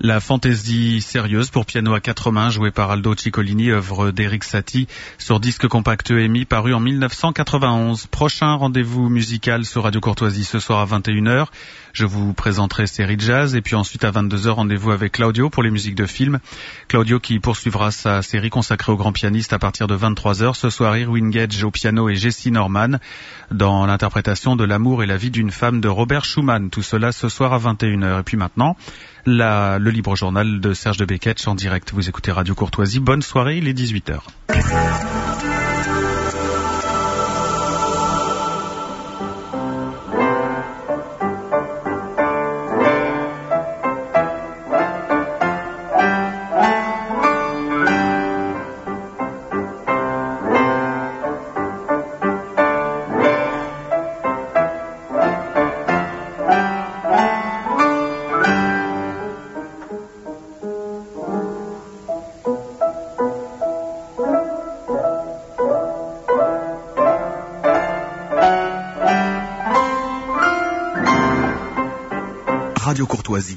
La fantaisie sérieuse pour piano à 4 mains, jouée par Aldo Ciccolini, œuvre d'Eric Satie, sur disque compact EMI, paru en 1991. Prochain rendez-vous musical sur Radio Courtoisie ce soir à 21h. Je vous présenterai Série Jazz, et puis ensuite à 22h, rendez-vous avec Claudio pour les musiques de film. Claudio qui poursuivra sa série consacrée au grand pianiste à partir de 23h. Ce soir, Irwin Gage au piano et Jessie Norman dans l'interprétation de L'amour et la vie d'une femme de Robert Schumann. Tout cela ce soir à 21h. Et puis maintenant, le libre journal de Serge de Beketch en direct. Vous écoutez Radio Courtoisie. Bonne soirée, il est 18h. Radio Courtoisie.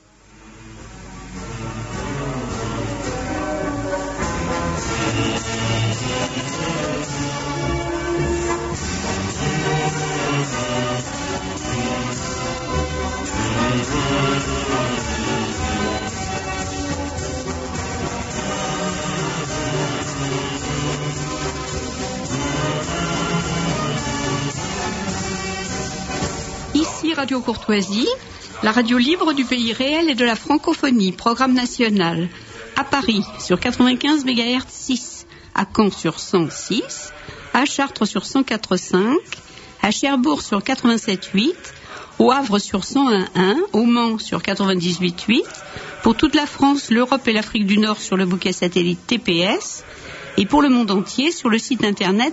Ici Radio Courtoisie, la radio libre du pays réel et de la francophonie, programme national. À Paris sur 95 MHz 6, à Caen sur 106, à Chartres sur 104.5, à Cherbourg sur 87.8, au Havre sur 101.1, au Mans sur 98.8, pour toute la France, l'Europe et l'Afrique du Nord sur le bouquet satellite TPS, et pour le monde entier sur le site internet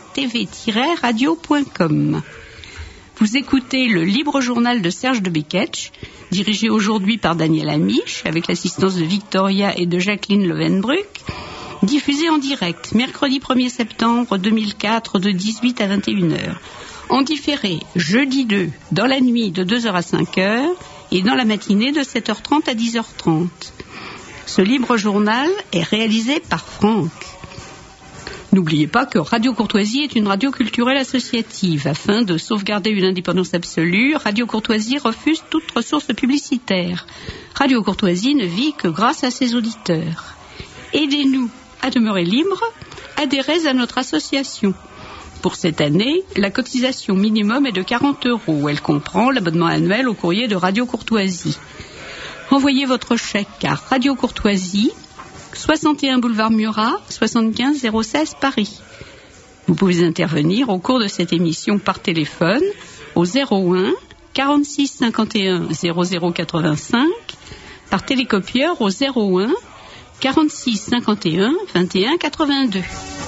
tv-radio.com. Vous écoutez le libre journal de Serge de Beketch, dirigé aujourd'hui par Daniel Amiche, avec l'assistance de Victoria et de Jacqueline Levenbruck, diffusé en direct, mercredi 1er septembre 2004, de 18 à 21h, en différé, jeudi 2, dans la nuit de 2h à 5h, et dans la matinée de 7h30 à 10h30. Ce libre journal est réalisé par Franck. N'oubliez pas que Radio Courtoisie est une radio culturelle associative. Afin de sauvegarder une indépendance absolue, Radio Courtoisie refuse toute ressource publicitaire. Radio Courtoisie ne vit que grâce à ses auditeurs. Aidez-nous à demeurer libres, adhérez à notre association. Pour cette année, la cotisation minimum est de 40 €. Elle comprend l'abonnement annuel au courrier de Radio Courtoisie. Envoyez votre chèque à Radio Courtoisie, 61 boulevard Murat, 75 016 Paris. Vous pouvez intervenir au cours de cette émission par téléphone au 01 46 51 00 85, par télécopieur au 01 46 51 21 82.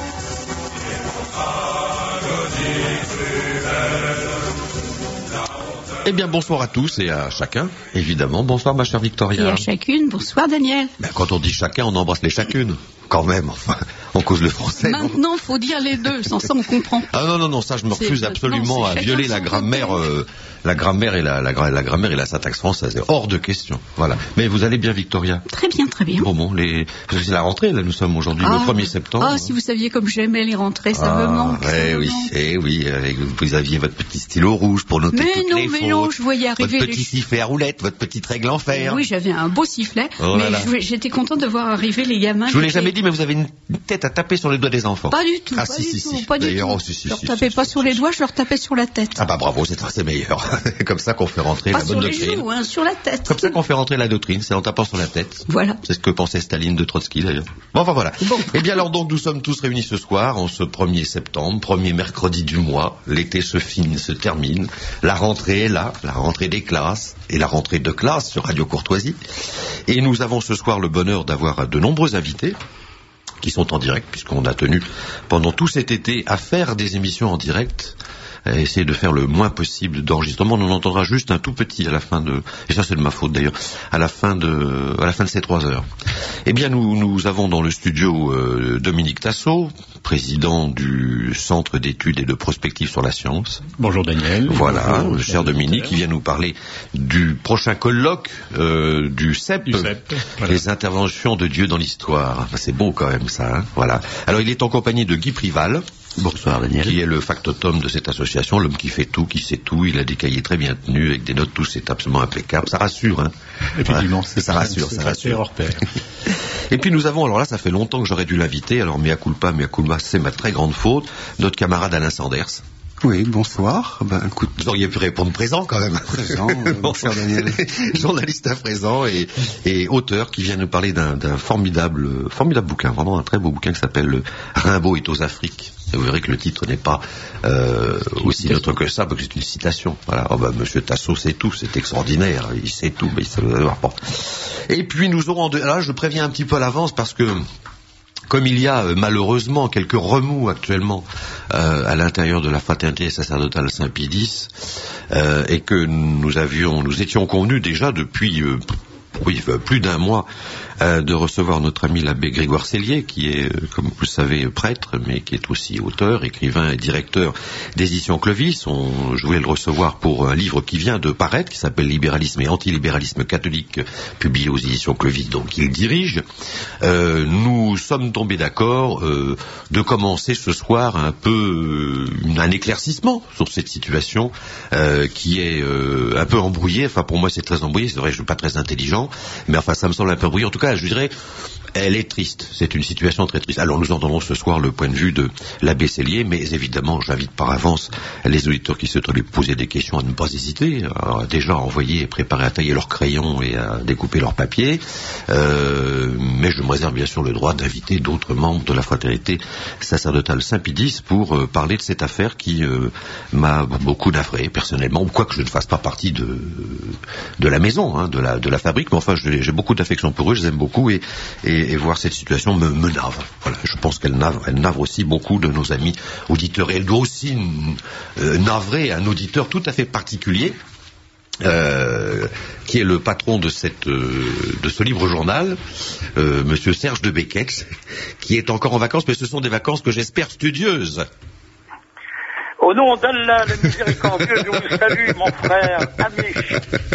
Eh bien, bonsoir à tous et à chacun, évidemment. Bonsoir, ma chère Victoria. Et à chacune, bonsoir Daniel. Ben, quand on dit chacun, on embrasse les chacune. Quand même, enfin, on cause le français. Maintenant, il faut dire les deux, sans ça on comprend. Ah non, ça je me refuse absolument à violer la grammaire, la grammaire et la grammaire et la syntaxe française. C'est hors de question. Voilà. Mais vous allez bien, Victoria? Très bien, très bien. Bon, c'est la rentrée, là, nous sommes aujourd'hui le 1er septembre. Ah, si vous saviez comme j'aimais les rentrées, ça me manque. Oui, vous aviez votre petit stylo rouge pour noter toutes les fautes. Mais non, je voyais arriver votre petit sifflet à roulette, votre petite règle en fer. Oui, j'avais un beau sifflet, mais j'étais contente de voir arriver les gamins. Je vous l'ai jamais dit, mais vous avez une tête à taper sur les doigts des enfants. Pas du tout. Ah, pas si, du si, tout, si. pas du D'ailleurs, tout. Je leur tapais pas sur les doigts, je leur tapais sur la tête. Ah bah bravo, c'est meilleur. Comme ça qu'on fait rentrer la bonne doctrine. Pas sur les joues, hein, sur la tête. Comme ça qu'on fait rentrer la doctrine, c'est en tapant sur la tête. Voilà. C'est ce que pensait Staline de Trotsky d'ailleurs. Bon, enfin voilà. Bon. Eh bien alors donc nous sommes tous réunis ce soir, en ce 1er septembre, premier mercredi du mois. L'été se termine. La rentrée est là, la rentrée des classes et la rentrée de classe sur Radio Courtoisie. Et nous avons ce soir le bonheur d'avoir de nombreux invités qui sont en direct, puisqu'on a tenu pendant tout cet été à faire des émissions en direct essayer de faire le moins possible d'enregistrement. On en entendra juste un tout petit à la fin de, et ça c'est de ma faute d'ailleurs, à la fin de ces 3 heures. Eh bien, nous avons dans le studio Dominique Tassot, président du Centre d'études et de prospective sur la science. Bonjour Daniel. Voilà, le cher Dominique, qui vient nous parler du prochain colloque du CEP, voilà. Les interventions de Dieu dans l'histoire. C'est beau quand même ça, hein, voilà. Alors il est en compagnie de Guy Prival. Bonsoir Daniel. Qui est le factotum de cette association, l'homme qui fait tout, qui sait tout, il a des cahiers très bien tenus, avec des notes, tout c'est absolument impeccable, ça rassure, hein. Effectivement, ça rassure. Hors pair. Et puis nous avons, alors là ça fait longtemps que j'aurais dû l'inviter, alors mea culpa, c'est ma très grande faute, notre camarade Alain Sanders. Oui, bonsoir. Écoute, vous auriez pu répondre présent quand même. Présent, bonsoir Daniel. Journaliste à présent et auteur qui vient nous parler d'un formidable bouquin, vraiment un très beau bouquin qui s'appelle Rimbaud est aux Afriques. Et vous verrez que le titre n'est pas aussi neutre que ça, parce que c'est une citation. Voilà. Monsieur Tassot sait tout, c'est extraordinaire, il sait tout, mais il sait pas. Et puis nous aurons, là je préviens un petit peu à l'avance parce que comme il y a malheureusement quelques remous actuellement à l'intérieur de la fraternité sacerdotale Saint-Pie X, et que nous étions convenus déjà depuis plus d'1 mois de recevoir notre ami l'abbé Grégoire Sellier, qui est, comme vous le savez, prêtre, mais qui est aussi auteur, écrivain et directeur d'éditions Clovis. Je voulais le recevoir pour un livre qui vient de paraître, qui s'appelle Libéralisme et antilibéralisme catholique, publié aux éditions Clovis, donc il dirige. Nous sommes tombés d'accord de commencer ce soir un peu un éclaircissement sur cette situation qui est un peu embrouillée. Enfin, pour moi, c'est très embrouillé. C'est vrai que je ne suis pas très intelligent, mais enfin, ça me semble un peu embrouillé. En tout cas, je dirais, elle est triste. C'est une situation très triste. Alors, nous entendrons ce soir le point de vue de l'abbé Sellier, mais évidemment, j'invite par avance les auditeurs qui souhaitent lui poser des questions à ne pas hésiter. Alors, déjà, à envoyer et préparer à tailler leurs crayons et à découper leurs papiers. Mais je me réserve bien sûr le droit d'inviter d'autres membres de la fraternité sacerdotale Saint-Pie X pour parler de cette affaire qui m'a beaucoup navré personnellement, quoique je ne fasse pas partie de la maison, hein, de la fabrique, mais enfin, j'ai beaucoup d'affection pour eux, je les aime beaucoup et voir cette situation me navre. Voilà, je pense qu'elle navre aussi beaucoup de nos amis auditeurs. Et elle doit aussi navrer un auditeur tout à fait particulier, qui est le patron de ce livre journal, Monsieur Serge de Becketch, qui est encore en vacances, mais ce sont des vacances que j'espère studieuses. Au nom d'Allah, le miséricordieux, je vous salue, mon frère Amish.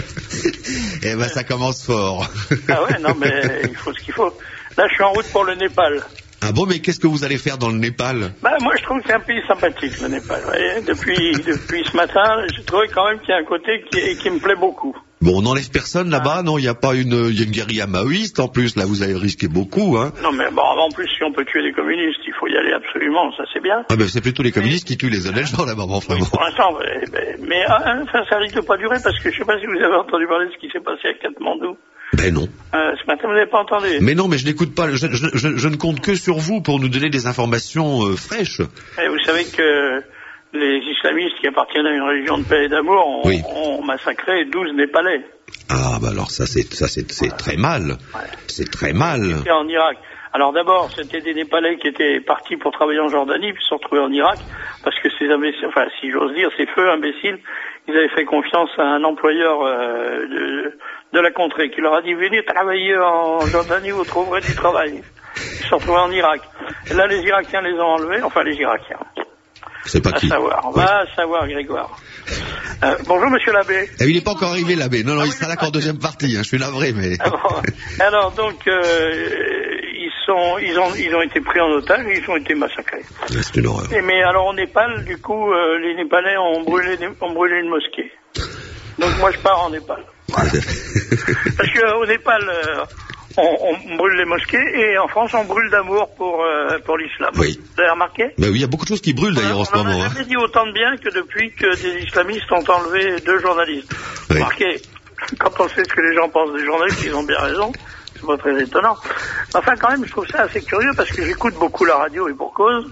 Eh ben, ça commence fort. Ah ouais, non, mais il faut ce qu'il faut. Là, je suis en route pour le Népal. Ah bon, mais qu'est-ce que vous allez faire dans le Népal? Moi, je trouve que c'est un pays sympathique, le Népal. Vous voyez, depuis ce matin, j'ai trouvé quand même qu'il y a un côté qui me plaît beaucoup. Bon, on n'enlève personne là-bas, non? Il y a pas il y a une guérilla maoïste en plus. Là, vous avez risqué beaucoup, hein? Non, mais bon, en plus, si on peut tuer des communistes, il faut y aller absolument. Ça, c'est bien. Ah ben, c'est plutôt les communistes qui tuent les honnêtes gens là-bas, enfin. Oui, pour l'instant, mais ça risque de pas durer parce que je sais pas si vous avez entendu parler de ce qui s'est passé à Katmandou. Ben non. Ce matin, vous n'avez pas entendu. Mais non, mais je n'écoute pas. Je ne compte que sur vous pour nous donner des informations fraîches. Et vous savez que les islamistes qui appartiennent à une religion de paix et d'amour ont massacré 12 Népalais. Ah, bah alors ça c'est très mal. Ouais. C'est très mal. C'était en Irak. Alors d'abord, c'était des Népalais qui étaient partis pour travailler en Jordanie, puis se sont retrouvés en Irak, parce que ces imbéciles, enfin si j'ose dire, ces feux imbéciles, ils avaient fait confiance à un employeur de la contrée qui leur a dit venez travailler en Jordanie, vous trouverez du travail. Ils se sont retrouvés en Irak. Et là, les Irakiens les ont enlevés, enfin les Irakiens. C'est pas qui. Va savoir, Grégoire. Bonjour, monsieur l'abbé. Il n'est pas encore arrivé, l'abbé. Non, il sera là qu'en deuxième partie. Je suis navré, mais. Alors, donc, ils ont été pris en otage et ils ont été massacrés. C'est une horreur. Mais alors, au Népal, du coup, les Népalais ont brûlé une mosquée. Donc, moi, je pars en Népal. Voilà. Parce qu'au Népal, on brûle les mosquées et en France, on brûle d'amour pour l'islam. Oui. Vous avez remarqué? Ben oui, il y a beaucoup de choses qui brûlent d'ailleurs en ce moment. On n'a jamais dit autant de bien que depuis que des islamistes ont enlevé 2 journalistes. Oui. Remarquez, quand on sait ce que les gens pensent des journalistes, ils ont bien raison. C'est pas très étonnant. Enfin, quand même, je trouve ça assez curieux parce que j'écoute beaucoup la radio et pour cause.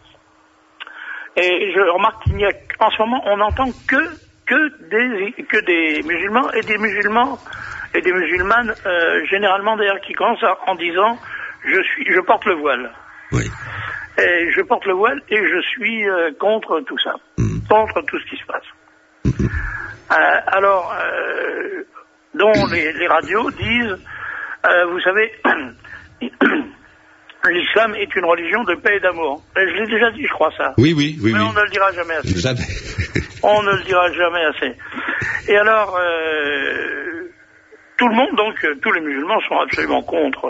Et je remarque qu'il n'y a, en ce moment, on n'entend que des musulmans et des musulmanes, généralement d'ailleurs, qui commencent en disant je porte le voile. Oui. Et je porte le voile et je suis contre tout ça. Donc contre tout ce qui se passe. Dont les radios disent, vous savez, l'islam est une religion de paix et d'amour. Je l'ai déjà dit, je crois ça. Oui. Mais on ne le dira jamais assez. Jamais. On ne le dira jamais assez. Et alors, tout le monde, donc, tous les musulmans sont absolument contre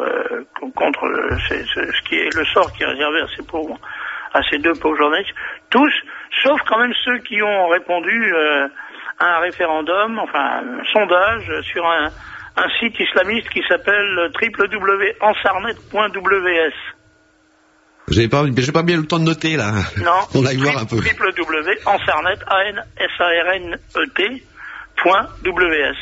ce qui est le sort qui est réservé à ces deux pauvres journalistes. Tous, sauf quand même ceux qui ont répondu à un référendum, enfin, un sondage sur un site islamiste qui s'appelle www.ansarnet.ws. J'ai pas bien le temps de noter, là. Non. On va y voir un peu. www.ansarnet, ANSARNET.ws.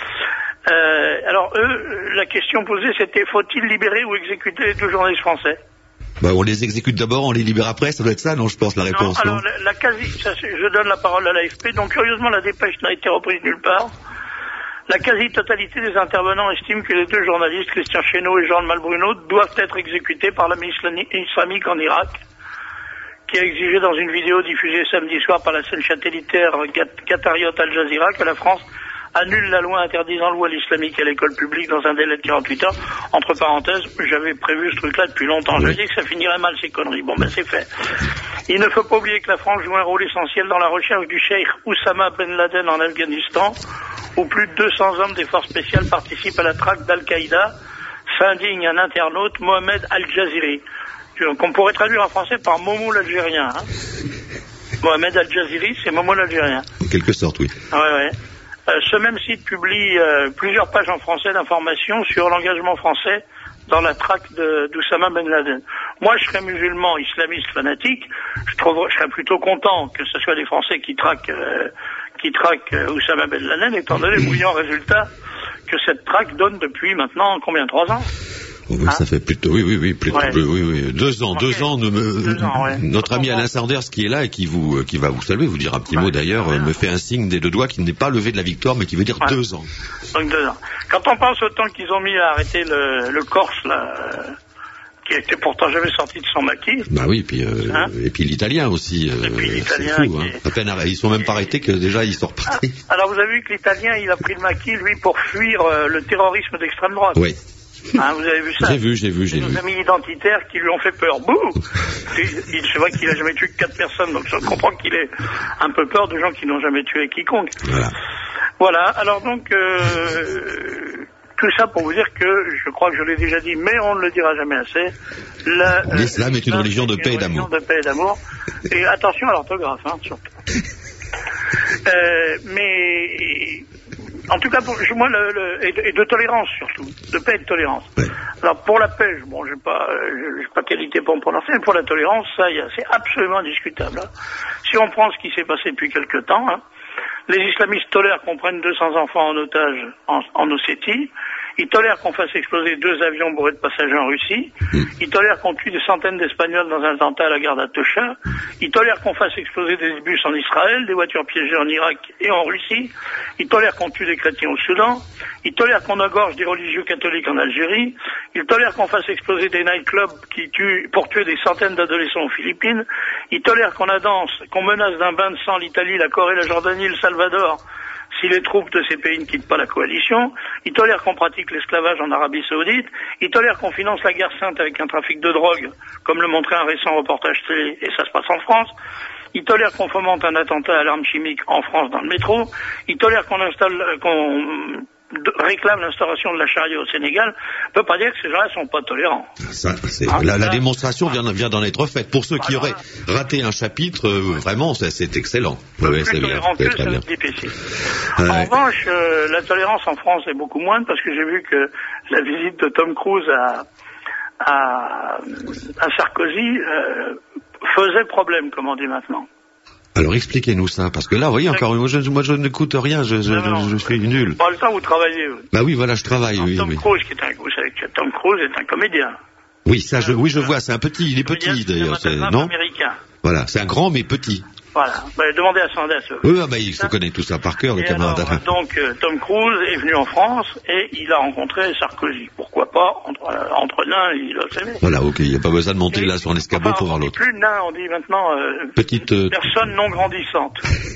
Alors eux, la question posée c'était faut-il libérer ou exécuter les deux journalistes français? On les exécute d'abord, on les libère après, ça doit être ça, non, je pense, la réponse. Non, alors je donne la parole à l'AFP, donc curieusement la dépêche n'a été reprise nulle part. La quasi-totalité des intervenants estiment que les deux journalistes, Christian Chesneau et Jean Malbruno, doivent être exécutés par l'armée islamique en Irak, qui a exigé dans une vidéo diffusée samedi soir par la chaîne satellitaire qatariote Al Jazeera que la France annule la loi interdisant le voile islamique à l'école publique dans un délai de 48 heures. Entre parenthèses, j'avais prévu ce truc-là depuis longtemps. Je dis que ça finirait mal ces conneries. C'est fait. Il ne faut pas oublier que la France joue un rôle essentiel dans la recherche du cheikh Oussama Ben Laden en Afghanistan, où plus de 200 hommes des forces spéciales participent à la traque d'Al-Qaïda, s'indigne un internaute, Mohamed Al-Jaziri, qu'on pourrait traduire en français par Momo l'Algérien. Mohamed Al-Jaziri, c'est Momo l'Algérien. En quelque sorte, oui. Ouais. Ce même site publie plusieurs pages en français d'informations sur l'engagement français dans la traque d'Oussama Ben Laden. Moi, je serais musulman, islamiste, fanatique, je serais plutôt content que ce soit des Français qui traquent Oussama Ben Laden, étant donné le brillant résultat que cette traque donne depuis maintenant, 3 ans? Ça fait plutôt, oui, 2 ans, okay. 2 ans, notre ami Alain Sanders qui est là et qui va vous saluer, vous dire un petit mot d'ailleurs, me fait un signe des 2 doigts qui n'est pas levé de la victoire, mais qui veut dire 2 ans. Donc 2 ans. Quand on pense au temps qu'ils ont mis à arrêter le Corse, là, qui était pourtant jamais sorti de son maquis. Oui, et puis l'italien aussi. Et puis l'italien. C'est fou, À peine ils sont même pas arrêtés que déjà ils sont repartis. Alors vous avez vu que l'italien, il a pris le maquis, lui, pour fuir le terrorisme d'extrême droite. Oui. Vous avez vu ça? J'ai vu. Nos amis identitaires qui lui ont fait peur. Bouh! C'est vrai qu'il a jamais tué que 4 personnes, donc je comprends qu'il ait un peu peur de gens qui n'ont jamais tué quiconque. Voilà. Alors donc, tout ça pour vous dire que, je crois que je l'ai déjà dit, mais on ne le dira jamais assez, l'islam est une religion de paix et d'amour. Et attention à l'orthographe, surtout. Mais en tout cas, moi, et de tolérance surtout, de paix et de tolérance. Ouais. Alors pour la paix, j'ai pas qualité pour me prononcer, mais pour la tolérance, c'est absolument discutable. Si on prend ce qui s'est passé depuis quelque temps, les islamistes tolèrent qu'on prenne 200 enfants en otage en Ossétie. Ils tolèrent qu'on fasse exploser 2 avions bourrés de passagers en Russie. Ils tolèrent qu'on tue des centaines d'Espagnols dans un attentat à la gare d'Atocha. Ils tolèrent qu'on fasse exploser des bus en Israël, des voitures piégées en Irak et en Russie. Ils tolèrent qu'on tue des chrétiens au Soudan. Ils tolèrent qu'on engorge des religieux catholiques en Algérie. Ils tolèrent qu'on fasse exploser des nightclubs pour tuer des centaines d'adolescents aux Philippines. Ils tolèrent qu'on menace d'un bain de sang l'Italie, la Corée, la Jordanie, le Salvador, si les troupes de ces pays ne quittent pas la coalition. Ils tolèrent qu'on pratique l'esclavage en Arabie Saoudite. Ils tolèrent qu'on finance la guerre sainte avec un trafic de drogue, comme le montrait un récent reportage télé, et ça se passe en France. Ils tolèrent qu'on fomente un attentat à l'arme chimique en France dans le métro. Ils tolèrent qu'on réclame l'instauration de la charia au Sénégal. On ne peut pas dire que ces gens-là ne sont pas tolérants. La démonstration vient d'en être faite. Pour ceux qui auraient raté un chapitre, vraiment, c'est excellent. Plus tolérant que ça, c'est difficile. En revanche, la tolérance en France est beaucoup moindre parce que j'ai vu que la visite de Tom Cruise à Sarkozy faisait problème, comme on dit maintenant. Alors expliquez-nous ça, parce que là, vous voyez, encore, moi je n'écoute rien, je suis nul. Pas le temps, vous travaillez. Oui, voilà, je travaille. Tom Cruise, vous savez que Tom Cruise est un comédien. Oui, ça, je vois, c'est un petit, il est petit d'ailleurs, non? Américain. Voilà, c'est un grand mais petit. Voilà, demandez à Sanders. Oui, il se connaît tout ça par cœur, le camarade. Donc, Tom Cruise est venu en France et il a rencontré Sarkozy. Pourquoi? pourquoi pas, entre nains, il doit s'aimer. Voilà, ok, il n'y a pas besoin de monter là sur un escabeau pour voir On dit l'autre. plus nain, on dit maintenant personne non grandissante.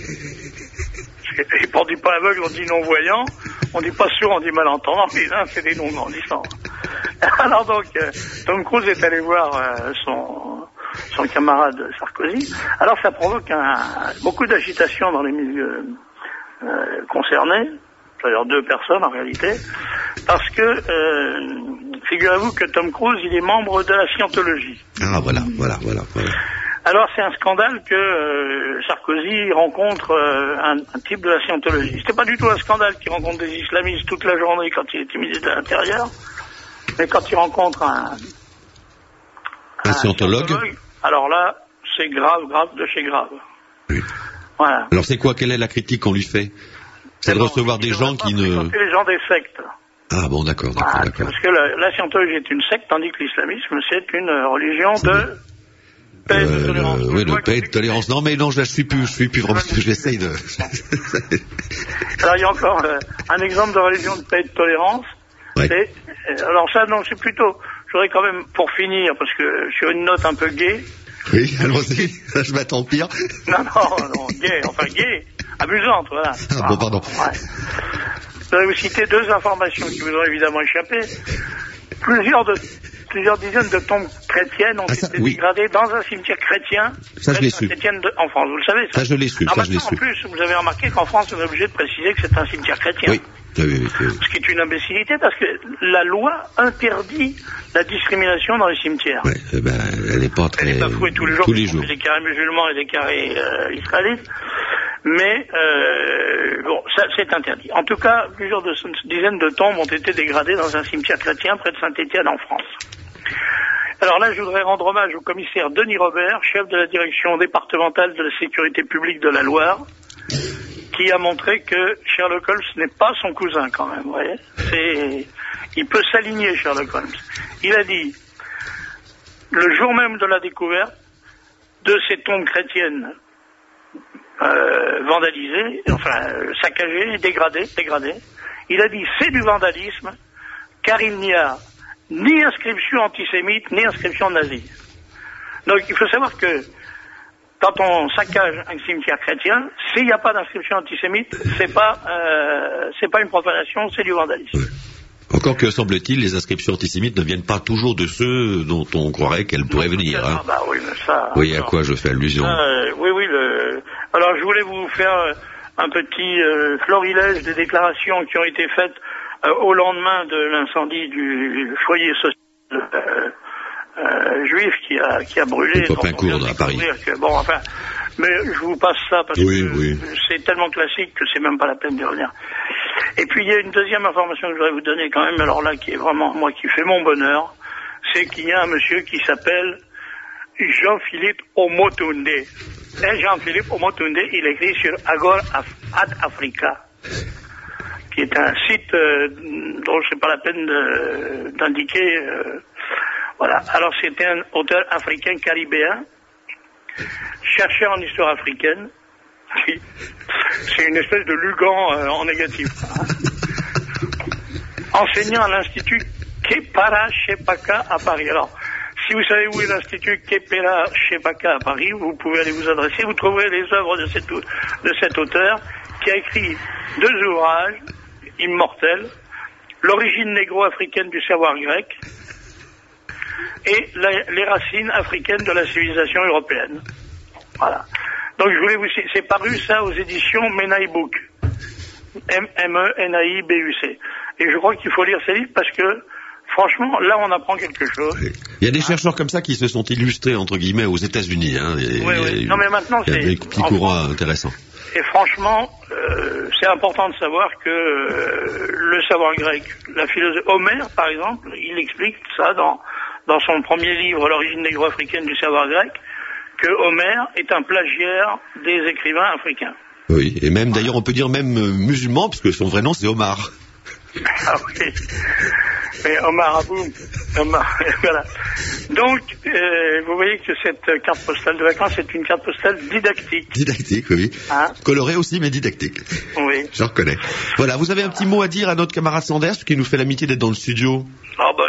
Et on dit pas aveugle, on dit non-voyant, on dit pas sourd, on dit malentendant, les nains, c'est des non-grandissants. Alors donc, Tom Cruise est allé voir son camarade Sarkozy. Alors ça provoque beaucoup d'agitation dans les milieux concernés, c'est-à-dire 2 personnes en réalité, parce que figurez-vous que Tom Cruise, il est membre de la Scientologie. Ah voilà. Alors c'est un scandale que Sarkozy rencontre un type de la Scientologie. C'était pas du tout un scandale qu'il rencontre des islamistes toute la journée quand il était ministre de l'Intérieur, mais quand il rencontre un scientologue, alors là, c'est grave de chez grave. Oui. Voilà. Alors c'est quoi, quelle est la critique qu'on lui fait? C'est de recevoir des gens qui ne... les gens des sectes. Ah bon, d'accord. Parce que la Scientologie est une secte, tandis que l'islamisme, c'est une religion de... paix, de tolérance. Oui, de paix et de tolérance. Non, mais non, je suis plus vraiment, j'essaye de... Alors, il y a encore un exemple de religion de paix et de tolérance. Ouais. Alors ça, non, c'est plutôt... Je voudrais quand même, pour finir, parce que sur une note un peu gay... Oui, allons-y, je m'attends pire. Non, gay, amusante, voilà. Ah bon, pardon. Ouais. Je voudrais vous citer 2 informations qui vous ont évidemment échappé. Plusieurs dizaines de tombes chrétiennes ont été dégradées dans un cimetière chrétien. Ça, je l'ai su. En France, vous le savez, ça? Ça, je l'ai su. En plus, vous avez remarqué qu'en France, on est obligé de préciser que c'est un cimetière chrétien. Oui. Ce qui est une imbécilité, parce que la loi interdit la discrimination dans les cimetières. Oui, elle n'est pas très... Elle est bafouée tous les jours. Des carrés musulmans et des carrés israélites. Mais, ça, c'est interdit. En tout cas, plusieurs dizaines de tombes ont été dégradées dans un cimetière chrétien près de Saint-Étienne en France. Alors là, je voudrais rendre hommage au commissaire Denis Robert, chef de la direction départementale de la sécurité publique de la Loire, qui a montré que Sherlock Holmes n'est pas son cousin quand même, vous voyez. Il peut s'aligner, Sherlock Holmes. Il a dit, le jour même de la découverte de ces tombes chrétiennes vandalisées, saccagées, dégradées, il a dit, c'est du vandalisme, car il n'y a ni inscription antisémite, ni inscription nazie. Donc il faut savoir que quand on saccage un cimetière chrétien, s'il n'y a pas d'inscription antisémite, c'est pas une profanation, c'est du vandalisme. Oui. Encore que, semble-t-il, les inscriptions antisémites ne viennent pas toujours de ceux dont on croirait qu'elles pourraient venir. Hein. Bah oui, mais ça... Vous voyez à quoi je fais allusion. Oui. Alors, je voulais vous faire un petit florilège des déclarations qui ont été faites au lendemain de l'incendie du foyer social juif qui a brûlé. Popincourt à Paris. Mais je vous passe ça parce que c'est tellement classique que c'est même pas la peine d'y revenir. Et puis il y a une deuxième information que je voudrais vous donner quand même, alors là qui est vraiment moi qui fait mon bonheur, c'est qu'il y a un monsieur qui s'appelle Jean-Philippe Omotunde. Et Jean-Philippe Omotunde, il écrit sur Agor Ad Africa, qui est un site dont je sais pas la peine d'indiquer. Voilà. Alors c'était un auteur africain caribéen, chercheur en histoire africaine. C'est une espèce de Lugan en négatif. Enseignant à l'Institut Kepara Shepaka à Paris. Alors, si vous savez où est l'Institut Kepara Shepaka à Paris, vous pouvez aller vous adresser. Vous trouverez les œuvres de cet auteur qui a écrit 2 ouvrages immortels, l'origine négro-africaine du savoir grec et les racines africaines de la civilisation européenne. Voilà. Donc je voulais c'est paru ça aux éditions Menaï Book. M-E-N-A-I-B-U-C. Et je crois qu'il faut lire ces livres parce que, franchement, là on apprend quelque chose. Il y a des chercheurs comme ça qui se sont illustrés, entre guillemets, aux États-Unis. Hein. Non mais maintenant il y a des petits courants intéressants. Et franchement, c'est important de savoir que le savoir grec, la philosophie, Homère par exemple, il explique ça dans son premier livre, L'origine négro-africaine du savoir grec, que Homère est un plagiaire des écrivains africains. Oui, et même d'ailleurs on peut dire même musulman, parce que son vrai nom c'est Omar. Ah oui, mais Omar Aboum, Voilà. Donc, vous voyez que cette carte postale de vacances est une carte postale didactique. Didactique, oui. Hein? Colorée aussi, mais didactique. Oui. Je reconnais. Voilà, vous avez un petit mot à dire à notre camarade Sanders qui nous fait l'amitié d'être dans le studio? Ah bah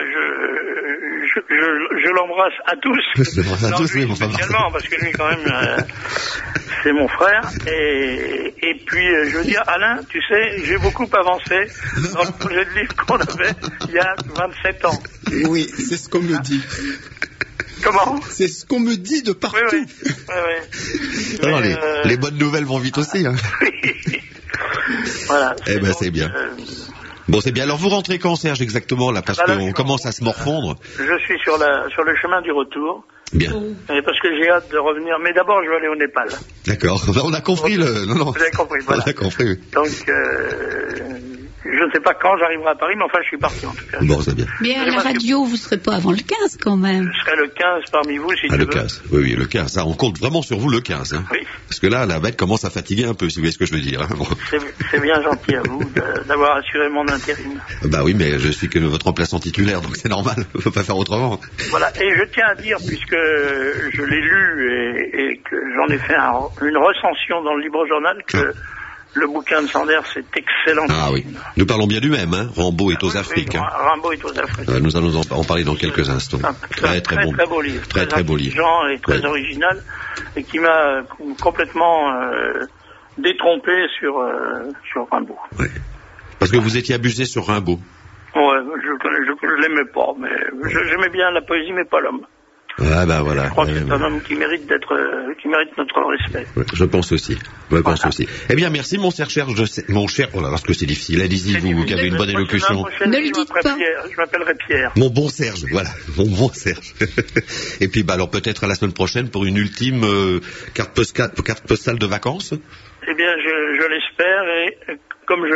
je l'embrasse à tous. Je l'embrasse à tous, oui, enfin. Spécialement, parce que lui quand même, c'est mon frère. Et puis, je veux dire, Alain, tu sais, j'ai beaucoup avancé dans le projet de livre qu'on avait il y a 27 ans. Oui, c'est ce qu'on me dit. Comment? C'est ce qu'on me dit de partout. Oui. Alors, les bonnes nouvelles vont vite aussi, hein. Voilà. Eh ben, c'est bien. Bon, c'est bien. Alors, vous rentrez quand, Serge, exactement, là, parce qu'on commence à se morfondre? Je suis sur le chemin du retour. Bien. Et parce que j'ai hâte de revenir. Mais d'abord, je vais aller au Népal. D'accord. On a compris Non. Vous avez compris, voilà. On a compris, oui. Donc, je ne sais pas quand j'arriverai à Paris, mais enfin, je suis parti, en tout cas. Bon, c'est bien. Mais à la radio, vous ne serez pas avant le 15, quand même. Je serai le 15 parmi vous, si tu le veux. 15. Oui, le 15. Ça, on compte vraiment sur vous le 15, hein. Oui. Parce que là, la bête commence à fatiguer un peu, si vous voyez ce que je veux dire, hein. Bon. C'est bien gentil à vous d'avoir assuré mon intérim. Bah oui, mais je suis que votre remplaçant titulaire, donc c'est normal. On peut pas faire autrement. Voilà. Et je tiens à dire, puisque je l'ai lu et que j'en ai fait une recension dans le Libre Journal, que le bouquin de Sanders est excellent. Ah oui. Nous parlons bien du même, hein. Rambo est aux Afriques. Hein. Rambo est aux Afriques. Nous allons en parler dans quelques instants. Très beau livre. Très beau livre. Intelligent et très original. Et qui m'a complètement détrompé sur Rimbaud. Oui. Parce que vous étiez abusé sur Rimbaud. Ouais, je l'aimais pas, mais j'aimais bien la poésie, mais pas l'homme. Ah bah voilà. Je crois que c'est un homme qui mérite notre respect. Ouais, je pense aussi. Eh bien, merci mon cher, oh là, parce que c'est difficile. Allez-y, vous qui avez une bonne élocution. Ne le dites pas. Je m'appellerai Pierre. Mon bon Serge, voilà. Mon bon Serge. Et puis, alors peut-être à la semaine prochaine pour une ultime carte postale de vacances. Eh bien, je l'espère et comme je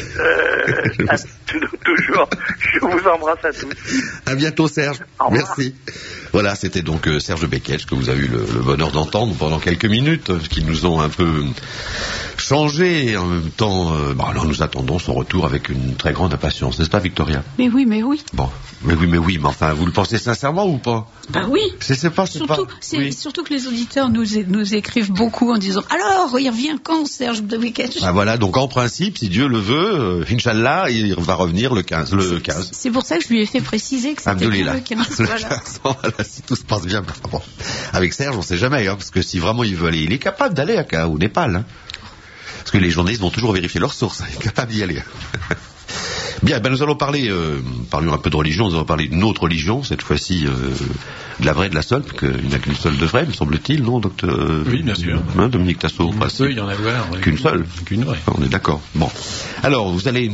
le dis, toujours, je vous embrasse à tous. À bientôt, Serge. Merci. Voilà, c'était donc Serge Beketch que vous avez eu le bonheur d'entendre pendant quelques minutes, qui nous ont un peu changé. Et en même temps, alors nous attendons son retour avec une très grande impatience, n'est-ce pas, Victoria? Mais oui. Bon, mais enfin, vous le pensez sincèrement ou pas? Bah oui. Surtout que les auditeurs nous écrivent beaucoup en disant alors il revient quand Serge Beketch? Ah voilà, donc en principe, si Dieu le veut, Inch'Allah, il va revenir le 15. C'est pour ça que je lui ai fait préciser que c'était le 15. Voilà, si tout se passe bien. Bon. Avec Serge, on sait jamais, hein, parce que si vraiment il veut aller, il est capable d'aller au Népal. Hein. Parce que les journalistes vont toujours vérifier leurs sources. Hein, il est capable d'y aller. Bien, nous allons parlions un peu de religion, nous allons parler d'une autre religion, cette fois-ci de la vraie, de la seule, parce qu'il n'y a qu'une seule de vraie, me semble-t-il, non, docteur? Oui, bien sûr. Hein, Dominique Tassot. Il peut y en avoir. Qu'une seule. Qu'une vraie. On est d'accord. Bon. Alors, vous allez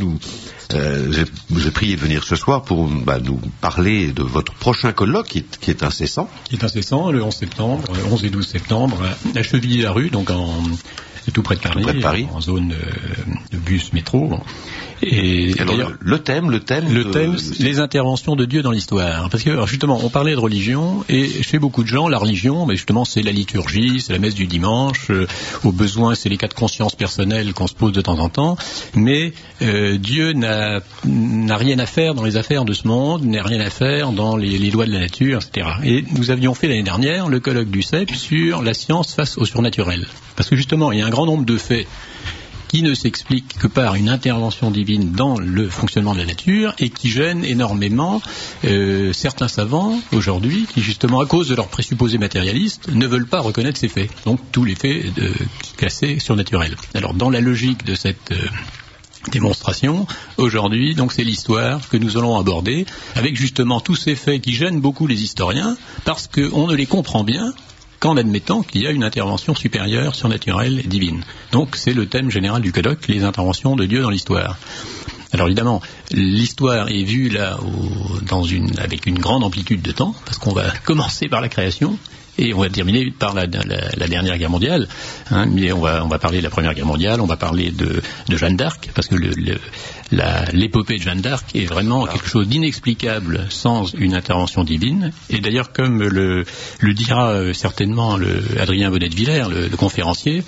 j'ai prié de venir ce soir pour nous parler de votre prochain colloque qui est incessant. Qui est incessant, le 11 et 12 septembre, à Chevilly-la-Rue, donc tout près de Paris, en zone de bus métro. Et alors, le thème, les interventions de Dieu dans l'histoire. Parce que alors justement, on parlait de religion, et chez beaucoup de gens, la religion, mais justement, c'est la liturgie, c'est la messe du dimanche. Au besoin, c'est les cas de conscience personnelle qu'on se pose de temps en temps. Mais Dieu n'a rien à faire dans les affaires de ce monde, n'a rien à faire dans les lois de la nature, etc. Et nous avions fait l'année dernière le colloque du CEP sur la science face au surnaturel. Parce que justement, il y a un grand nombre de faits qui ne s'explique que par une intervention divine dans le fonctionnement de la nature et qui gêne énormément certains savants aujourd'hui qui, justement, à cause de leurs présupposés matérialistes, ne veulent pas reconnaître ces faits. Donc tous les faits classés surnaturels. Alors dans la logique de cette démonstration, aujourd'hui, donc c'est l'histoire que nous allons aborder avec justement tous ces faits qui gênent beaucoup les historiens parce qu'on ne les comprend bien qu'en admettant qu'il y a une intervention supérieure, surnaturelle et divine. Donc c'est le thème général du colloque, les interventions de Dieu dans l'histoire. Alors évidemment, l'histoire est vue là avec une grande amplitude de temps, parce qu'on va commencer par la création, et on va terminer par la dernière guerre mondiale. Hein, mais on va parler de la Première Guerre mondiale, on va parler de Jeanne d'Arc, parce que l'épopée de Jeanne d'Arc est vraiment quelque chose d'inexplicable sans une intervention divine. Et d'ailleurs, comme le dira certainement Adrien Bonnet de Villers, le conférencier,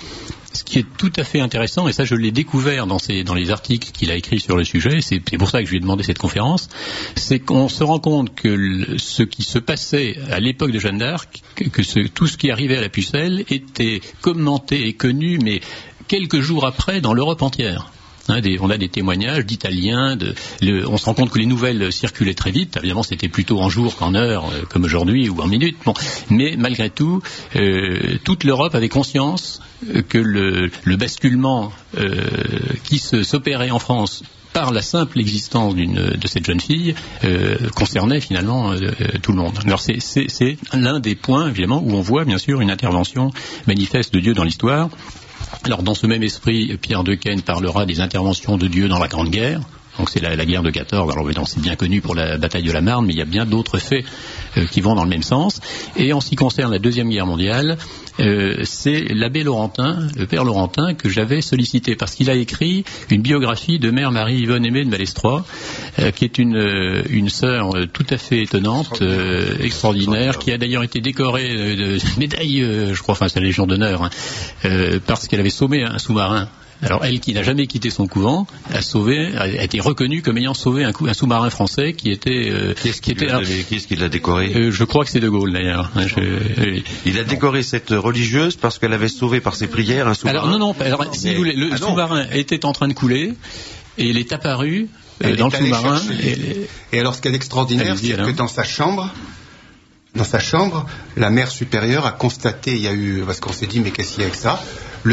ce qui est tout à fait intéressant, et ça je l'ai découvert dans les articles qu'il a écrits sur le sujet, c'est pour ça que je lui ai demandé cette conférence, c'est qu'on se rend compte que ce qui se passait à l'époque de Jeanne d'Arc, tout ce qui arrivait à la Pucelle était commenté et connu, mais quelques jours après dans l'Europe entière. On a des témoignages d'Italiens, on se rend compte que les nouvelles circulaient très vite. Évidemment, c'était plutôt en jours qu'en heures, comme aujourd'hui, ou en minutes. Bon. Mais malgré tout, toute l'Europe avait conscience que le basculement qui s'opérait en France par la simple existence de cette jeune fille concernait finalement tout le monde. Alors c'est l'un des points, évidemment, où on voit bien sûr une intervention manifeste de Dieu dans l'histoire. Alors dans ce même esprit, Pierre Dequesne parlera des interventions de Dieu dans la Grande Guerre. Donc c'est la guerre de 14, alors c'est bien connu pour la bataille de la Marne, mais il y a bien d'autres faits qui vont dans le même sens. Et en ce qui concerne la Deuxième Guerre mondiale, c'est l'abbé Laurentin, le père Laurentin, que j'avais sollicité, parce qu'il a écrit une biographie de mère Marie-Yvonne Aimée de Malestroit, qui est une sœur tout à fait étonnante, extraordinaire, qui a d'ailleurs été décorée de médaille, je crois, enfin c'est la Légion d'honneur, parce qu'elle avait sauvé un sous-marin. Alors elle, qui n'a jamais quitté son couvent, a été reconnue comme ayant sauvé un sous-marin français qui était... Qui est-ce qui l'a décoré? Je crois que c'est De Gaulle d'ailleurs. Il a décoré cette religieuse parce qu'elle avait sauvé par ses prières un sous-marin. Alors non, si vous voulez, le sous-marin était en train de couler et il est apparu dans le sous-marin. Et alors ce qui est extraordinaire, c'est que dans sa chambre, la mère supérieure a constaté, il y a eu, parce qu'on s'est dit mais qu'est-ce qu'il y a avec ça,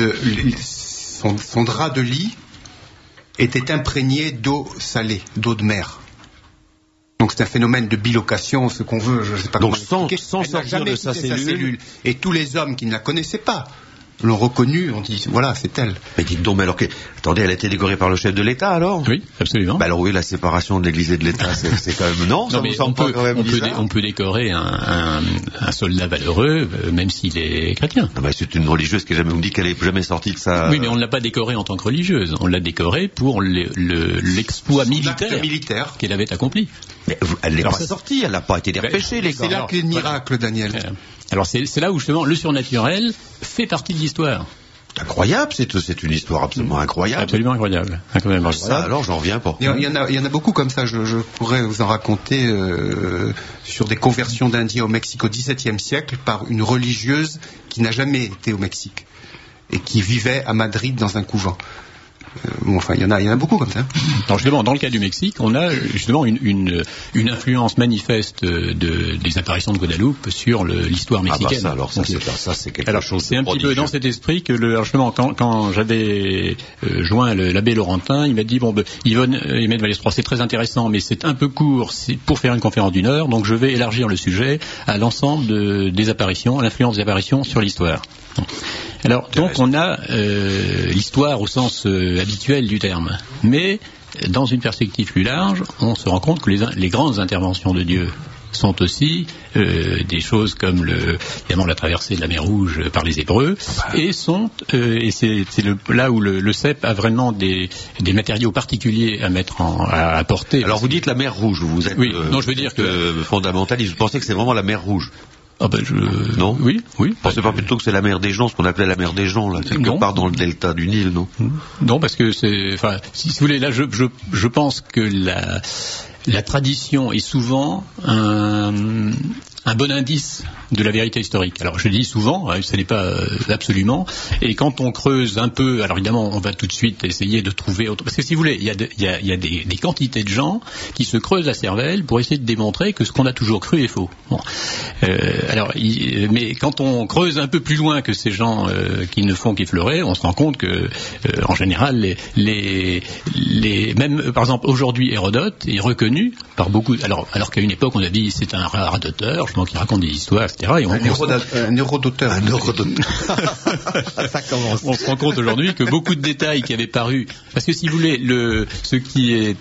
son drap de lit était imprégné d'eau salée, d'eau de mer. Donc c'est un phénomène de bilocation, ce qu'on veut, je ne sais pas donc comment expliquer. Sans sortir de sa cellule. Et tous les hommes qui ne la connaissaient pas l'ont reconnue, on dit voilà, c'est elle. Mais dites donc, mais alors attendez, elle a été décorée par le chef de l'État alors? Oui, absolument. Bah alors oui, la séparation de l'Église et de l'État, c'est quand même non, ça mais vous semble pas quand même bizarre? On peut décorer un soldat valeureux, même s'il est chrétien. Ah bah c'est une religieuse qui jamais, on me dit qu'elle est jamais sortie de sa... Oui, mais on ne l'a pas décorée en tant que religieuse, on l'a décorée pour l'exploit militaire qu'elle avait accompli. Mais elle n'est pas sortie, elle n'a pas été dépêchée, les gars. C'est là que le miracle, Daniel. Alors c'est là où justement le surnaturel fait partie de l'histoire. C'est incroyable, c'est une histoire absolument incroyable. Absolument incroyable. Ça, alors j'en reviens pas. Il y en a beaucoup comme ça, je pourrais vous en raconter sur des conversions d'Indiens au Mexique au XVIIe siècle par une religieuse qui n'a jamais été au Mexique et qui vivait à Madrid dans un couvent. Enfin, il y en a beaucoup comme ça. Alors justement, dans le cas du Mexique, on a justement une influence manifeste des apparitions de Guadeloupe sur l'histoire mexicaine. Ah bah ça c'est quelque chose. C'est un petit peu dans cet esprit que justement quand j'avais joint l'abbé Laurentin, il m'a dit Yvonne Aimée de Malestroit, c'est très intéressant, mais c'est un peu court pour faire une conférence d'1 heure, donc je vais élargir le sujet à l'ensemble des apparitions, à l'influence des apparitions sur l'histoire. Alors, donc on a l'histoire au sens habituel du terme, mais dans une perspective plus large, on se rend compte que les grandes interventions de Dieu sont aussi des choses comme évidemment la traversée de la mer Rouge par les Hébreux, et c'est là où le CEP a vraiment des matériaux particuliers à mettre à apporter. Alors vous dites la mer Rouge, vous êtes non, je veux dire que fondamentaliste, vous pensez que c'est vraiment la mer Rouge? Non. Oui. Pensez pas plutôt que c'est la mer des gens, ce qu'on appelait la mer des gens, là, quelque part dans le delta du Nil, non? Non, parce que si vous voulez, là, je pense que la tradition est souvent un bon indice de la vérité historique. Alors je dis souvent, ce n'est pas absolument, et quand on creuse un peu, alors évidemment on va tout de suite essayer de trouver autre... Parce que si vous voulez, il y a des quantités de gens qui se creusent la cervelle pour essayer de démontrer que ce qu'on a toujours cru est faux. Bon. Mais quand on creuse un peu plus loin que ces gens qui ne font qu'effleurer, on se rend compte que en général même par exemple aujourd'hui Hérodote est reconnu par beaucoup, alors qu'à une époque on a dit c'est un radoteur, qui raconte des histoires, etc. Et un neurodoteur. Ça commence. On se rend compte aujourd'hui que beaucoup de détails qui avaient paru, parce que si vous voulez, ce qui est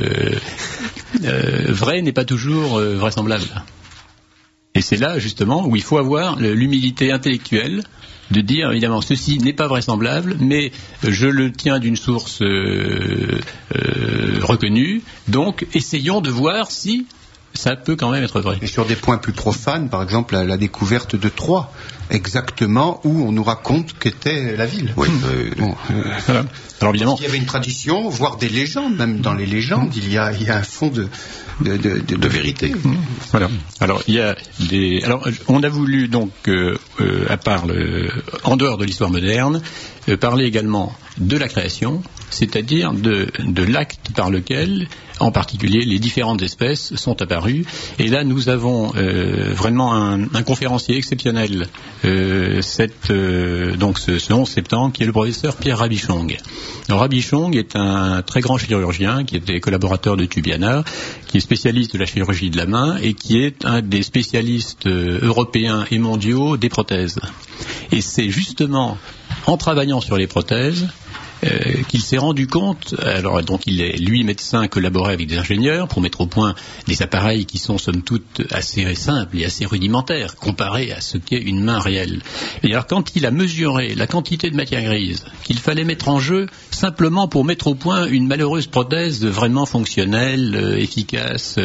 vrai n'est pas toujours vraisemblable. Et c'est là justement où il faut avoir l'humilité intellectuelle de dire évidemment ceci n'est pas vraisemblable, mais je le tiens d'une source reconnue, donc essayons de voir si ça peut quand même être vrai. Et sur des points plus profanes, par exemple la découverte de Troie, exactement où on nous raconte qu'était la ville. Oui. Voilà. Alors évidemment, il y avait une tradition, voire des légendes, même dans les légendes, il y a un fond de vérité. Voilà. Alors il y a des. Alors on a voulu donc, à part en dehors de l'histoire moderne, parler également de la création, c'est-à-dire de l'acte par lequel, en particulier, les différentes espèces sont apparues. Et là, nous avons vraiment un conférencier exceptionnel, donc ce 11 septembre, qui est le professeur Pierre Rabichong. Alors, Rabichong est un très grand chirurgien qui était collaborateur de Tubiana, qui est spécialiste de la chirurgie de la main et qui est un des spécialistes européens et mondiaux des prothèses. Et c'est justement en travaillant sur les prothèses qu'il s'est rendu compte, alors donc il est lui médecin, collaborait avec des ingénieurs pour mettre au point des appareils qui sont somme toute assez simples et assez rudimentaires comparés à ce qu'est une main réelle. Et alors quand il a mesuré la quantité de matière grise qu'il fallait mettre en jeu simplement pour mettre au point une malheureuse prothèse vraiment fonctionnelle, efficace,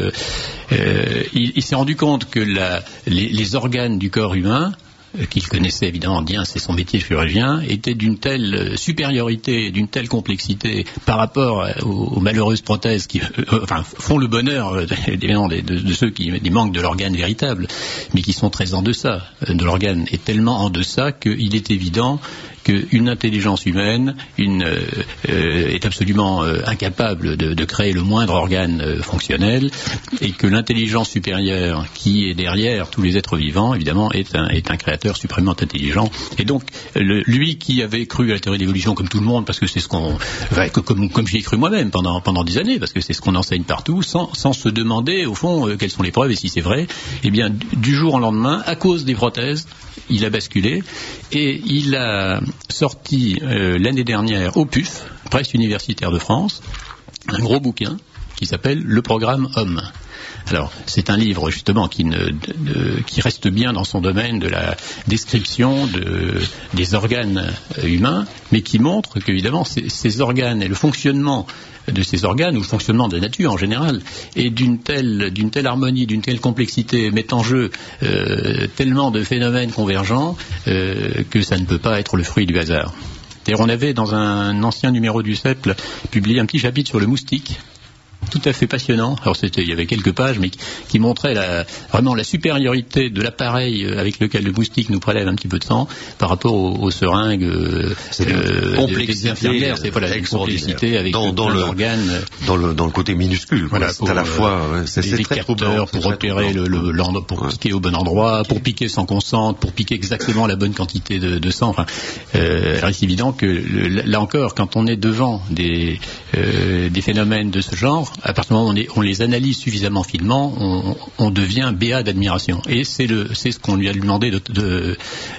il s'est rendu compte que les organes du corps humain, qu'il connaissait évidemment bien, c'est son métier chirurgien, était d'une telle supériorité, d'une telle complexité par rapport aux malheureuses prothèses qui font le bonheur évidemment de ceux qui manquent de l'organe véritable, mais qui sont très en deçà de l'organe, et tellement en deçà qu'il est évident qu'une intelligence humaine est absolument incapable de créer le moindre organe fonctionnel, et que l'intelligence supérieure qui est derrière tous les êtres vivants, évidemment, est un créateur suprêmement intelligent. Et donc, lui qui avait cru à la théorie de l'évolution comme tout le monde, parce que c'est ce qu'on... comme j'y ai cru moi-même pendant des années, parce que c'est ce qu'on enseigne partout, sans se demander, au fond, quelles sont les preuves et si c'est vrai, eh bien, du jour au lendemain, à cause des prothèses, il a basculé, et il a sorti l'année dernière au PUF, Presse universitaire de France, un gros bouquin qui s'appelle Le programme Homme. Alors, c'est un livre justement qui reste bien dans son domaine de la description des organes humains, mais qui montre qu'évidemment ces organes et le fonctionnement de ces organes, ou le fonctionnement de la nature en général, est d'une telle harmonie, d'une telle complexité, met en jeu tellement de phénomènes convergents que ça ne peut pas être le fruit du hasard. D'ailleurs, on avait dans un ancien numéro du Seple publié un petit chapitre sur le moustique, tout à fait passionnant. Alors il y avait quelques pages, mais qui montraient vraiment la supériorité de l'appareil avec lequel le moustique nous prélève un petit peu de sang par rapport aux seringues des infirmières. C'est voilà, une complexité avec l'organe. Dans le côté minuscule. Voilà, c'est à la fois des écarteurs pour repérer pour piquer au bon endroit, pour piquer sans qu'on sente, pour piquer exactement la bonne quantité de sang. Enfin, alors c'est évident que là encore, quand on est devant des phénomènes de ce genre, à partir du moment où on les analyse suffisamment finement, on devient béat d'admiration. Et c'est ce qu'on lui a demandé de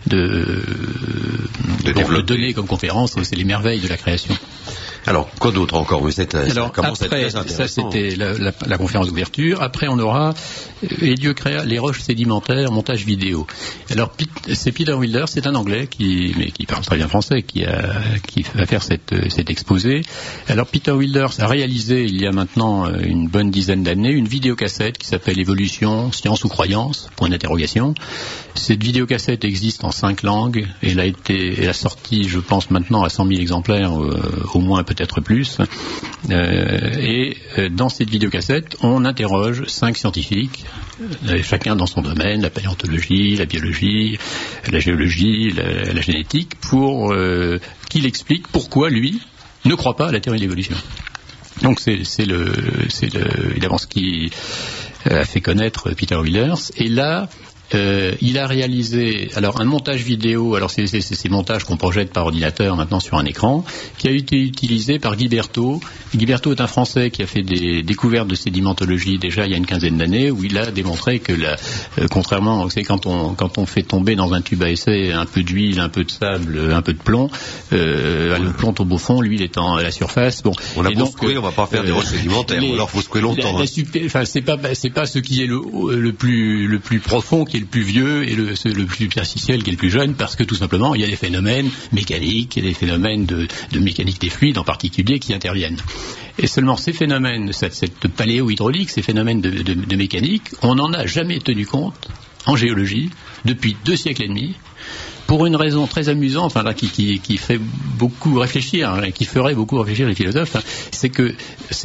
donner comme conférence, c'est les merveilles de la création. Alors, quoi d'autre encore? Alors, après, ça c'était la conférence d'ouverture. Après, on aura Et Dieu créa les roches sédimentaires, montage vidéo. Alors, c'est Peter Wilder, c'est un Anglais qui parle très bien français, qui va faire cet exposé. Alors, Peter Wilder a réalisé, il y a maintenant une bonne dizaine d'années, une vidéocassette qui s'appelle Évolution, science ou croyance, point d'interrogation. Cette vidéocassette existe en 5 langues. Elle a sorti, je pense, maintenant à 100 000 exemplaires, au moins peut-être plus. Et dans cette vidéocassette, on interroge 5 scientifiques, chacun dans son domaine, la paléontologie, la biologie, la géologie, la génétique, pour qu'il explique pourquoi lui ne croit pas à la théorie de l'évolution. Donc c'est évidemment ce qui a fait connaître Peter Wilders. Et là, il a réalisé un montage vidéo, alors c'est ces montages qu'on projette par ordinateur maintenant sur un écran, qui a été utilisé par Guy Berthaud. Guy Berthaud est un Français qui a fait des découvertes de sédimentologie déjà il y a une quinzaine d'années, où il a démontré que contrairement, c'est quand on fait tomber dans un tube à essai un peu d'huile, un peu de sable, un peu de plomb, le plomb tombe au fond, l'huile est à la surface. Bon, on a beau secouer, on va pas faire des roches sédimentaires, alors faut secouer longtemps. C'est pas ce qui est le plus profond qui est le plus vieux et le plus superficiel qui est le plus jeune, parce que tout simplement, il y a des phénomènes mécaniques, il y a des phénomènes de mécanique des fluides en particulier qui interviennent. Et seulement ces phénomènes, cette paléo-hydraulique, ces phénomènes de mécanique, on n'en a jamais tenu compte en géologie depuis 2 siècles et demi, pour une raison très amusante, enfin là, qui fait beaucoup réfléchir, hein, qui ferait beaucoup réfléchir les philosophes, hein, c'est que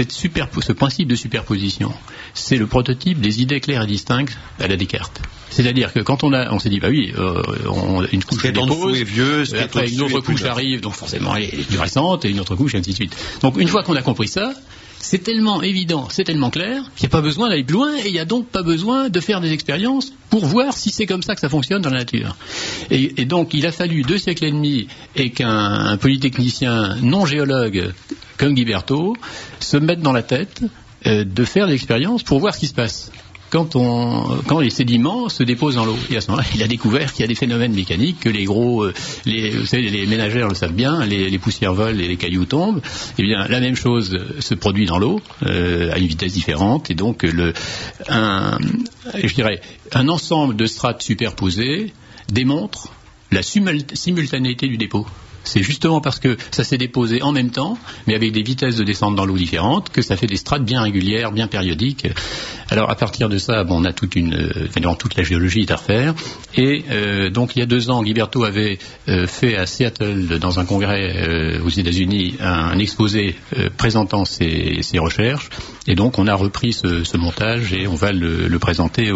ce principe de superposition, c'est le prototype des idées claires et distinctes à la Descartes. C'est-à-dire que quand on s'est dit, bah oui, une couche se dépose, après une autre couche arrive, donc forcément elle est plus récente, et une autre couche, et ainsi de suite. Donc une fois qu'on a compris ça, c'est tellement évident, c'est tellement clair, qu'il n'y a pas besoin d'aller plus loin, et il n'y a donc pas besoin de faire des expériences pour voir si c'est comme ça que ça fonctionne dans la nature. Et donc il a fallu 2 siècles et demi et qu'un polytechnicien non géologue comme Guiberto se mette dans la tête de faire des expériences pour voir ce qui se passe quand les sédiments se déposent dans l'eau. Et à ce moment-là, il a découvert qu'il y a des phénomènes mécaniques, que vous savez, les ménagères le savent bien, les poussières volent et les cailloux tombent. Eh bien, la même chose se produit dans l'eau, à une vitesse différente, et donc un ensemble de strates superposées démontre la simultanéité du dépôt. C'est justement parce que ça s'est déposé en même temps, mais avec des vitesses de descente dans l'eau différentes, que ça fait des strates bien régulières, bien périodiques. Alors à partir de ça, on a toute la géologie est à refaire. Et donc il y a 2 ans, Guiberto avait fait à Seattle, dans un congrès aux États-Unis, un exposé présentant ses recherches. Et donc on a repris ce montage et on va le présenter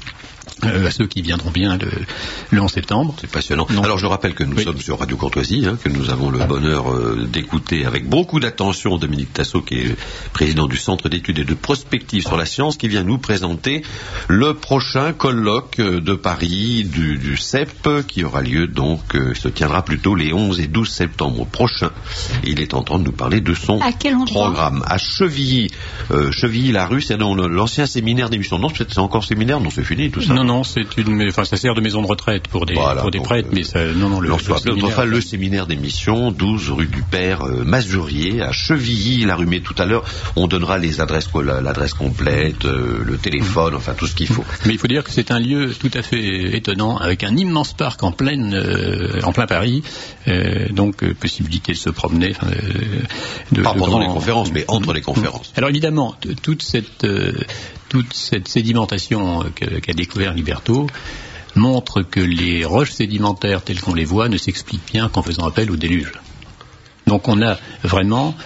à ceux qui viendront bien le 11 septembre. C'est passionnant. Alors je rappelle que nous sommes sur Radio Courtoisie, que nous avons le bonheur d'écouter avec beaucoup d'attention Dominique Tassot, qui est président du Centre d'études et de prospective sur la science, qui vient nous présenter le prochain colloque de Paris du CEP, qui aura lieu se tiendra plutôt les 11 et 12 septembre prochains. Et il est en train de nous parler de son programme. À Chevilly-la-Rue, c'est dans l'ancien séminaire d'émission. Non, c'est encore séminaire, non, c'est fini tout ça. Non, ça sert de maison de retraite pour des prêtres, mais ça, le séminaire d'émission, 12 rue du Père Mazurier, à Chevilly-la-Rue. Mais tout à l'heure, on donnera l'adresse complète, le téléphone, enfin tout ce qu'il faut. Mais il faut dire que c'est un lieu tout à fait étonnant, avec un immense parc en plein Paris, donc possibilité de se promener. Pas pendant les conférences, mais entre les conférences. Alors évidemment, toute cette sédimentation qu'a découvert Guiberto montre que les roches sédimentaires telles qu'on les voit ne s'expliquent bien qu'en faisant appel au déluge. Donc on a vraiment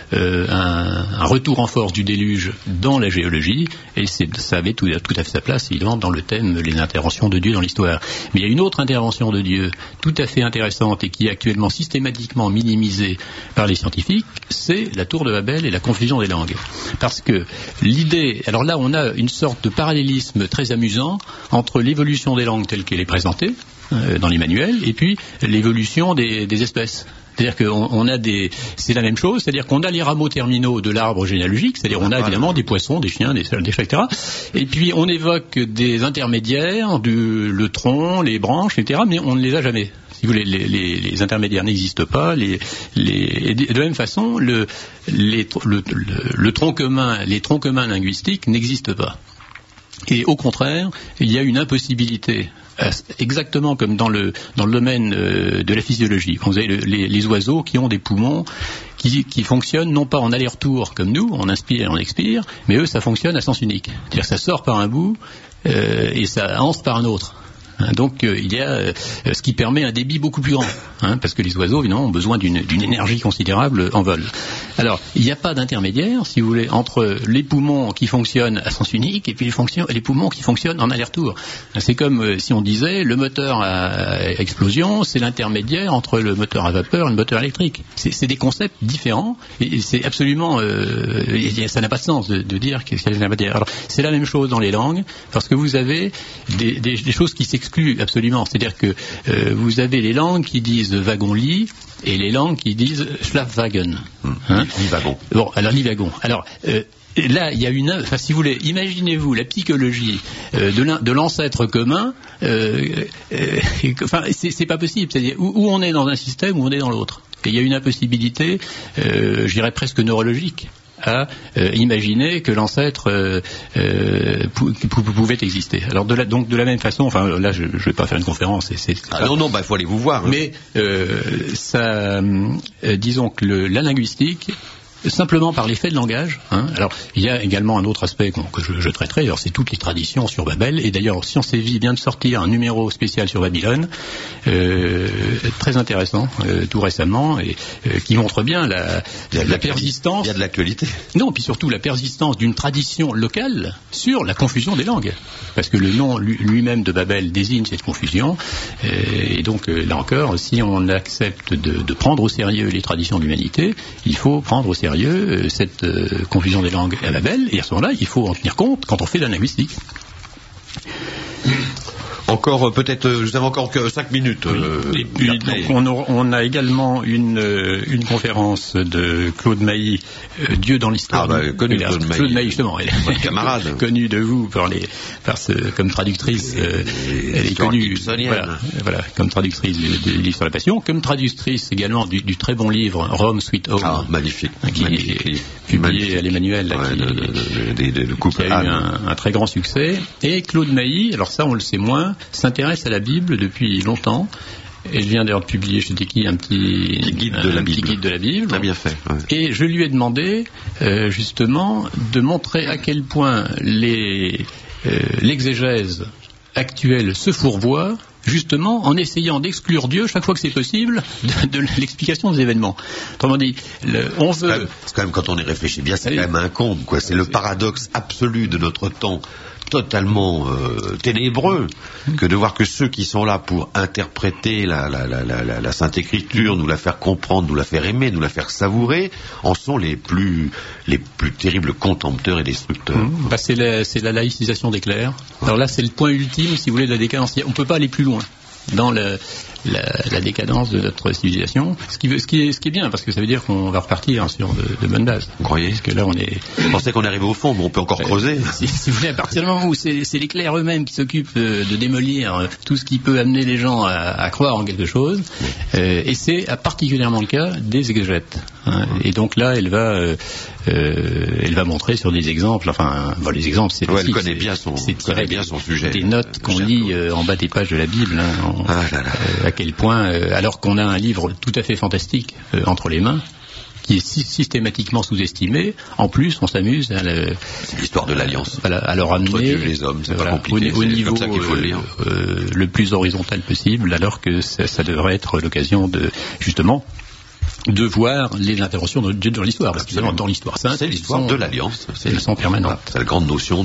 un retour en force du déluge dans la géologie, et ça avait tout à fait sa place évidemment dans le thème les interventions de Dieu dans l'histoire. Mais il y a une autre intervention de Dieu tout à fait intéressante et qui est actuellement systématiquement minimisée par les scientifiques, c'est la tour de Babel et la confusion des langues. Parce que l'idée, alors là on a une sorte de parallélisme très amusant entre l'évolution des langues telle qu'elle est présentée dans les manuels et puis l'évolution des espèces. C'est-à-dire c'est la même chose, c'est-à-dire qu'on a les rameaux terminaux de l'arbre généalogique, c'est-à-dire on a évidemment des poissons, des chiens, des chats, etc. Et puis on évoque des intermédiaires, le tronc, les branches, etc. Mais on ne les a jamais. Si vous voulez, les intermédiaires n'existent pas. De la même façon, les troncs communs linguistiques n'existent pas. Et au contraire, il y a une impossibilité, exactement comme dans le domaine de la physiologie. Vous avez les oiseaux qui ont des poumons qui fonctionnent non pas en aller-retour comme nous, on inspire, on expire, mais eux ça fonctionne à sens unique. C'est-à-dire que ça sort par un bout et ça entre par un autre. Donc il y a ce qui permet un débit beaucoup plus grand, parce que les oiseaux évidemment ont besoin d'une énergie considérable en vol. Alors il n'y a pas d'intermédiaire, si vous voulez, entre les poumons qui fonctionnent à sens unique et puis les poumons qui fonctionnent en aller-retour. C'est comme si on disait le moteur à explosion, c'est l'intermédiaire entre le moteur à vapeur et le moteur électrique. C'est des concepts différents et c'est absolument ça n'a pas de sens de dire qu'il y a des intermédiaires. Alors c'est la même chose dans les langues, parce que vous avez des choses qui s'excluent absolument. C'est-à-dire que vous avez les langues qui disent wagon-lit et les langues qui disent Schlafwagen. Livagon. Bon, alors Livagon. Alors là, il y a si vous voulez, imaginez-vous la psychologie de l'ancêtre commun. C'est pas possible. C'est-à-dire où on est dans un système, où on est dans l'autre. Et il y a une impossibilité, je dirais presque neurologique. à imaginer que l'ancêtre pouvait exister. Alors donc de la même façon, enfin là je ne vais pas faire une conférence. Non, il faut aller vous voir. Mais disons que la linguistique, simplement par l'effet de langage. Alors, il y a également un autre aspect que je traiterai, alors c'est toutes les traditions sur Babel, et d'ailleurs Science et Vie vient de sortir un numéro spécial sur Babylone, très intéressant, tout récemment, et qui montre bien la persistance... Il y a de l'actualité. Non, puis surtout la persistance d'une tradition locale sur la confusion des langues. Parce que le nom lui-même de Babel désigne cette confusion, et donc là encore, si on accepte de prendre au sérieux les traditions de l'humanité, il faut prendre au sérieux cette confusion des langues à Babel, et à ce moment-là, il faut en tenir compte quand on fait de la linguistique. Encore peut-être, nous avons encore que 5 minutes. Et puis, donc, on a également une conférence de Claude Mailly, Dieu dans l'histoire. Connu Claude Mailly, justement, votre camarade, connue de vous comme traductrice. Elle est connue, voilà, comme traductrice du livre sur la Passion, comme traductrice également du très bon livre Rome Sweet Home. Magnifique. Qui est publié à l'Emmanuel, qui a eu un très grand succès. Et Claude Mailly, alors ça on le sait moins, s'intéresse à la Bible depuis longtemps. Elle vient d'ailleurs de publier chez Tiki un petit guide de la Bible. Très bien fait. Ouais. Et je lui ai demandé justement de montrer à quel point l'exégèse actuelle se fourvoie, justement en essayant d'exclure Dieu chaque fois que c'est possible de l'explication des événements. Autrement dit, c'est quand même, quand on y réfléchit bien, c'est quand même un conte, quoi. C'est le paradoxe absolu de notre temps, totalement ténébreux, que de voir que ceux qui sont là pour interpréter la Sainte Écriture, nous la faire comprendre, nous la faire aimer, nous la faire savourer, en sont les plus terribles contempteurs et destructeurs. C'est la laïcisation des clercs. Alors là, c'est le point ultime, si vous voulez, de la décadence. On ne peut pas aller plus loin dans la décadence de notre civilisation, ce qui est bien, parce que ça veut dire qu'on va repartir sur de bonnes bases. Vous croyez ? Parce que là, je pensais qu'on arrivait au fond, mais on peut encore creuser. Si vous voulez, à partir du moment où c'est les clercs eux-mêmes qui s'occupent de démolir tout ce qui peut amener les gens à croire en quelque chose, et c'est particulièrement le cas des exégètes. Et donc là, elle va montrer sur des exemples, les exemples, elle connaît bien son sujet. Des notes qu'on lit en bas des pages de la Bible, à quel point, alors qu'on a un livre tout à fait fantastique entre les mains, qui est systématiquement sous-estimé, en plus on s'amuse à c'est l'histoire de l'alliance. À leur amener les hommes, c'est pas compliqué, au niveau comme ça qu'il faut le lire. Le plus horizontal possible, alors que ça devrait être l'occasion de voir les interventions de Dieu dans l'histoire, parce que dans l'histoire sainte, c'est l'histoire de l'alliance, elles sont permanentes. C'est la grande notion.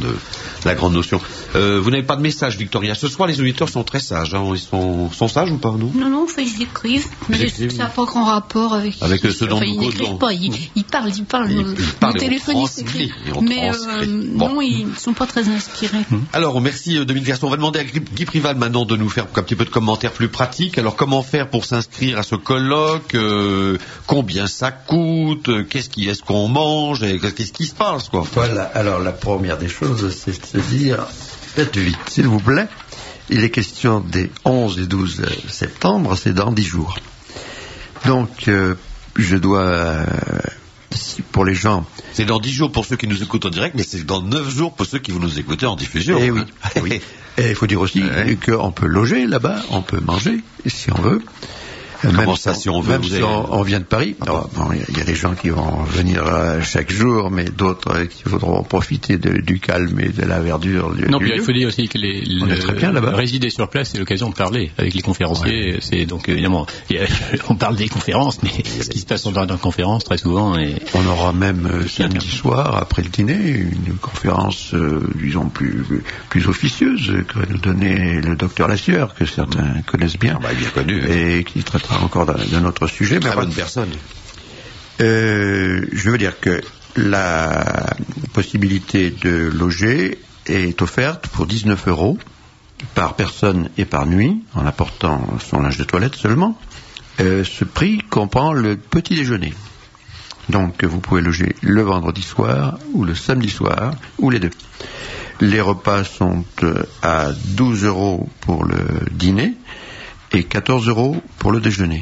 Vous n'avez pas de message, Victoria. Ce soir, les auditeurs sont très sages. Ils sont sages ou pas, non ? Non, ils écrivent. Mais ça n'a pas grand rapport avec ce dont nous causons. Ils parlent. Le téléphoniste écrit. Mais non, ils ne sont pas très inspirés. Alors, merci Dominique Gaston. On va demander à Guy Prival maintenant de nous faire un petit peu de commentaires plus pratiques. Alors, comment faire pour s'inscrire à ce colloque ? Combien ça coûte, qu'est-ce qu'on mange, qu'est-ce qui se passe, quoi. Voilà, alors la première des choses, c'est de se dire, faites vite, s'il vous plaît. Il est question des 11 et 12 septembre, c'est dans 10 jours. Donc, je dois, pour les gens... C'est dans 10 jours pour ceux qui nous écoutent en direct, mais c'est dans 9 jours pour ceux qui vont nous écouter en diffusion. Eh oui. Et il faut dire aussi qu'on peut loger là-bas, on peut manger, si on veut. Comment ça, si on veut, on vient de Paris. Il y a des gens qui vont venir chaque jour, mais d'autres qui voudront profiter du calme et de la verdure. Il faut dire aussi que résider sur place, c'est l'occasion de parler avec les conférenciers. Ouais. C'est donc évidemment, on parle des conférences, mais ce qui se passe dans une conférence très souvent. On aura même samedi soir, après le dîner, une conférence, disons plus officieuse que va nous donner le docteur Lassieur, que certains connaissent bien, bien connu, et qui traitera encore d'un autre sujet, mais bonne personne. Je veux dire que la possibilité de loger est offerte pour 19 € par personne et par nuit, en apportant son linge de toilette seulement. Ce prix comprend le petit déjeuner. Donc vous pouvez loger le vendredi soir ou le samedi soir, ou les deux. Les repas sont à 12 € pour le dîner et 14 € pour le déjeuner.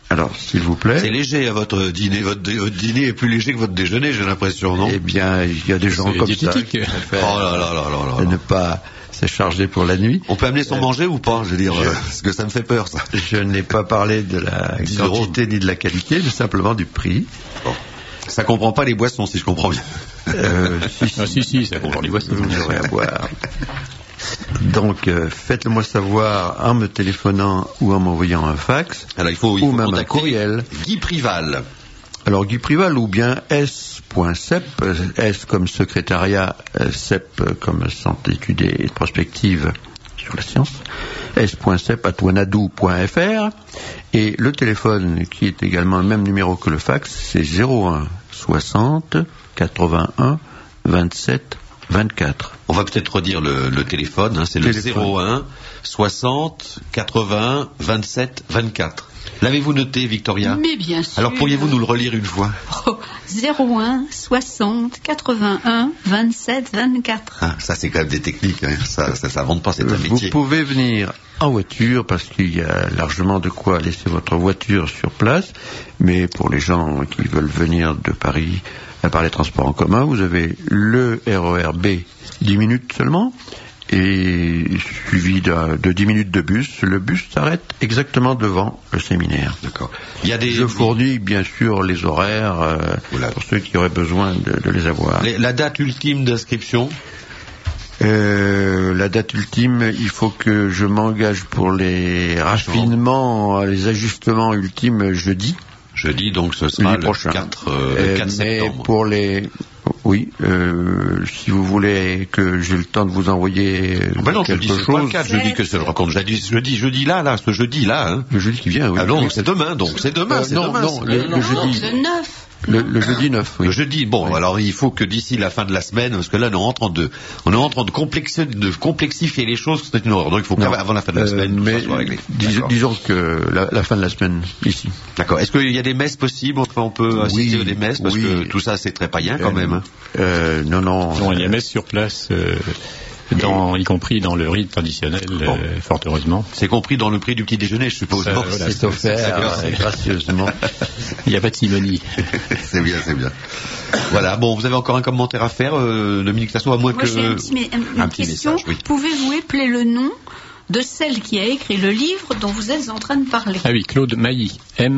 Alors, s'il vous plaît. C'est léger, votre dîner. Votre dîner est plus léger que votre déjeuner, j'ai l'impression, non? Eh bien, il y a des gens comme ça qui préfèrent ne pas se charger pour la nuit. On peut amener son manger ou pas? Je veux dire, parce que ça me fait peur, ça. Je n'ai pas parlé de la quantité ni de la qualité, mais simplement du prix. Bon. Ça comprend pas les boissons, si je comprends bien. Si, ça comprend les boissons. Vous aurez à boire. Donc, faites-le-moi savoir en me téléphonant ou en m'envoyant un fax. Alors, il faut même un courriel. Guy Prival. Alors, Guy Prival ou bien S.Cep, S comme secrétariat, CEP comme centre d'études et de prospective sur la science, s.cep@wanadoo.fr, et le téléphone qui est également le même numéro que le fax, c'est 01 60 81 27 24. On va peut-être redire le téléphone, hein, c'est le 01 60 81 27 24. L'avez-vous noté, Victoria? Mais bien sûr. Alors pourriez-vous nous le relire une fois? 01 60 81 27 24. Ah, ça c'est quand même des techniques, hein. Ça s'invente pas, c'est un métier. Vous pouvez venir en voiture parce qu'il y a largement de quoi laisser votre voiture sur place, mais pour les gens qui veulent venir de Paris par les transports en commun, vous avez le RER B 10 minutes seulement, et suivi de 10 minutes de bus. Le bus s'arrête exactement devant le séminaire. D'accord. Je fournis bien sûr les horaires pour ceux qui auraient besoin de les avoir. La date ultime d'inscription? La date ultime, il faut que je m'engage pour les raffinements, les ajustements ultimes jeudi. Jeudi, donc ce sera le 4 septembre. Mais pour les... Oui, si vous voulez que j'ai le temps de vous envoyer quelque chose... Je dis que c'est le raconte. Jeudi là, ce jeudi-là. Hein. Le jeudi qui vient, oui. Ah non, c'est demain, le jeudi... Le 9. Le jeudi 9, oui. Le jeudi, bon, oui. Alors il faut que d'ici la fin de la semaine, parce que là on est en train de complexifier les choses, c'est une horreur. Donc il faut qu'avant la fin de la semaine, mais ça soit réglé. Disons que la fin de la semaine, ici. D'accord. Est-ce qu'il y a des messes possibles? Enfin, on peut assister à des messes, parce que tout ça c'est très païen quand même. Non. Non, il y a messe sur place. Y compris dans le rite traditionnel, fort heureusement. C'est compris dans le prix du petit déjeuner, je suppose. Voilà, c'est offert gracieusement. Il n'y a pas de simonie. C'est bien. Voilà, bon, vous avez encore un commentaire à faire, Dominique Tasso, à moins que... J'ai une petit question. Message, oui. Pouvez-vous épeler le nom de celle qui a écrit le livre dont vous êtes en train de parler? Ah oui, Claude Mailly.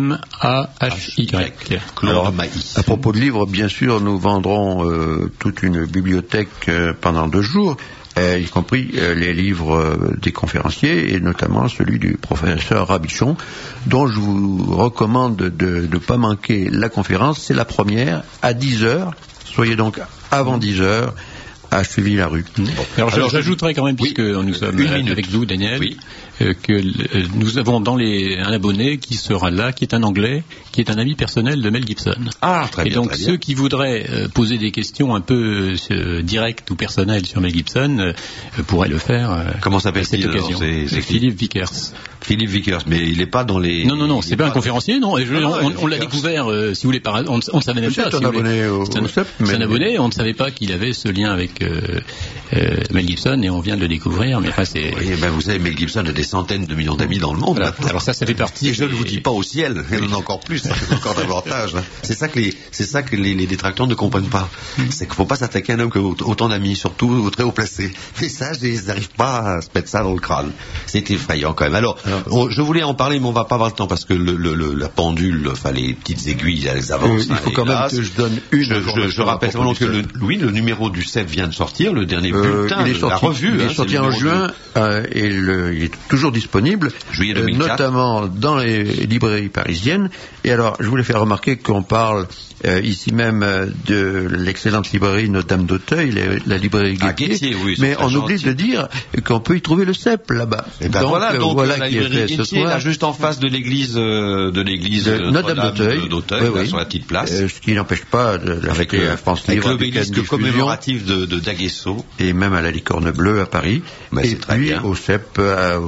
M-A-H-Y. Claude Mailly. À propos de livres, bien sûr, nous vendrons toute une bibliothèque pendant 2 jours. Y compris les livres des conférenciers, et notamment celui du professeur Rabichon, dont je vous recommande de ne pas manquer la conférence. C'est la première, à 10h. Soyez donc avant 10h à Cheville-la-Rue. Alors j'ajouterais quand même, puisque nous sommes avec vous, Daniel, que nous avons un abonné qui sera là, qui est un Anglais, qui est un ami personnel de Mel Gibson. Ah, très bien. Et donc ceux qui voudraient poser des questions un peu directes ou personnelles sur Mel Gibson pourraient le faire. Comment s'appelle-t-il cette occasion? C'est Philippe Vickers. Philippe Vickers, mais il n'est pas dans les... Non, c'est pas un conférencier, non. On l'a découvert, si vous voulez, on ne savait même pas. C'est un abonné au CEP. C'est un abonné, on ne savait pas qu'il avait ce lien avec Mel Gibson, et on vient de le découvrir. Mais enfin, c'est... Oui, vous savez, Mel Gibson a des centaines de millions d'amis dans le monde. Voilà. Alors ça fait partie... Et je ne vous dis pas au ciel, il y en a encore plus, encore davantage. C'est ça que les détracteurs ne comprennent pas. C'est qu'il ne faut pas s'attaquer à un homme qui a autant d'amis, surtout très haut placés. Mais ça, ils n'arrivent pas à se mettre ça dans le crâne. C'est effrayant quand même. Alors, je voulais en parler, mais on ne va pas avoir le temps, parce que la pendule, enfin les petites aiguilles, elles avancent. Il faut quand même que je donne une... Je rappelle simplement que le numéro du CEP vient de sortir, le dernier bulletin, la revue. Il est sorti en juin, et il est toujours disponible, juillet 2004. Notamment dans les librairies parisiennes. Et alors, je voulais faire remarquer qu'on parle ici même de l'excellente librairie Notre-Dame d'Auteuil, la librairie Guettier, mais on oublie de dire qu'on peut y trouver le CEP là-bas. Et donc, voilà la librairie Guettier, là, juste en face de l'église Notre-Dame d'Auteuil, sur la petite place. Ce qui n'empêche pas d'acheter à France Livre, avec l'obélisque commémoratif de Daguesseau, et même à la Licorne Bleue à Paris, et puis au CEP,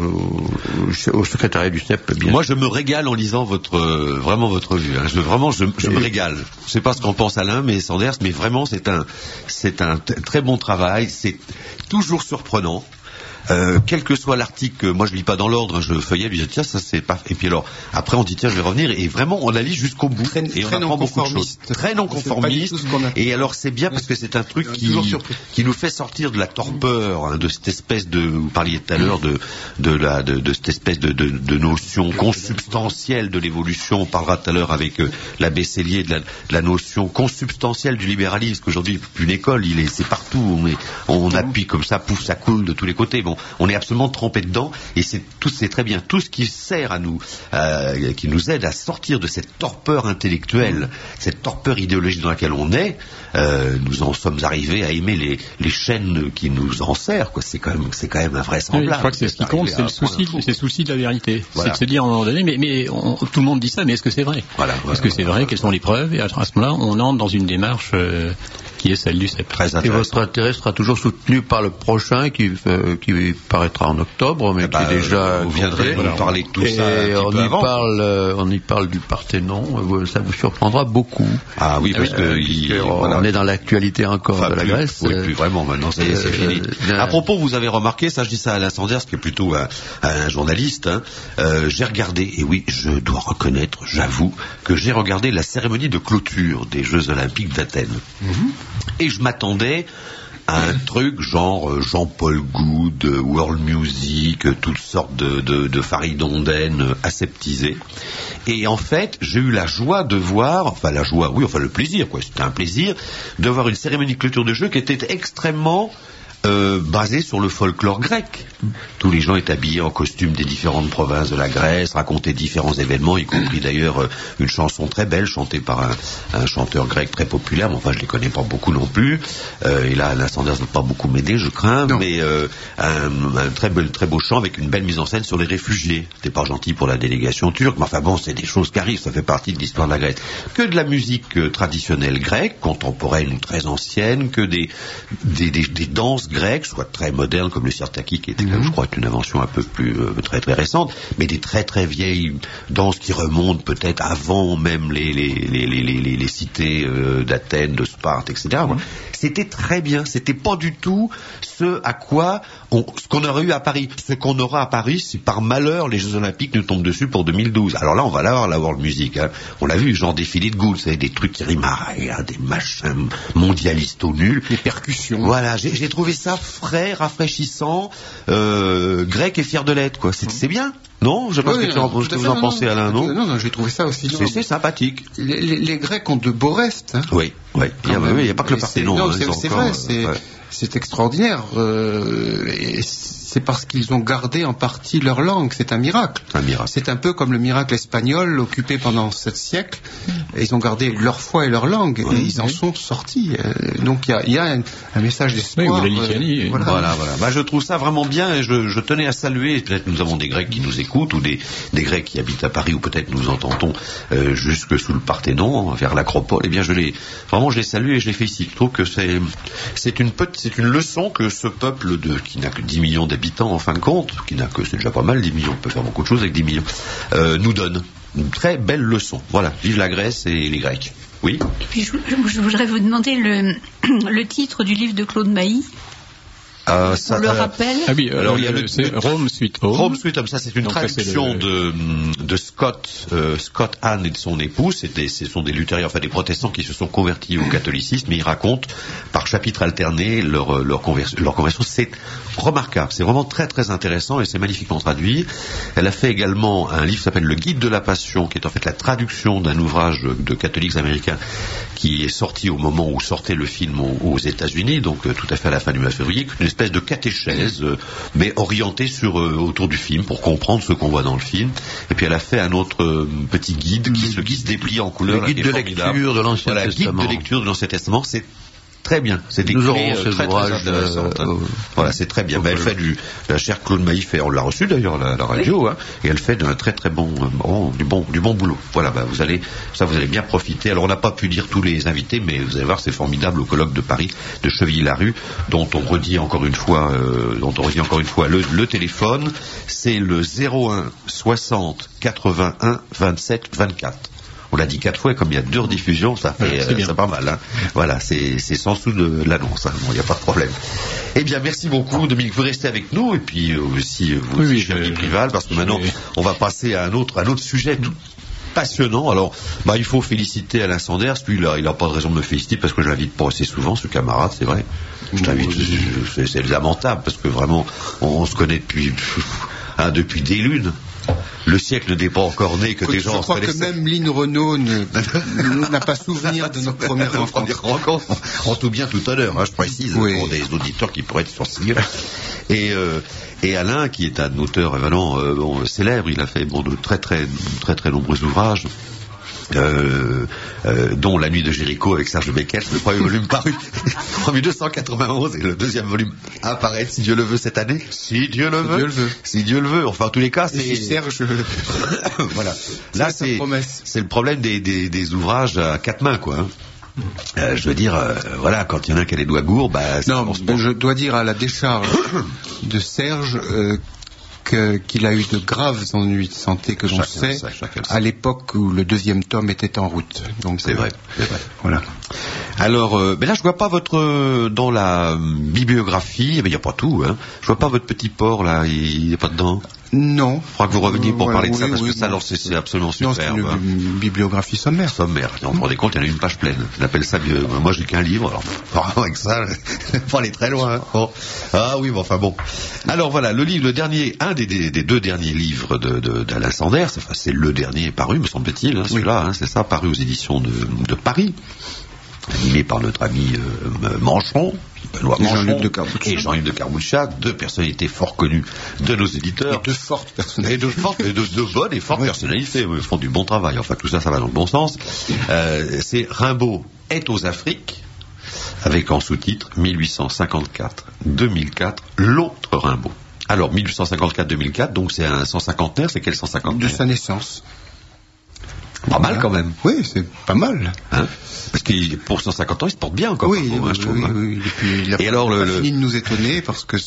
au secrétariat du CEP. Bien Moi, je me régale en lisant votre revue. Hein. Je me régale. Je sais pas ce qu'en pense Alain, mais Sanders, mais vraiment, c'est un très bon travail. C'est toujours surprenant. quel que soit l'article, moi je lis pas dans l'ordre, je feuillette, je dis tiens ça c'est pas, et puis alors après on dit tiens je vais revenir, et vraiment on la lit jusqu'au bout, et on apprend beaucoup de choses. Très non conformiste, et alors c'est bien parce que c'est un truc qui nous fait sortir de la torpeur, hein, de cette espèce de, vous parliez tout à l'heure de cette espèce de notion consubstantielle de l'évolution. On parlera tout à l'heure avec l'abbé Cellier de la notion consubstantielle du libéralisme, qu'aujourd'hui une école, c'est partout, on appuie comme ça, pouf, ça coule de tous les côtés. Bon, on est absolument trempé dedans, et c'est très bien. Tout ce qui sert à nous, qui nous aide à sortir de cette torpeur intellectuelle, cette torpeur idéologique dans laquelle on est, nous en sommes arrivés à aimer les chaînes qui nous en servent, quoi. C'est quand même invraisemblable. Oui, je crois que c'est ce qui compte, c'est le souci de la vérité. Voilà. C'est de se dire à un moment donné, mais tout le monde dit ça, mais est-ce que c'est vrai? Est-ce que c'est vrai? Quelles sont les preuves? Et à ce moment-là, on entre dans une démarche qui est celle du CEP. Et votre intérêt sera toujours soutenu par le prochain qui paraîtra en octobre, mais qui est déjà... Vous viendrez nous parler de tout ça un petit peu avant. On y parle du Parthénon, ça vous surprendra beaucoup. Ah oui, parce que on est dans l'actualité encore de la Grèce. Oui, plus vraiment, maintenant c'est fini. À propos, vous avez remarqué, ça je dis ça à l'incendiaire, ce qui est plutôt un journaliste, hein, j'ai regardé, et oui, je dois reconnaître, j'avoue, que j'ai regardé la cérémonie de clôture des Jeux Olympiques d'Athènes. Et je m'attendais à un truc genre Jean-Paul Goud, World Music, toutes sortes de faridondaines aseptisées. Et en fait, j'ai eu la joie de voir, le plaisir, quoi. C'était un plaisir de voir une cérémonie de clôture de jeux qui était extrêmement basé sur le folklore grec. Tous les gens étaient habillés en costume des différentes provinces de la Grèce, racontaient différents événements, y compris d'ailleurs une chanson très belle chantée par un chanteur grec très populaire, mais enfin je les connais pas beaucoup non plus, et là l'incendiaire ne va pas beaucoup m'aider, je crains, mais un très beau chant avec une belle mise en scène sur les réfugiés. C'était pas gentil pour la délégation turque, mais enfin bon, c'est des choses qui arrivent, ça fait partie de l'histoire de la Grèce. Que de la musique traditionnelle grecque, contemporaine ou très ancienne, que des danses grecques, soit très modernes comme le sirtaki qui était, je crois, une invention un peu plus très très récente, mais des très très vieilles danses qui remontent peut-être avant même les cités d'Athènes, de Sparte, etc. C'était très bien, c'était pas du tout ce qu'on aurait eu à Paris. Ce qu'on aura à Paris, si par malheur les Jeux Olympiques nous tombent dessus pour 2012. Alors là, on va l'avoir, la World Music. Hein. On l'a vu, genre défilé de Gould, c'est des trucs qui riment à rien, des machins mondialistes au nul. Des percussions. Voilà, j'ai trouvé ça frais, rafraîchissant, grec et fier de l'être, quoi. C'est bien. Non, je sais pas ce que vous en pensez, Alain, non? Non, j'ai trouvé ça aussi. C'est sympathique. Les Grecs ont de beaux restes. Hein. Oui. Il n'y a pas que le Parthénon. Non, c'est vrai, c'est extraordinaire. C'est parce qu'ils ont gardé en partie leur langue. C'est un miracle. C'est un peu comme le miracle espagnol occupé pendant 7 siècles. Et ils ont gardé leur foi et leur langue. Et ils en sont sortis. Donc il y a un message d'espoir. Oui, la Lituanie. Voilà. Je trouve ça vraiment bien. Et je tenais à saluer. Peut-être nous avons des Grecs qui nous écoutent, ou des Grecs qui habitent à Paris, ou peut-être nous entendons jusque sous le Parthénon, vers l'Acropole. Eh bien, je les salue et je les félicite. Je trouve que c'est une leçon que ce peuple qui n'a que 10 millions d'habitants, en fin de compte, c'est déjà pas mal, 10 millions, on peut faire beaucoup de choses avec 10 millions, nous donne une très belle leçon. Voilà, vive la Grèce et les Grecs. Oui. Puis je voudrais vous demander le titre du livre de Claude Mailly. On le rappelle. Ah oui, alors il y a Rome Sweet Home. Rome Sweet Home, ça c'est une traduction de Scott Hahn et de son épouse. Ce sont des luthériens, enfin des protestants qui se sont convertis au catholicisme, mais ils racontent par chapitre alterné leur conversion. C'est remarquable, c'est vraiment très très intéressant et c'est magnifiquement traduit. Elle a fait également un livre qui s'appelle Le Guide de la Passion, qui est en fait la traduction d'un ouvrage de catholiques américains qui est sorti au moment où sortait le film aux États-Unis, donc tout à fait à la fin du mois de février, une espèce de catéchèse, mais orientée autour du film, pour comprendre ce qu'on voit dans le film. Et puis elle a fait un autre petit guide qui se déplie en couleur. Le guide de lecture de l'Ancien Testament. Guide de lecture de l'Ancien Testament, c'est très bien. C'est des Nous clés aurons très intéressantes. Voilà, c'est très bien. Elle fait la chère Claude Mailly on l'a reçu d'ailleurs à la radio, hein, et elle fait d'un très très bon, du bon boulot. Voilà, vous allez bien profiter. Alors on n'a pas pu dire tous les invités, mais vous allez voir, c'est formidable au colloque de Paris, de Chevilly-Larue, dont on redit encore une fois le téléphone, c'est le 01 60 81 27 24. On l'a dit 4 fois, comme il y a 2 rediffusions, ça fait c'est pas mal. Hein. Voilà, c'est 100 sous de l'annonce. Hein. Bon, il n'y a pas de problème. Eh bien, merci beaucoup, Dominique. Vous restez avec nous, et puis aussi, vous aussi, Jérémy Prival, parce que maintenant, on va passer à un autre sujet tout passionnant. Alors, il faut féliciter Alain Sanders. Lui, il n'a pas de raison de me féliciter, parce que je l'invite pas assez souvent, ce camarade, c'est vrai. Je t'invite, c'est lamentable, parce que vraiment, on se connaît depuis des lunes. Le siècle n'est pas encore né que des gens... Je crois que même Lynn Renault n'a pas souvenir de notre première rencontre. En tout bien, tout honneur, je précise, pour des auditeurs qui pourraient être sourcils. Et Alain, qui est un auteur vraiment célèbre, il a fait de très nombreux ouvrages. Dont La Nuit de Jéricho avec Serge Beckett, le premier volume paru en 1991 et le deuxième volume apparaît, si Dieu le veut, cette année. Si Dieu le veut. Enfin, en tous les cas, c'est Serge. Voilà. Là, c'est le problème des ouvrages à 4 mains, quoi. Hein. Je veux dire, voilà, quand il y en a un qui a les doigts gourds, je dois dire à la décharge de Serge qu'il a eu de graves ennuis de santé que l'on sait à l'époque où le 2e tome était en route. Donc c'est vrai. Voilà. Alors, là, je vois pas dans la bibliographie, il n'y a pas tout, hein. Je vois pas votre petit porc, là, il n'est pas dedans. Non. Il faudra que vous reveniez pour parler de ça, parce que ça, alors, c'est absolument super. C'est une bibliographie sommaire. On se rendait compte, il y en a une page pleine. Je l'appelle ça, moi, j'ai qu'un livre, alors, avec ça, faut aller très loin. Hein. Bon. Ah oui, enfin bon. Alors voilà, le livre, un des 2 derniers livres d'Alain Sanders, c'est le dernier paru, me semble-t-il, hein, celui-là, hein, c'est ça, paru aux éditions de Paris, animé par notre ami Manchon, Benoît Manchon et Jean-Luc de Carmouchat, 2 personnalités fort connues de nos éditeurs. Et 2 fortes personnalités. De bonnes et fortes personnalités, ils font du bon travail, enfin tout ça va dans le bon sens. C'est Rimbaud est aux Afriques, avec en sous-titre 1854-2004, l'autre Rimbaud. Alors 1854-2004, donc c'est un 150aire, c'est quel 150aire? De sa naissance. Pas mal quand même. Oui, c'est pas mal. Hein, parce que pour 150 ans, il se porte bien encore. Oui, je trouve. Oui. Et alors, fini de nous étonner parce que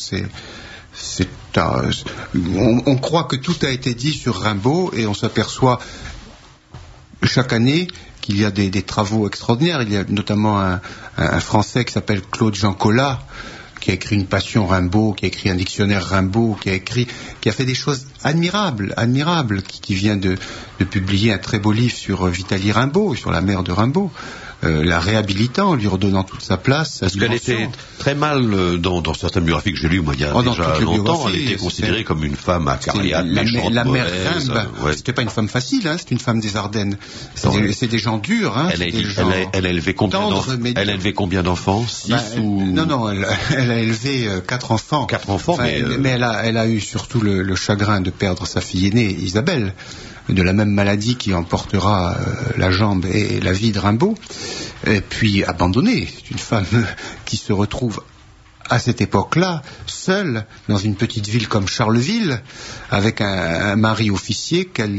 on croit que tout a été dit sur Rimbaud et on s'aperçoit chaque année qu'il y a des travaux extraordinaires. Il y a notamment un Français qui s'appelle Claude-Jean Collat, qui a écrit une passion Rimbaud, qui a écrit un dictionnaire Rimbaud, qui a fait des choses admirables, qui vient de publier un très beau livre sur Vitalie Rimbaud, sur la mère de Rimbaud, la réhabilitant, lui redonnant toute sa place. Parce qu'elle était très mal, dans certaines biographies que j'ai lues, moi, il y a déjà longtemps, elle était considérée comme une femme acariâtre, méchante, la mère mauvaise. Rimbaud, c'était pas une femme facile, hein, c'est une femme des Ardennes. C'est des gens durs, hein. Elle a élevé combien d'enfants? 6 Non, elle a élevé 4 enfants. 4 enfants, mais elle a eu surtout le chagrin de perdre sa fille aînée, Isabelle, de la même maladie qui emportera la jambe et la vie de Rimbaud, et puis abandonnée. C'est une femme qui se retrouve à cette époque-là, seule, dans une petite ville comme Charleville, avec un mari officier qu'elle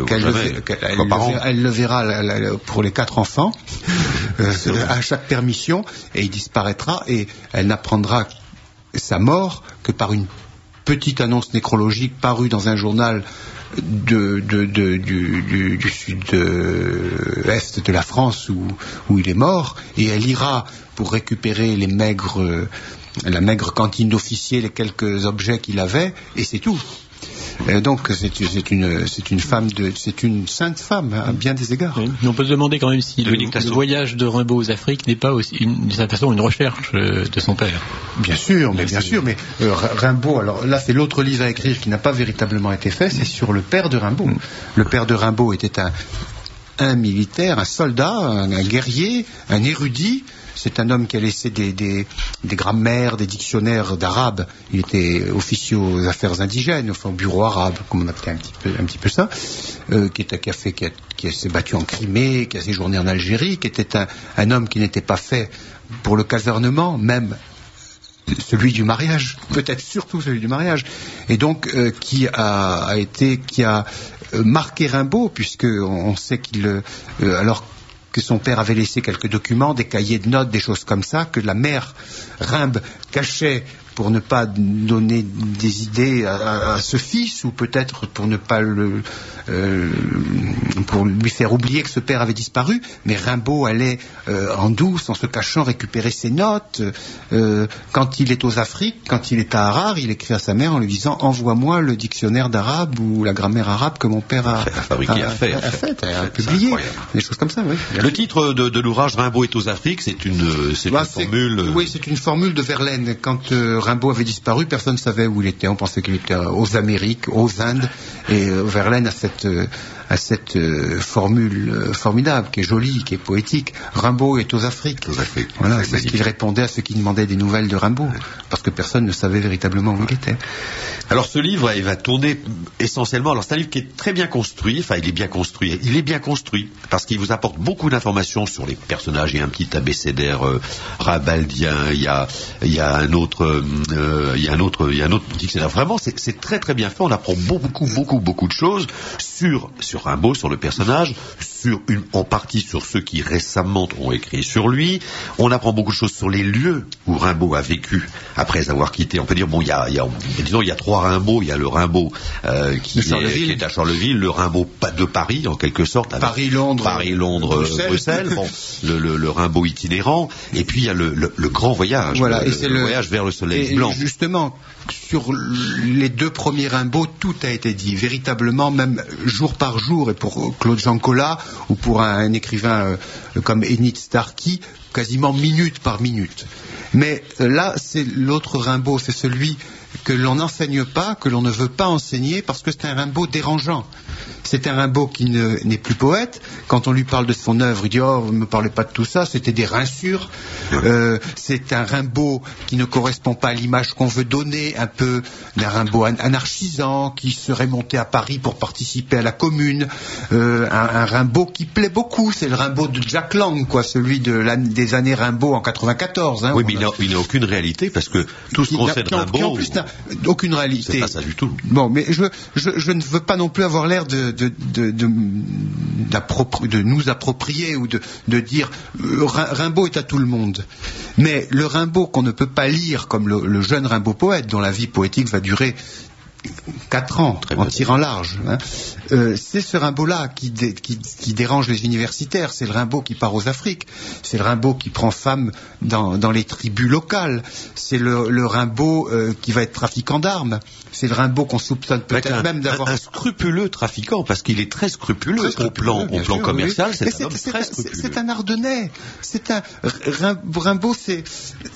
le verra pour les 4 enfants, à chaque permission, et il disparaîtra, et elle n'apprendra sa mort que par une petite annonce nécrologique parue dans un journal du sud-est de la France où il est mort, et elle ira pour récupérer la maigre cantine d'officier, les quelques objets qu'il avait, et c'est tout. Donc c'est une sainte femme à bien des égards. Oui. Mais on peut se demander quand même si le voyage de Rimbaud aux Afriques n'est pas aussi d'une certaine façon une recherche de son père. Bien sûr, mais Rimbaud, alors là c'est l'autre livre à écrire qui n'a pas véritablement été fait, c'est sur le père de Rimbaud. Le père de Rimbaud était un militaire, un soldat, un guerrier, un érudit. C'est un homme qui a laissé des grammaires, des dictionnaires d'arabe. Il était officier aux affaires indigènes, enfin au bureau arabe, comme on appelait un petit peu ça, qui s'est battu en Crimée, qui a séjourné en Algérie, qui était un homme qui n'était pas fait pour le casernement, même celui du mariage, peut-être surtout celui du mariage, et donc qui a marqué Rimbaud, puisque on sait alors que son père avait laissé quelques documents, des cahiers de notes, des choses comme ça, que la mère Rimbe cachait pour ne pas donner des idées à ce fils, ou peut-être pour ne pas pour lui faire oublier que ce père avait disparu. Mais Rimbaud allait en douce, en se cachant, récupérer ses notes. Quand il est aux Afriques, quand il est à Harare, il écrit à sa mère en lui disant: envoie-moi le dictionnaire d'arabe ou la grammaire arabe que mon père a publié. Des choses comme ça, oui. Le titre de l'ouvrage Rimbaud est aux Afriques, c'est une formule. Oui, c'est une formule de Verlaine. Quand Rimbaud avait disparu, personne ne savait où il était. On pensait qu'il était aux Amériques, aux Indes, et Verlaine a cette formule formidable, qui est jolie, qui est poétique. Rimbaud est aux Afriques. Voilà, c'est ce qu'il répondait à ceux qui demandaient des nouvelles de Rimbaud, parce que personne ne savait véritablement où il était. Alors ce livre, il va tourner essentiellement. Alors c'est un livre qui est très bien construit. Enfin, il est bien construit parce qu'il vous apporte beaucoup d'informations sur les personnages. Il y a un petit abécédaire rabaldien. Il y a un autre dictionnaire. Vraiment, c'est très très bien fait. On apprend beaucoup de choses sur Rimbaud, sur le personnage, en partie sur ceux qui récemment ont écrit sur lui. On apprend beaucoup de choses sur les lieux où Rimbaud a vécu après avoir quitté. On peut dire, bon, il y a 3 Rimbaud. Il y a le Rimbaud qui est à Charleville, le Rimbaud de Paris, en quelque sorte. Paris-Londres, Bruxelles. Bon, le Rimbaud itinérant. Et puis il y a le grand voyage. Voilà, le voyage vers le soleil blanc. Justement, sur les 2 premiers Rimbaud, tout a été dit, véritablement, même jour par jour, et pour Claude Jean Collat, ou pour un écrivain comme Enid Starkey, quasiment minute par minute. Mais là, c'est l'autre Rimbaud, c'est celui que l'on n'enseigne pas, que l'on ne veut pas enseigner, parce que c'est un Rimbaud dérangeant. C'est un Rimbaud qui n'est plus poète. Quand on lui parle de son œuvre, il dit: oh, ne me parlez pas de tout ça, c'était des rinsures. C'est un Rimbaud qui ne correspond pas à l'image qu'on veut donner, un peu d'un Rimbaud anarchisant, qui serait monté à Paris pour participer à la Commune. Un Rimbaud qui plaît beaucoup, c'est le Rimbaud de Jack Lang, quoi, celui des années Rimbaud en 94. Oui, mais il n'a aucune réalité, parce que tout ce qu'on sait de Rimbaud... Qui en plus n'a aucune réalité. C'est pas ça du tout. Bon, mais je ne veux pas non plus avoir l'air de nous approprier ou de dire Rimbaud est à tout le monde. Mais le Rimbaud qu'on ne peut pas lire comme le jeune Rimbaud poète, dont la vie poétique va durer 4 ans, en tirant large, c'est ce Rimbaud-là qui dérange les universitaires. C'est le Rimbaud qui part aux Afriques, c'est le Rimbaud qui prend femme dans les tribus locales, c'est le Rimbaud qui va être trafiquant d'armes, c'est le Rimbaud qu'on soupçonne peut-être même d'avoir... Un scrupuleux trafiquant, parce qu'il est très scrupuleux au plan commercial, oui. C'est un homme très scrupuleux. C'est un Ardennais, Rimbaud, c'est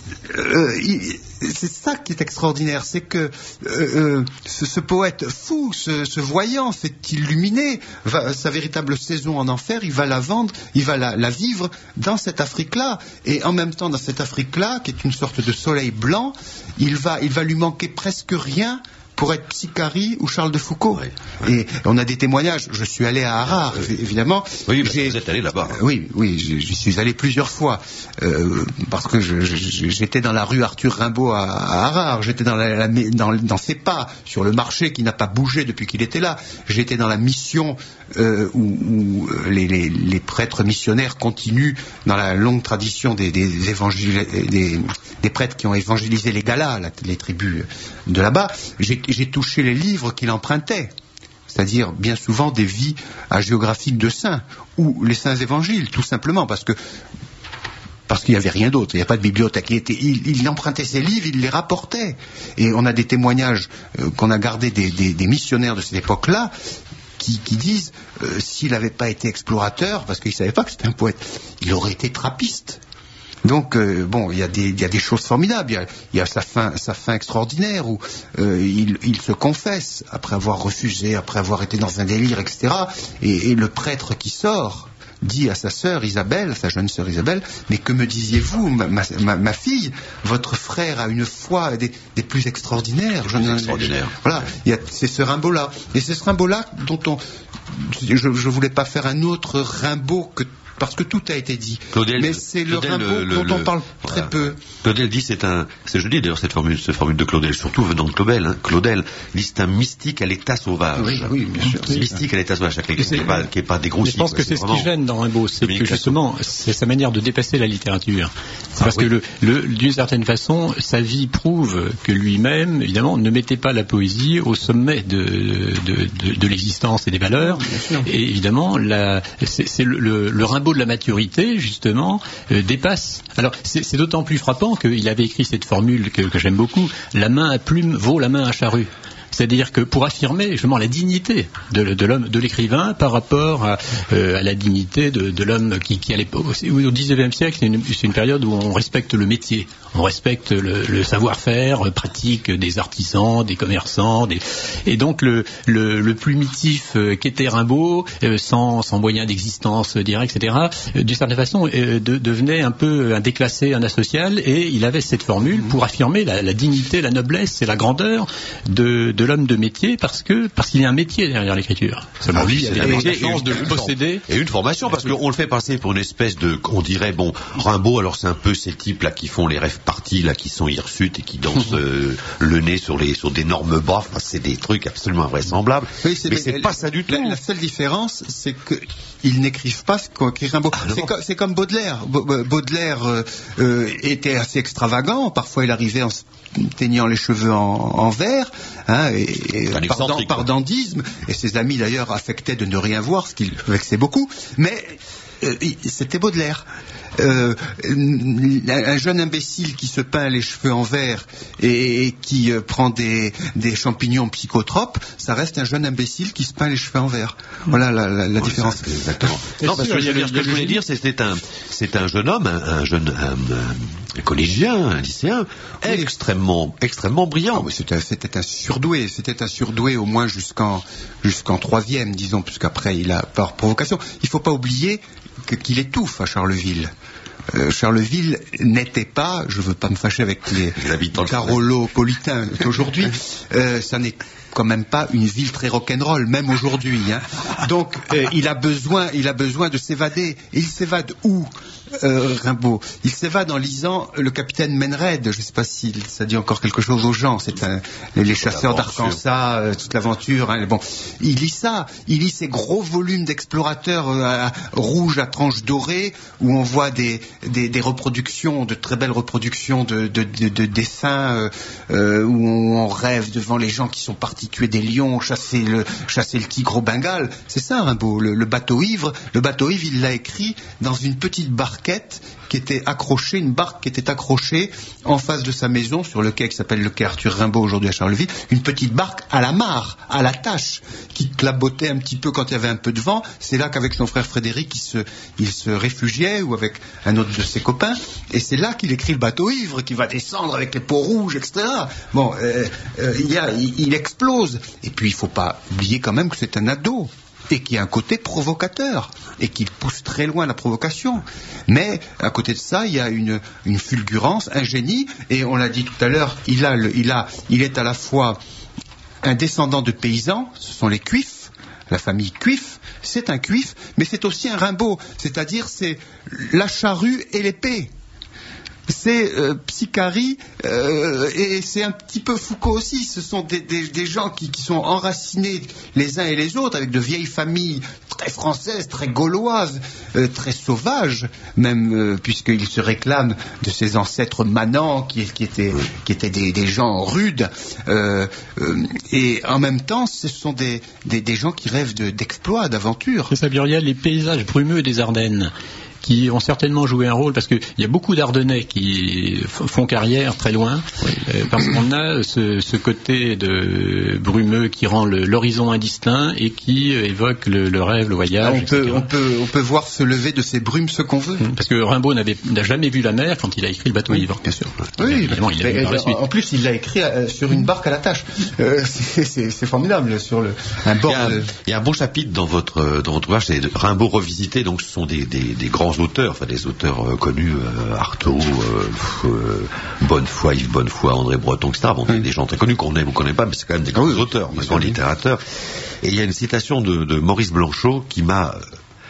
ça qui est extraordinaire, c'est que ce poète fou, ce voyant, cet illuminé, sa véritable saison en enfer, il va la vendre, il va la vivre dans cette Afrique-là. Et en même temps, dans cette Afrique-là, qui est une sorte de soleil blanc, il va lui manquer presque rien pour être Psychari ou Charles de Foucault. Oui. Et on a des témoignages. Je suis allé à Harare, évidemment. Oui, vous êtes allé là-bas. Oui, j'y suis allé plusieurs fois. Parce que j'étais dans la rue Arthur Rimbaud à Harare. J'étais dans ses pas, sur le marché qui n'a pas bougé depuis qu'il était là. J'étais dans la mission où les prêtres missionnaires continuent dans la longue tradition des prêtres qui ont évangélisé les Galas, les tribus de là-bas. J'ai touché les livres qu'il empruntait, c'est-à-dire bien souvent des vies hagiographiques de saints, ou les saints évangiles, tout simplement, parce qu'il n'y avait rien d'autre, il n'y a pas de bibliothèque. Il empruntait ses livres, il les rapportait. Et on a des témoignages qu'on a gardés des missionnaires de cette époque-là, qui disent, s'il n'avait pas été explorateur, parce qu'il ne savait pas que c'était un poète, il aurait été trappiste. Donc, il y a des choses formidables. Il y a sa fin extraordinaire où il se confesse après avoir refusé, après avoir été dans un délire, etc. Et le prêtre qui sort dit à sa sœur Isabelle, sa jeune sœur Isabelle: mais que me disiez-vous, ma fille, votre frère a une foi des plus extraordinaires. Voilà, c'est ce Rimbaud-là. Et c'est ce Rimbaud-là dont je voulais pas faire un autre Rimbaud que parce que tout a été dit. Claudel, mais c'est le Rimbaud dont on parle très peu. Claudel dit c'est joli d'ailleurs cette formule de Claudel, surtout venant de Claudel. Hein. Claudel dit c'est un mystique à l'état sauvage. Oui, bien sûr. C'est mystique à l'état sauvage, qui est pas dégrossi. Je pense que c'est ce qui gêne dans Rimbaud, c'est que justement c'est sa manière de dépasser la littérature. C'est parce que d'une certaine façon, sa vie prouve que lui-même, évidemment, ne mettait pas la poésie au sommet de l'existence et des valeurs. Et évidemment, c'est le Rimbaud de la maturité, justement, dépasse. Alors, c'est d'autant plus frappant qu'il avait écrit cette formule que j'aime beaucoup, la main à plume vaut la main à charrue. C'est-à-dire que pour affirmer justement la dignité de l'homme, de l'écrivain par rapport à la dignité de l'homme qui à l'époque, au XIXe siècle, c'est une période où on respecte le métier, on respecte le savoir-faire pratique des artisans, des commerçants, et donc le plumitif qu'était Rimbaud, sans moyen d'existence direct, etc., d'une certaine façon devenait un peu un déclassé, un asocial, et il avait cette formule pour affirmer la dignité, la noblesse et la grandeur de l'homme de métier, parce qu'il y a un métier derrière l'écriture. Seulement lui, il avait la chance de le posséder. Et une formation, parce qu'on le fait passer pour une espèce de, on dirait, bon, Rimbaud, alors c'est un peu ces types-là qui font les rêves parties, là, qui sont hirsutes et qui dansent le nez sur d'énormes bras. Enfin, c'est des trucs absolument invraisemblables. Oui, mais c'est pas ça du tout. La seule différence, c'est qu'ils n'écrivent pas ce qu'écrit Rimbaud. C'est comme Baudelaire. Baudelaire était assez extravagant. Parfois, il arrivait en teignant les cheveux en vert, hein, et par dandisme, et ses amis d'ailleurs affectaient de ne rien voir, ce qui le vexait beaucoup, mais c'était Baudelaire. Un jeune imbécile qui se peint les cheveux en vert et qui prend des champignons psychotropes, ça reste un jeune imbécile qui se peint les cheveux en vert. Voilà la différence. Exactement. Non, parce que ce que je voulais dire, c'est un jeune homme, un collégien, un lycéen, extrêmement brillant. Oh, c'était un surdoué au moins jusqu'en troisième, disons, puisqu'après il a par provocation. Il faut pas oublier qu'il étouffe à Charleville. Charleville n'était pas, je veux pas me fâcher avec les carolopolitains d'aujourd'hui, ça n'est quand même pas une ville très rock'n'roll, même aujourd'hui. Hein. Donc il a besoin de s'évader. Et il s'évade où, Rimbaud? Il s'évade en lisant Le Capitaine Menred. Je ne sais pas si ça dit encore quelque chose aux gens. C'est les chasseurs d'Arkansas, toute l'aventure. Hein. Bon, il lit ça. Il lit ces gros volumes d'explorateurs rouges à tranches dorées où on voit des reproductions, de très belles reproductions de dessins où on rêve devant les gens qui sont partis tuer des lions, chasser le tigre au Bengale. C'est ça, Rimbaud. Le bateau ivre, il l'a écrit dans une petite barquette qui était accrochée, une barque qui était accrochée en face de sa maison, sur le quai qui s'appelle le quai Arthur Rimbaud aujourd'hui à Charleville, une petite barque à la mare, à la tâche, qui clabotait un petit peu quand il y avait un peu de vent. C'est là qu'avec son frère Frédéric, il se réfugiait, ou avec un autre de ses copains, et c'est là qu'il écrit le bateau ivre, qui va descendre avec les peaux rouges, etc. Bon, il explose. Et puis il faut pas oublier quand même que c'est un ado, et qu'il y a un côté provocateur, et qu'il pousse très loin la provocation. Mais à côté de ça, il y a une fulgurance, un génie, et on l'a dit tout à l'heure, il est à la fois un descendant de paysans, ce sont les Cuif, la famille Cuif, c'est un Cuif, mais c'est aussi un Rimbaud, c'est-à-dire c'est la charrue et l'épée. C'est Psychari et c'est un petit peu Foucault aussi. Ce sont des gens qui sont enracinés les uns et les autres avec de vieilles familles très françaises, très gauloises, très sauvages, même puisqu'ils se réclament de ces ancêtres manants qui étaient des gens rudes. Et en même temps, ce sont des gens qui rêvent d'exploits, d'aventures. C'est ça, Muriel, les paysages brumeux des Ardennes, qui ont certainement joué un rôle, parce qu'il y a beaucoup d'Ardennais qui font carrière très loin, parce qu'on a ce côté de brumeux qui rend l'horizon indistinct et qui évoque le rêve, le voyage. On peut voir se lever de ces brumes ce qu'on veut. Parce que Rimbaud n'a jamais vu la mer quand il a écrit le bateau ivre. Bien sûr. Oui, évidemment, il l'a vu par la suite. En plus, il l'a écrit sur une barque à la tâche. C'est formidable, sur un bord. Il y a un bon chapitre dans votre ouvrage, c'est Rimbaud revisité. Donc, ce sont des grands auteurs, enfin des auteurs connus, Artaud, Bonnefoy, Yves Bonnefoy, André Breton, etc. Bon, des gens très connus qu'on aime ou qu'on n'aime pas, mais c'est quand même des grands auteurs, des grands littérateurs. Et il y a une citation de Maurice Blanchot qui m'a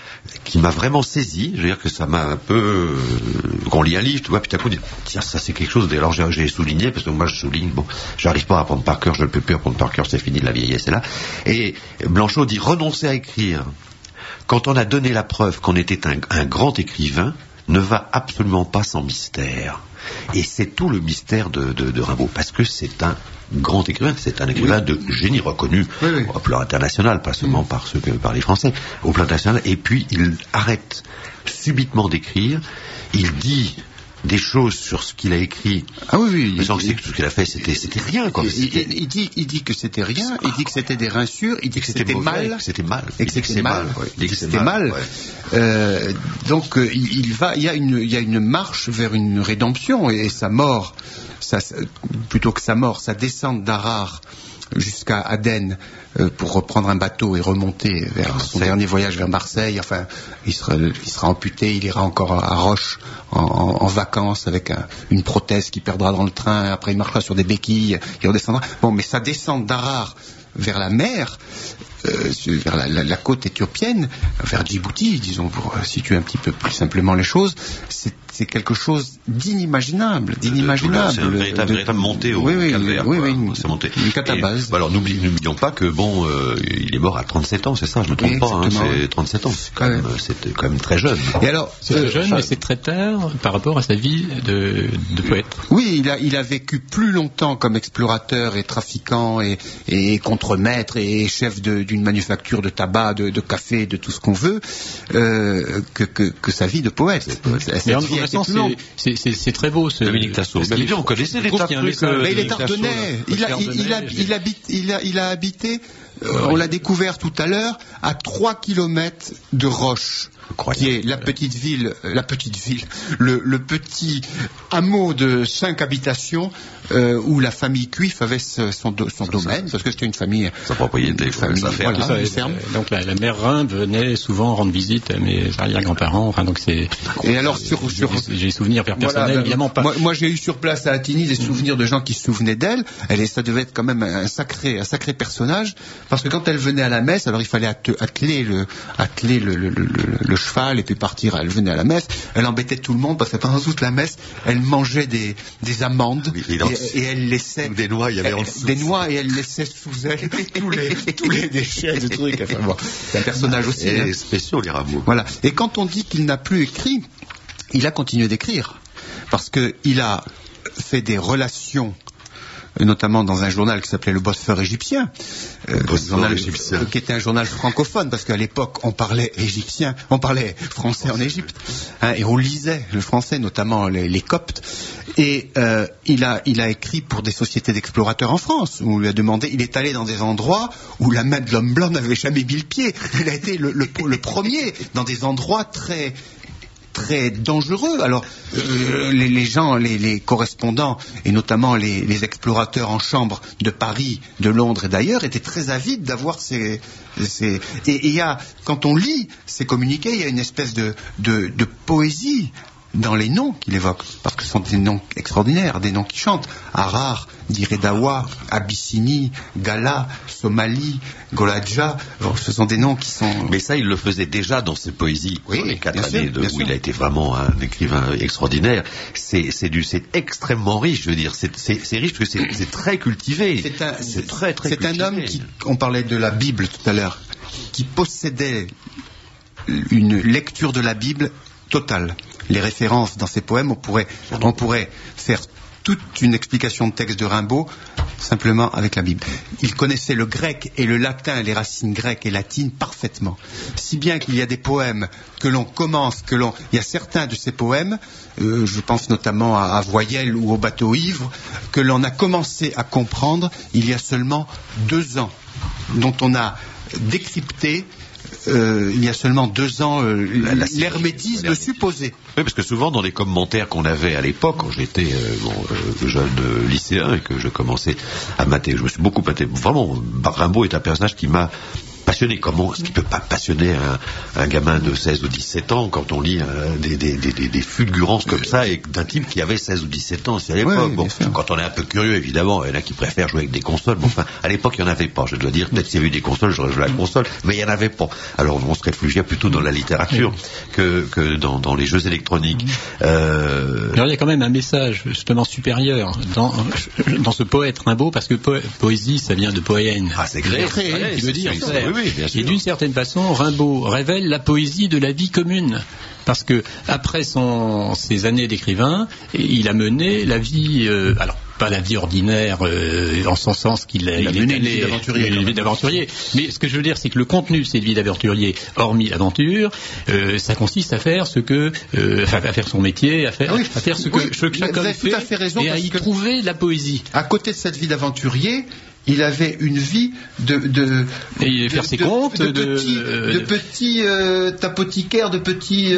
qui m'a vraiment saisi. Je veux dire que ça m'a un peu... Quand on lit un livre, tu vois, puis tout à coup, tiens, ça c'est quelque chose... Alors j'ai souligné, parce que moi je souligne, bon, j'arrive pas à apprendre par cœur, je ne peux plus apprendre par cœur, c'est fini, la vieillesse est là. Et Blanchot dit, renoncer à écrire, quand on a donné la preuve qu'on était un grand écrivain, ne va absolument pas sans mystère. Et c'est tout le mystère de Rimbaud, parce que c'est un grand écrivain, c'est un écrivain de génie reconnu au plan international, pas seulement par les Français, au plan international, et puis il arrête subitement d'écrire, il dit des choses sur ce qu'il a écrit. Ah oui, mais sans que ce qu'il a fait, c'était rien, quoi. Il dit que c'était rien, il dit que c'était des rinsures, il dit que c'était mal. Que c'était mal. Et que c'était mal. Il dit que c'était mal. Donc, il y a une marche vers une rédemption, et sa mort, plutôt que sa mort, sa descente d'Harare jusqu'à Aden pour reprendre un bateau et remonter vers son dernier voyage vers Marseille. Enfin, il sera amputé, il ira encore à Roche en vacances avec une prothèse qu'il perdra dans le train. Après, il marchera sur des béquilles, il redescendra. Bon, mais sa descente d'Harare vers la mer, vers la côte éthiopienne, vers Djibouti, disons, pour situer un petit peu plus simplement les choses, c'est quelque chose d'inimaginable. C'est une véritable montée au calvaire. C'est monté. Une catabase. Alors n'oublions pas que il est mort à 37 ans, c'est ça, je me trompe pas, c'est 37 ans. C'était quand même très jeune. Et alors, c'est jeune, mais c'est très tard par rapport à sa vie de poète. Oui, il a vécu plus longtemps comme explorateur et trafiquant et contremaître et chef d'une manufacture de tabac, de café, de tout ce qu'on veut, que sa vie de poète. C'est très beau. Dominique Tasso. Mais on connaissait les tas de trucs. Mais il est ardennais. Il a habité, on l'a découvert tout à l'heure, à 3 kilomètres de Roche, qui est la petite ville, le petit hameau de 5 habitations où la famille Cuif avait son domaine, parce que c'était une famille. Sa propriété, sa ferme. Donc la mère Rimbe venait souvent rendre visite à mes arrière-grands-parents. Enfin, donc c'est. Et alors j'ai des souvenirs personnels, évidemment pas. Moi j'ai eu sur place à Attigny des souvenirs de gens qui se souvenaient d'elle. Ça devait être quand même un sacré personnage, parce que quand elle venait à la messe, alors il fallait atteler le cheval et puis partir. Elle venait à la messe, elle embêtait tout le monde parce que pendant toute la messe, elle mangeait des amandes et elle laissait des noix. Il y avait des noix et elle laissait sous elle tous les déchets de trucs. Enfin, bon, c'est un personnage aussi. Et spéciaux les Rimbaud. Voilà. Et quand on dit qu'il n'a plus écrit, il a continué d'écrire parce que il a fait des relations, notamment dans un journal qui s'appelait le Bosphore égyptien, qui était un journal francophone, parce qu'à l'époque on parlait français en Égypte, et on lisait le français, notamment les Coptes, et il a écrit pour des sociétés d'explorateurs en France, où on lui a demandé, il est allé dans des endroits où la main de l'homme blanc n'avait jamais mis le pied, il a été le premier dans des endroits très dangereux. Alors, les gens, les correspondants, et notamment les explorateurs en chambre de Paris, de Londres et d'ailleurs, étaient très avides d'avoir et il y a, quand on lit ces communiqués, il y a une espèce de poésie dans les noms qu'il évoque, parce que ce sont des noms extraordinaires, des noms qui chantent. Harare, Diredawa, Abyssinie, Gala, Somalie, Goladja, ce sont des noms qui sont... Mais ça, il le faisait déjà dans ses poésies, sur les 4 années où il a été vraiment un écrivain extraordinaire. C'est extrêmement riche, je veux dire, c'est riche parce que c'est très cultivé. C'est très cultivé. C'est un homme on parlait de la Bible tout à l'heure, qui possédait une lecture de la Bible totale. Les références dans ses poèmes, on pourrait faire toute une explication de texte de Rimbaud simplement avec la Bible. Il connaissait le grec et le latin, les racines grecques et latines parfaitement. Si bien qu'il y a des poèmes il y a certains de ces poèmes, je pense notamment à Voyelle ou au Bateau ivre, que l'on a commencé à comprendre il y a seulement 2 ans, dont on a décrypté il y a seulement 2 ans l'hermétisme supposé. Oui, parce que souvent dans les commentaires qu'on avait à l'époque, quand j'étais jeune lycéen et que je commençais à mater, je me suis beaucoup maté. Vraiment, Rimbaud est un personnage qui m'a passionné. Ce qui peut pas passionner un gamin de 16 ou 17 ans quand on lit des fulgurances comme ça et d'un type qui avait 16 ou 17 ans aussi à l'époque. Quand on est un peu curieux, évidemment, il y en a qui préfèrent jouer avec des consoles. Enfin, à l'époque, il n'y en avait pas, je dois dire. Peut-être s'il y avait eu des consoles, j'aurais joué à la console, mais il n'y en avait pas. Alors, on se réfugiait plutôt dans la littérature que dans les jeux électroniques. Alors, il y a quand même un message justement supérieur dans ce poète Rimbaud, parce que poésie, ça vient de poène. Ah, c'est créé. Qui veut dire faire. Oui, bien sûr. Et d'une certaine façon, Rimbaud révèle la poésie de la vie commune. Parce que après ses années d'écrivain, il a mené la vie, alors pas la vie ordinaire en son sens qu'il a mené une vie d'aventurier. Mais ce que je veux dire, c'est que le contenu de cette vie d'aventurier, hormis l'aventure, ça consiste à faire à faire son métier, à faire ce que chacun fait, et à y trouver la poésie. À côté de cette vie d'aventurier, il avait une vie de ses comptes, de petits apothicaires, de petits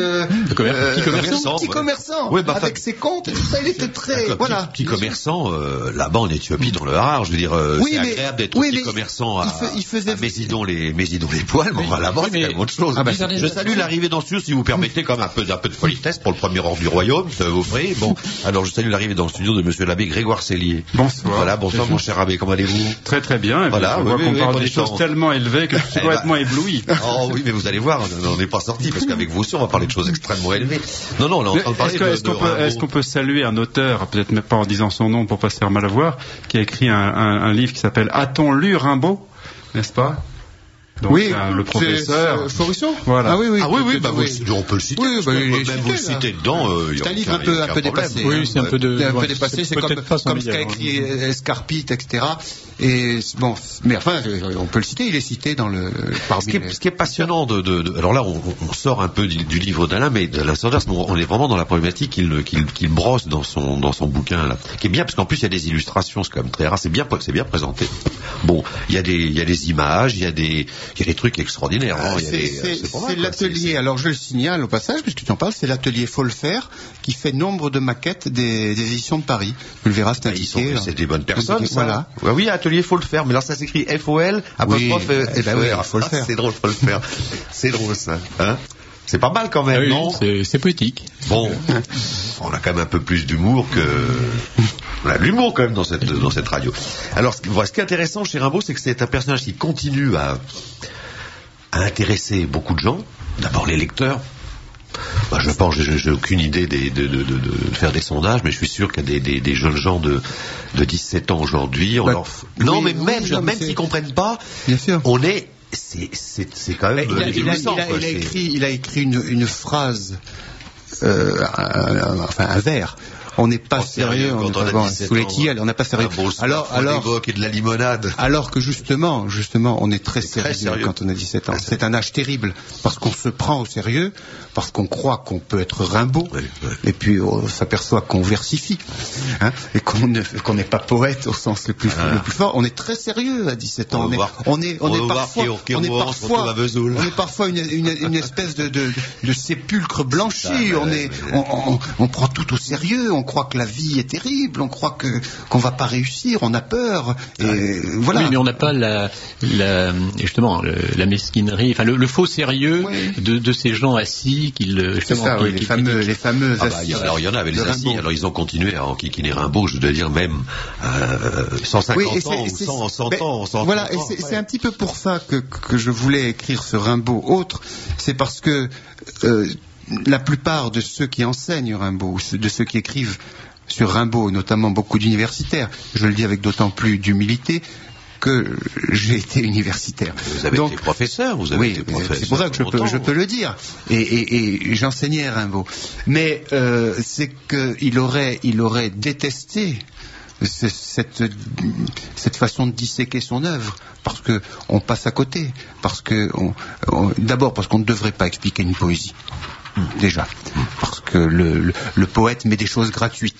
commerçants, avec ses comptes. Ça, il était très petit commerçant là-bas en Éthiopie dans le Har. Je veux dire, c'est agréable d'être petit commerçant à Mésidon les Poils, mais là-bas c'est quand même autre chose. Je salue l'arrivée dans le studio, si vous permettez, comme un peu de politesse pour le premier ordre du royaume, vous ferez. Bon, alors je salue l'arrivée dans le studio de Monsieur l'abbé Grégoire Cellier. Bonsoir. Voilà, bonsoir mon cher abbé, comment allez-vous? Très très bien. Et voilà, on voit qu'on parle des choses tellement élevées que je suis complètement ébloui. Oh oui, mais vous allez voir, on n'est pas sorti parce qu'avec vous aussi on va parler de choses extrêmement élevées. Non, on est en train de parler est-ce qu'on peut saluer un auteur, peut-être même pas en disant son nom pour pas se faire mal à voir, qui a écrit un livre qui s'appelle A-t-on lu Rimbaud, n'est-ce pas? Donc, le professeur Forisson. Voilà. On peut le citer. On peut même vous le citer dedans. C'est un livre un peu dépassé. Oui, c'est un peu dépassé. C'est comme ce qu'a écrit Escarpite, etc. Et bon, mais enfin, on peut le citer. Il est cité dans le. Ce qui est passionnant alors là, on sort un peu du livre d'Alain, mais de la Saunders, on est vraiment dans la problématique qu'il brosse dans son bouquin là, qui est bien parce qu'en plus il y a des illustrations, c'est quand même très rare. C'est bien présenté. Bon, il y a des images, il y a des trucs extraordinaires. C'est l'atelier, alors je le signale au passage, puisque tu en parles, c'est l'atelier Folfer qui fait nombre de maquettes des éditions de Paris. Tu le verras, c'est indiqué. C'est des bonnes personnes, ça. Voilà. Oui, atelier Folfer, mais alors ça s'écrit F-O-L, apostrophe F-O-R. Folfer. C'est drôle, Folfer. C'est drôle, ça. Hein? C'est pas mal quand même, non? C'est poétique. Bon, on a quand même un peu plus d'humour on a de l'humour quand même dans cette radio. Alors, ce qui est intéressant chez Rimbaud, c'est que c'est un personnage qui continue à intéresser beaucoup de gens. D'abord les lecteurs. Je pense, j'ai aucune idée de faire des sondages, mais je suis sûr qu'il y a des jeunes gens de 17 ans aujourd'hui. Même s'ils comprennent pas, bien sûr. C'est quand même il a écrit une phrase, un vers. On n'est pas sérieux, sous les tilleuls, on n'est pas sérieux. Alors, et de la limonade. Alors que justement, on est très sérieux quand on a 17 ans. C'est un âge terrible parce qu'on se prend au sérieux, parce qu'on croit qu'on peut être Rimbaud, et puis on s'aperçoit qu'on versifie, et qu'on n'est pas poète au sens le plus fort. On est très sérieux à 17 ans. On est parfois une espèce de sépulcre blanchi. On prend tout au sérieux. On croit que la vie est terrible, on croit qu'on va pas réussir, on a peur, et voilà. Oui, mais on n'a pas la mesquinerie, enfin le faux sérieux de ces gens assis les fameux assis. Alors il y en avait les assis, alors ils ont continué à enquiquiner Rimbaud, je dois dire même 150 ans ou 100 ans. Voilà, et c'est un petit peu pour ça que je voulais écrire ce Rimbaud autre, c'est parce que la plupart de ceux qui enseignent Rimbaud, de ceux qui écrivent sur Rimbaud, notamment beaucoup d'universitaires, je le dis avec d'autant plus d'humilité que j'ai été universitaire. Vous avez été professeur, c'est pour ça que je peux le dire. Et j'enseignais Rimbaud. Mais c'est qu'il aurait détesté cette façon de disséquer son œuvre, parce que on passe à côté, d'abord parce qu'on ne devrait pas expliquer une poésie. Déjà, parce que le poète met des choses gratuites.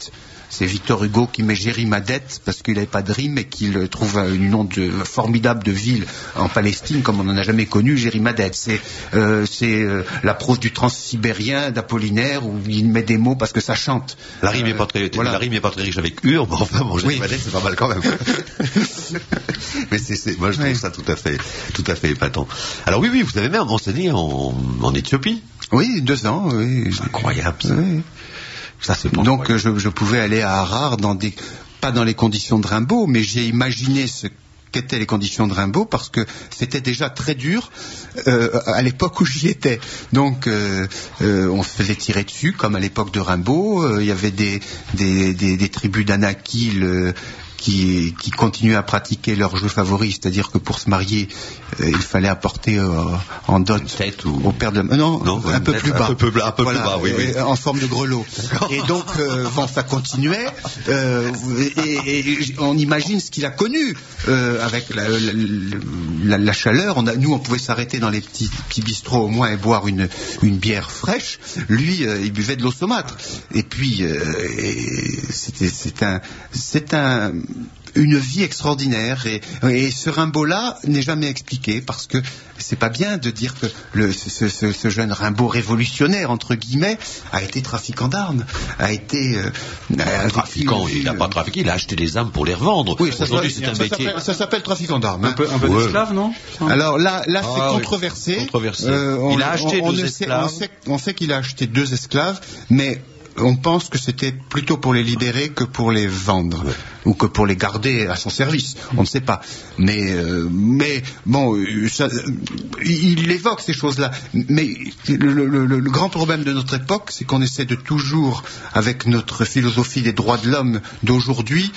C'est Victor Hugo qui met Jérimadette parce qu'il n'avait pas de rime et qu'il trouve un nom formidable de ville en Palestine comme on n'en a jamais connu, Jérimadette. C'est la prose du transsibérien d'Apollinaire où il met des mots parce que ça chante. La rime n'est pas très riche avec Ur, mais enfin bon, Jérimadette c'est pas mal quand même. Mais moi je trouve ça tout à fait épatant. Alors oui, vous avez même enseigné en Éthiopie. Oui, 2 ans, oui. C'est incroyable ça. Oui. Ça, c'est pas donc je pouvais aller à Harare pas dans les conditions de Rimbaud, mais j'ai imaginé ce qu'étaient les conditions de Rimbaud parce que c'était déjà très dur à l'époque où j'y étais. Donc on se faisait tirer dessus comme à l'époque de Rimbaud. Il y avait des tribus d'Anakil qui continuaient à pratiquer leur jeu favori, c'est-à-dire que pour se marier, il fallait apporter en dot au père de un peu plus bas, un peu plus bas, oui. En forme de grelot. Et donc, ça continuait, et on imagine ce qu'il a connu avec la chaleur. Nous, on pouvait s'arrêter dans les petits bistrots au moins et boire une bière fraîche. Lui, il buvait de l'eau saumâtre. Et puis, c'est une vie extraordinaire et ce Rimbaud-là n'est jamais expliqué parce que c'est pas bien de dire que ce jeune Rimbaud révolutionnaire entre guillemets a été trafiquant d'armes, a été trafiquant. Il n'a pas trafiqué, il a acheté des armes pour les revendre. Oui, aujourd'hui c'est un métier. Ça s'appelle trafiquant d'armes. Un peu d'esclave, non? Alors là c'est controversé. Il a acheté 2 esclaves. On sait qu'il a acheté 2 esclaves, mais on pense que c'était plutôt pour les libérer que pour les vendre, ou que pour les garder à son service. On ne sait pas. Mais bon, il évoque ces choses-là. Mais le grand problème de notre époque, c'est qu'on essaie de toujours, avec notre philosophie des droits de l'homme d'aujourd'hui,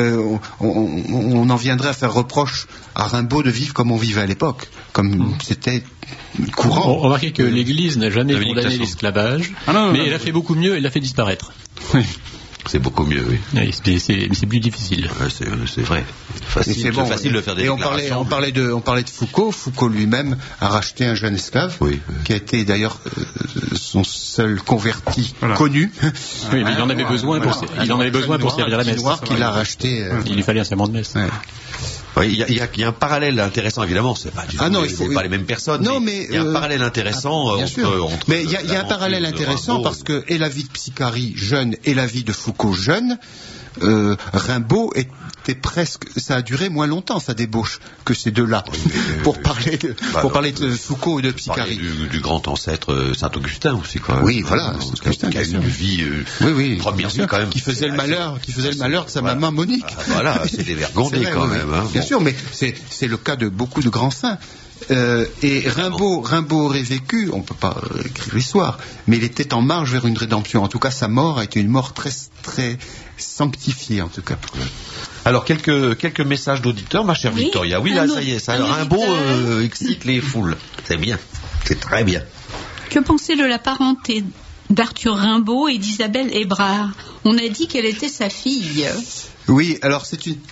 on en viendrait à faire reproche à Rimbaud de vivre comme on vivait à l'époque, comme c'était courant. Remarquez que l'Église n'a jamais condamné l'esclavage, mais elle a fait beaucoup mieux, elle l'a fait disparaître. Oui. C'est beaucoup mieux, oui. Mais c'est plus difficile. Ouais, c'est vrai. Facile de faire des déclarations. On parlait de Foucault. Foucault lui-même a racheté un jeune esclave, qui a été d'ailleurs son seul converti connu. Oui, mais il en avait besoin pour servir la messe. Qu'il a racheté. Il lui fallait un serment de messe. Ouais. Oui, il y a un parallèle intéressant, évidemment. C'est pas pas les mêmes personnes. Non, mais il y a un parallèle intéressant entre. Mais il y a un parallèle intéressant parce que et la vie de Psicari jeune et la vie de Foucault jeune, Rimbaud était presque, ça a duré moins longtemps sa débauche que ces deux-là. Pour parler de Foucault et de Psicari. Du grand ancêtre Saint-Augustin aussi, quoi. Oui, voilà. Qui a une vie première vie quand même. Qui faisait le malheur de sa maman Monique. Voilà, c'est dévergondé quand même. Hein, bien sûr, mais c'est le cas de beaucoup de grands saints. Et Rimbaud aurait vécu, on ne peut pas écrire l'histoire, mais il était en marche vers une rédemption. En tout cas, sa mort a été une mort très, très sanctifiée, en tout cas. Alors, quelques messages d'auditeurs, ma chère Victoria. Oui, là, ça y est, Rimbaud excite les foules. C'est bien, c'est très bien. Que pensez de la parenté d'Arthur Rimbaud et d'Isabelle Hébrard? On a dit qu'elle était sa fille. Oui, alors c'est une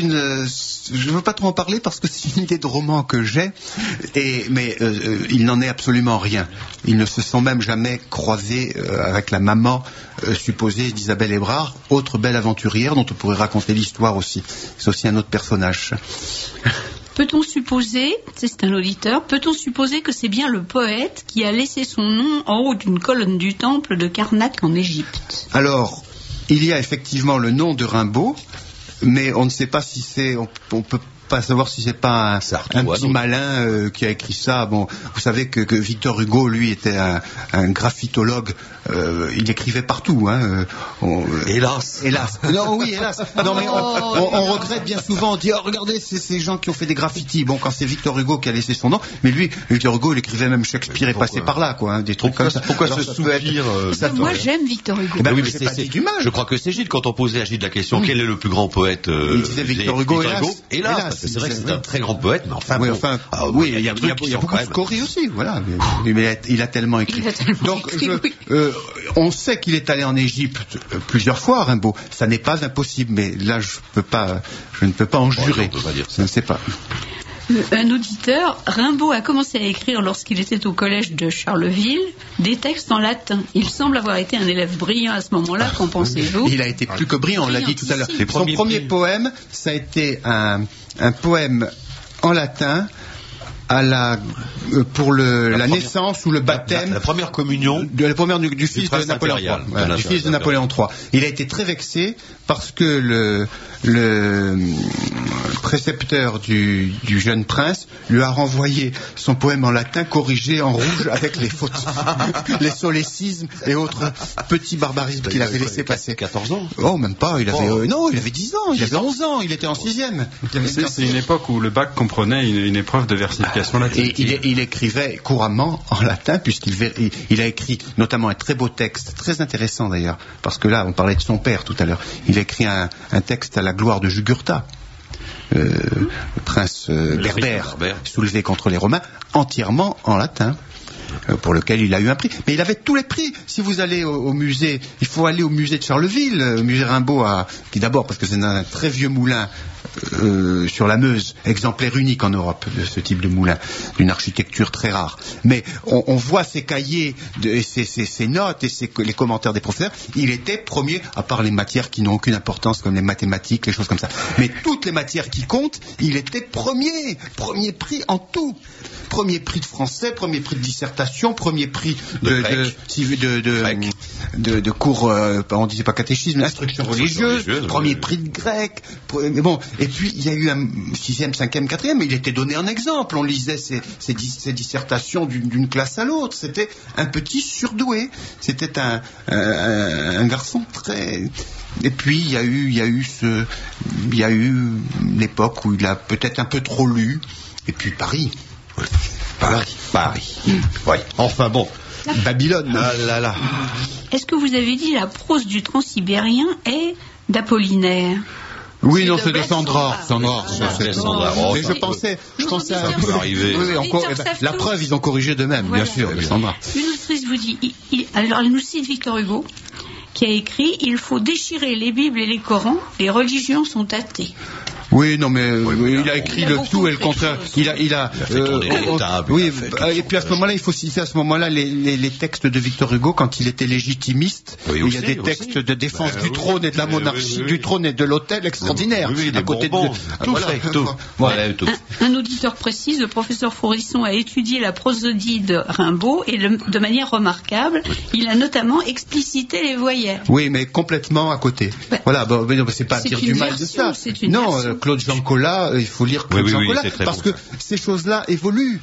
je veux pas trop en parler parce que c'est une idée de roman que j'ai, mais il n'en est absolument rien. Ils ne se sont même jamais croisés avec la maman supposée d'Isabelle Hébrard, autre belle aventurière dont on pourrait raconter l'histoire aussi. C'est aussi un autre personnage. Peut-on supposer, c'est un auditeur, peut-on supposer que c'est bien le poète qui a laissé son nom en haut d'une colonne du temple de Karnak en Égypte? Alors, il y a effectivement le nom de Rimbaud, mais on ne sait pas si c'est, on peut pas savoir si c'est pas un petit malin qui a écrit ça. Bon, vous savez que Victor Hugo, lui, était un graphitologue. Il écrivait partout. Hélas. Non, oui, hélas. Non, mais on regrette bien souvent. On dit, oh, regardez, c'est ces gens qui ont fait des graffitis. Bon, quand c'est Victor Hugo qui a laissé son nom, mais lui, Victor Hugo, il écrivait même Shakespeare est passé par là, quoi. Des trucs comme ça. Pourquoi ce soupir Moi, j'aime Victor Hugo. Ben oui, mais c'est du mal. Je crois que c'est Gilles quand on posait à Gilles la question, quel est le plus grand poète il disait Victor Hugo, hélas. C'est vrai que c'est un très grand poète, mais enfin. Oui, il y a beaucoup de scories aussi, voilà. Mais il a tellement écrit. Donc, on sait qu'il est allé en Égypte plusieurs fois, Rimbaud. Ça n'est pas impossible, mais là, je ne peux pas en jurer. Je ne sais pas. Un auditeur, Rimbaud a commencé à écrire lorsqu'il était au collège de Charleville des textes en latin. Il semble avoir été un élève brillant à ce moment-là, qu'en pensez-vous? Il a été plus que brillant, on l'a dit tout à l'heure. Son premier poème, ça a été un poème en latin pour la naissance ou le baptême, la première communion du fils de Napoléon III. Voilà, du fils de Napoléon III. Il a été très vexé parce que le précepteur du jeune prince lui a renvoyé son poème en latin corrigé en rouge avec les fautes, les solécismes et autres petits barbarismes qu'il avait laissé passer. 14 ans? Oh, même pas. Il avait 10 ans. Il avait 11 ans. Il était en sixième. C'est une époque où le bac comprenait une épreuve de versification. Et il écrivait couramment en latin, puisqu'il a écrit notamment un très beau texte, très intéressant d'ailleurs, parce que là, on parlait de son père tout à l'heure. Il a écrit un texte à la gloire de Jugurtha, le prince berbère, soulevé contre les Romains, entièrement en latin, pour lequel il a eu un prix. Mais il avait tous les prix. Si vous allez au musée, il faut aller au musée de Charleville, au musée Rimbaud, qui d'abord, parce que c'est un très vieux moulin sur la Meuse, exemplaire unique en Europe de ce type de moulin, d'une architecture très rare. Mais on voit ses cahiers, ses notes et les commentaires des professeurs. Il était premier, à part les matières qui n'ont aucune importance, comme les mathématiques, les choses comme ça. Mais toutes les matières qui comptent, il était premier prix en tout. Premier prix de français, premier prix de dissertation, premier prix de cours, on disait pas catéchisme, instruction religieuse, premier prix de grec. Mais bon, et puis il y a eu un 6e, 5e, 4e, mais il était donné en exemple. On lisait ses dissertations d'une classe à l'autre. C'était un petit surdoué. C'était un garçon très. Et puis il y a eu l'époque où il a peut-être un peu trop lu. Et puis Paris. Paris. Oui. Enfin bon. Babylone. Ah là là. Est-ce que vous avez dit la prose du transsibérien est d'Apollinaire? Oui, non, c'est de Sandra. Mais je pensais à... Ça peut arriver. La preuve, ils ont corrigé d'eux-mêmes, bien sûr, Sandra. Une autrice vous dit, alors elle nous cite Victor Hugo, qui a écrit « Il faut déchirer les Bibles et les Corans, les religions sont athées ». Oui, non, mais il a écrit le tout et le contraire. Il a oui, et puis à ce moment-là, il faut citer à ce moment-là les textes de Victor Hugo quand il était légitimiste. Oui, il y a des textes de défense du trône et de la monarchie, du trône et de l'autel extraordinaires. Oui, à côté de tout. Un auditeur précise, le professeur Fourisson a étudié la prosodie de Rimbaud et de manière remarquable, il a notamment explicité les voyelles. Oui, mais complètement à côté. Voilà, bon, c'est pas dire du mal de ça. Non. Claude Jean Collat, il faut lire Claude Jean Collat, parce que ces choses-là évoluent.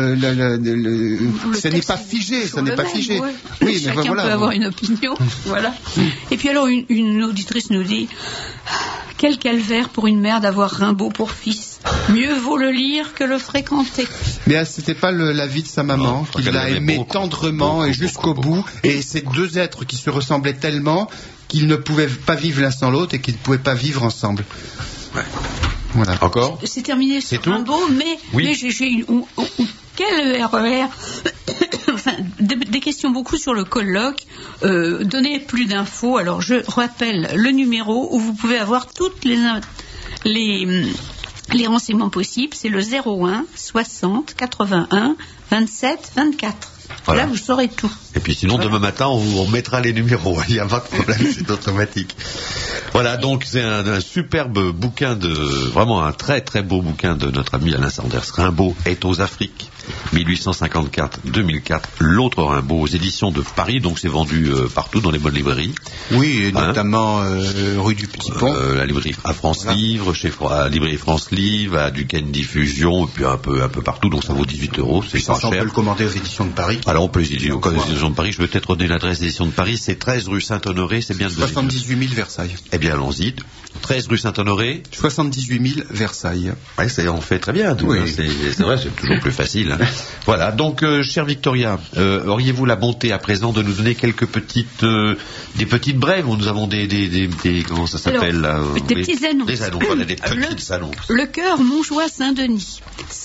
Ce n'est pas figé, ça n'est pas figé. Oui, mais chacun peut avoir une opinion. Voilà. Et puis alors, une auditrice nous dit « Quel calvaire pour une mère d'avoir Rimbaud pour fils. Mieux vaut le lire que le fréquenter. » Mais c'était pas l'avis de sa maman, qu'il a aimé tendrement et jusqu'au bout. Et ces deux êtres qui se ressemblaient tellement qu'ils ne pouvaient pas vivre l'un sans l'autre et qu'ils ne pouvaient pas vivre ensemble. Ouais. Voilà. Encore? C'est terminé sur Rimbaud, mais j'ai quel RER enfin, des questions beaucoup sur le colloque. Donnez plus d'infos. Alors je rappelle le numéro où vous pouvez avoir toutes les renseignements possibles. C'est le 01 60 81 27 24. Voilà. Là, vous saurez tout. Et puis sinon, demain matin, on mettra les numéros. Il n'y a pas de problème, c'est automatique. Voilà, donc c'est un superbe bouquin vraiment un très très beau bouquin de notre ami Alain Sanders. Rimbaud est aux Afriques, 1854-2004. L'autre Rimbaud aux éditions de Paris, donc c'est vendu partout dans les bonnes librairies. Oui, et notamment rue du Petit Pont. La librairie à France Livre, chez la librairie France Livre, à Duquesne Diffusion, et puis un peu partout, donc ça vaut 18 €, c'est pas cher. On peut le commander aux éditions de Paris. Alors on peut les éditions de Paris, je vais peut-être donner l'adresse des éditions de Paris, c'est 13 rue Saint-Honoré, c'est bien de 78 000 Versailles. Eh bien allons-y, 13 rue Saint-Honoré. 78 000 Versailles. Oui, on fait très bien, oui. C'est vrai, c'est toujours plus facile. Hein. Voilà, donc chère Victoria, auriez-vous la bonté à présent de nous donner quelques des petites brèves où nous avons des comment ça s'appelle là, des petits annonces. Des annonces, voilà, des petites annonces. Le Chœur Montjoie-Saint-Denis,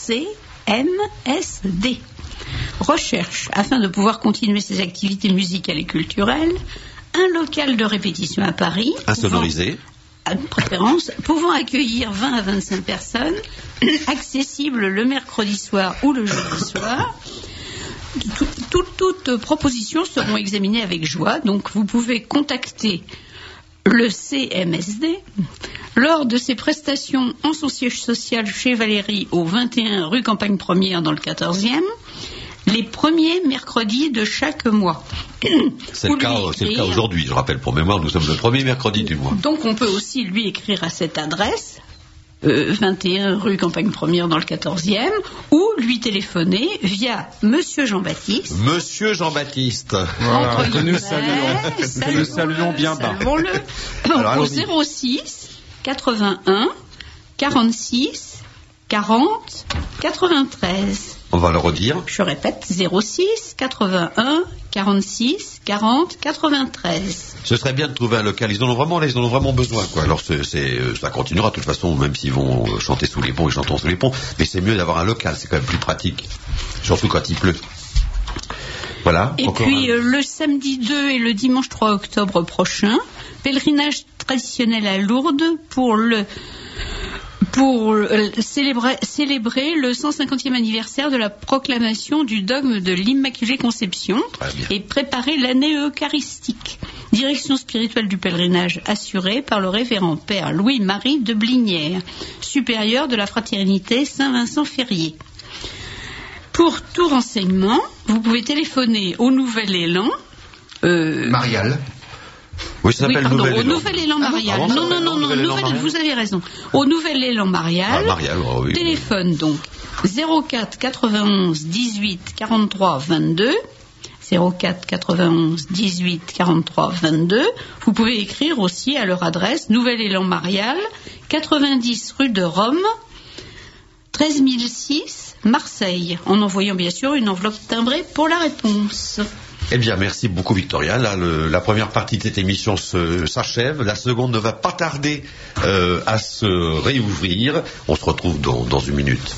CMSD, recherche, afin de pouvoir continuer ses activités musicales et culturelles, un local de répétition à Paris. Insonorisé. à préférence, pouvant accueillir 20 à 25 personnes, accessible le mercredi soir ou le jeudi soir. Toutes propositions seront examinées avec joie, donc vous pouvez contacter le CMSD lors de ses prestations en son siège social chez Valérie au 21 rue Campagne Première dans le 14e, les premiers mercredis de chaque mois. C'est le cas aujourd'hui, je rappelle pour mémoire, nous sommes le premier mercredi du mois. Donc on peut aussi lui écrire à cette adresse, 21 rue Campagne Première dans le 14e, ou lui téléphoner via Monsieur Jean-Baptiste. Monsieur Jean-Baptiste. Voilà, que nous saluons. Que nous saluons bien bas. Saluons-le. Au 06 81 46 40 93. On va le redire. Je répète, 06 81 46 40 93. Ce serait bien de trouver un local. Ils en ont vraiment besoin, quoi. Alors ça continuera de toute façon, même s'ils vont chanter sous les ponts, ils chanteront sous les ponts. Mais c'est mieux d'avoir un local, c'est quand même plus pratique, surtout quand il pleut. Voilà. Et puis le samedi 2 et le dimanche 3 octobre prochain, pèlerinage traditionnel à Lourdes pour célébrer le 150e anniversaire de la proclamation du dogme de l'Immaculée Conception et préparer l'année eucharistique. Direction spirituelle du pèlerinage assurée par le révérend père Louis-Marie de Blinière, supérieur de la fraternité Saint-Vincent-Ferrier. Pour tout renseignement, vous pouvez téléphoner au Nouvel Élan. Marial. Oui, ça s'appelle Nouvel Élan. Au Nouvel Élan Marial. Non, vous avez raison. Au Nouvel Élan Marial. Oui. Téléphone donc 04 91 18 43 22. 04 91 18 43 22. Vous pouvez écrire aussi à leur adresse Nouvel Élan Marial, 90 rue de Rome, 13006 Marseille, en envoyant bien sûr une enveloppe timbrée pour la réponse. Eh bien, merci beaucoup Victoria. Là, la première partie de cette émission s'achève. La seconde ne va pas tarder à se réouvrir. On se retrouve dans une minute.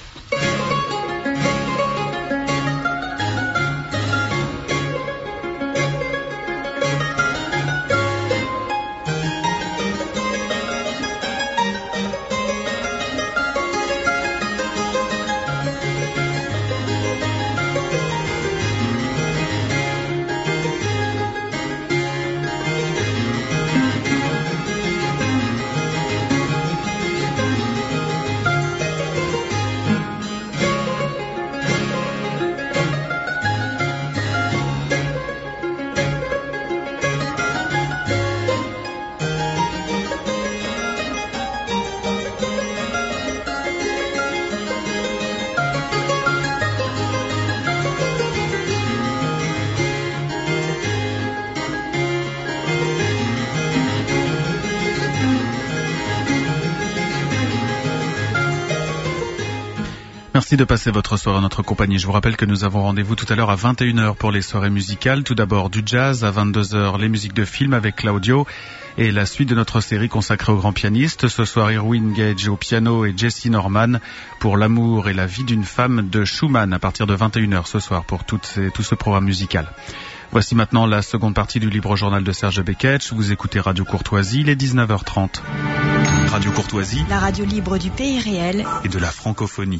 Merci de passer votre soirée en notre compagnie. Je vous rappelle que nous avons rendez-vous tout à l'heure à 21h pour les soirées musicales. Tout d'abord du jazz, à 22h les musiques de film avec Claudio et la suite de notre série consacrée aux grands pianistes. Ce soir Irwin Gage au piano et Jesse Norman pour L'amour et la vie d'une femme de Schumann à partir de 21h ce soir pour tout ce programme musical. Voici maintenant la seconde partie du libre journal de Serge Beketch. Vous écoutez Radio Courtoisie, il est 19h30. Radio Courtoisie, la radio libre du pays réel et de la francophonie.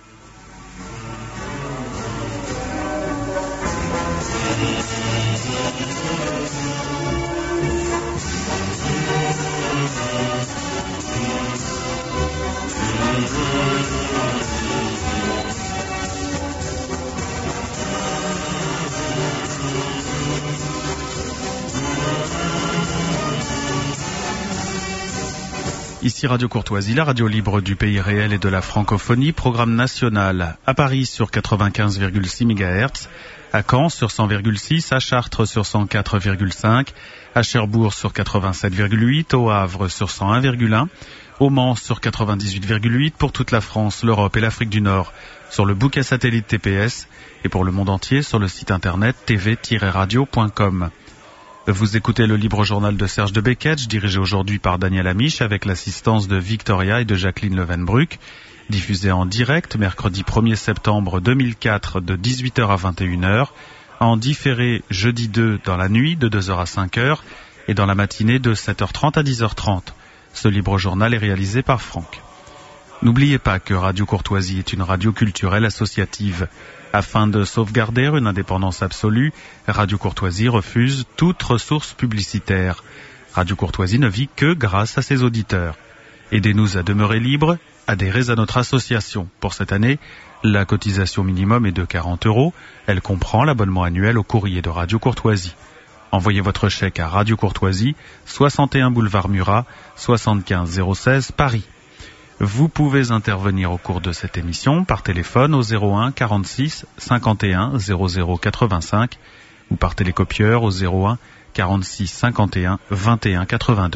Ici Radio Courtoisie, la radio libre du pays réel et de la francophonie, programme national à Paris sur 95,6 MHz, à Caen sur 100,6, à Chartres sur 104,5, à Cherbourg sur 87,8, au Havre sur 101,1, au Mans sur 98,8, pour toute la France, l'Europe et l'Afrique du Nord sur le bouquet satellite TPS et pour le monde entier sur le site internet tv-radio.com. Vous écoutez le libre journal de Serge de Beketch, dirigé aujourd'hui par Daniel Amiche avec l'assistance de Victoria et de Jacqueline Levenbruck, diffusé en direct mercredi 1er septembre 2004 de 18h à 21h, en différé jeudi 2 dans la nuit de 2h à 5h et dans la matinée de 7h30 à 10h30. Ce libre journal est réalisé par Franck. N'oubliez pas que Radio Courtoisie est une radio culturelle associative. Afin de sauvegarder une indépendance absolue, Radio Courtoisie refuse toute ressource publicitaire. Radio Courtoisie ne vit que grâce à ses auditeurs. Aidez-nous à demeurer libres, adhérez à notre association. Pour cette année, la cotisation minimum est de 40 €. Elle comprend l'abonnement annuel au courrier de Radio Courtoisie. Envoyez votre chèque à Radio Courtoisie, 61 boulevard Murat, 75 016 Paris. Vous pouvez intervenir au cours de cette émission par téléphone au 01 46 51 00 85 ou par télécopieur au 01 46 51 21 82.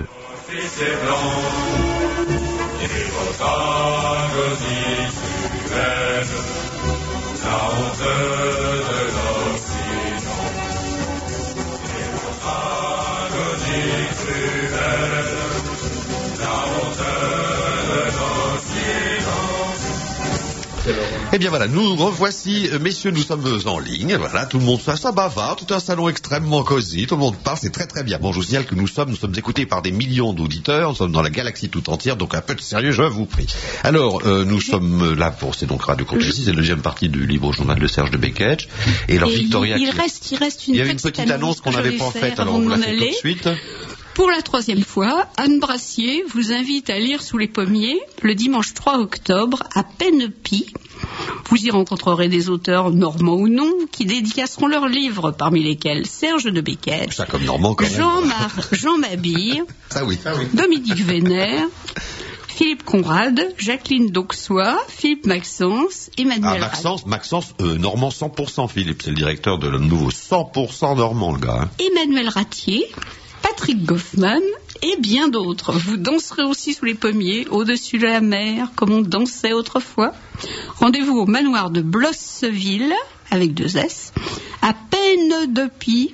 Eh bien voilà, nous revoici, messieurs, nous sommes en ligne, voilà, tout le monde, ça bavard, tout un salon extrêmement cosy, tout le monde parle, c'est très très bien. Bon, je vous signale que nous sommes écoutés par des millions d'auditeurs, nous sommes dans la galaxie tout entière, donc un peu de sérieux, je vous prie. Alors, nous sommes là c'est donc Radio Courtoisie, c'est la deuxième partie du libre journal de Serge de Beketch. Et alors, Victoria... Il reste il y avait une petite annonce qu'on n'avait pas faite, alors on vous la fait tout de suite. Pour la 3e fois, Anne Brassier vous invite à lire Sous les pommiers le dimanche 3 octobre à Pennepie. Vous y rencontrerez des auteurs, normands ou non, qui dédicaceront leurs livres, parmi lesquels Serge de Beketch, ça comme normand quand même. Jean Mabille, ça oui. Dominique Vénère, Philippe Conrad, Jacqueline Dauxois, Philippe Maxence, Emmanuel Maxence, normand 100%, Philippe, c'est le directeur de le nouveau 100% normand, le gars. Hein. Emmanuel Ratier, Patrick Goffman et bien d'autres. Vous danserez aussi sous les pommiers, au-dessus de la mer, comme on dansait autrefois. Rendez-vous au manoir de Blosseville, avec 2 S, à Pennepie,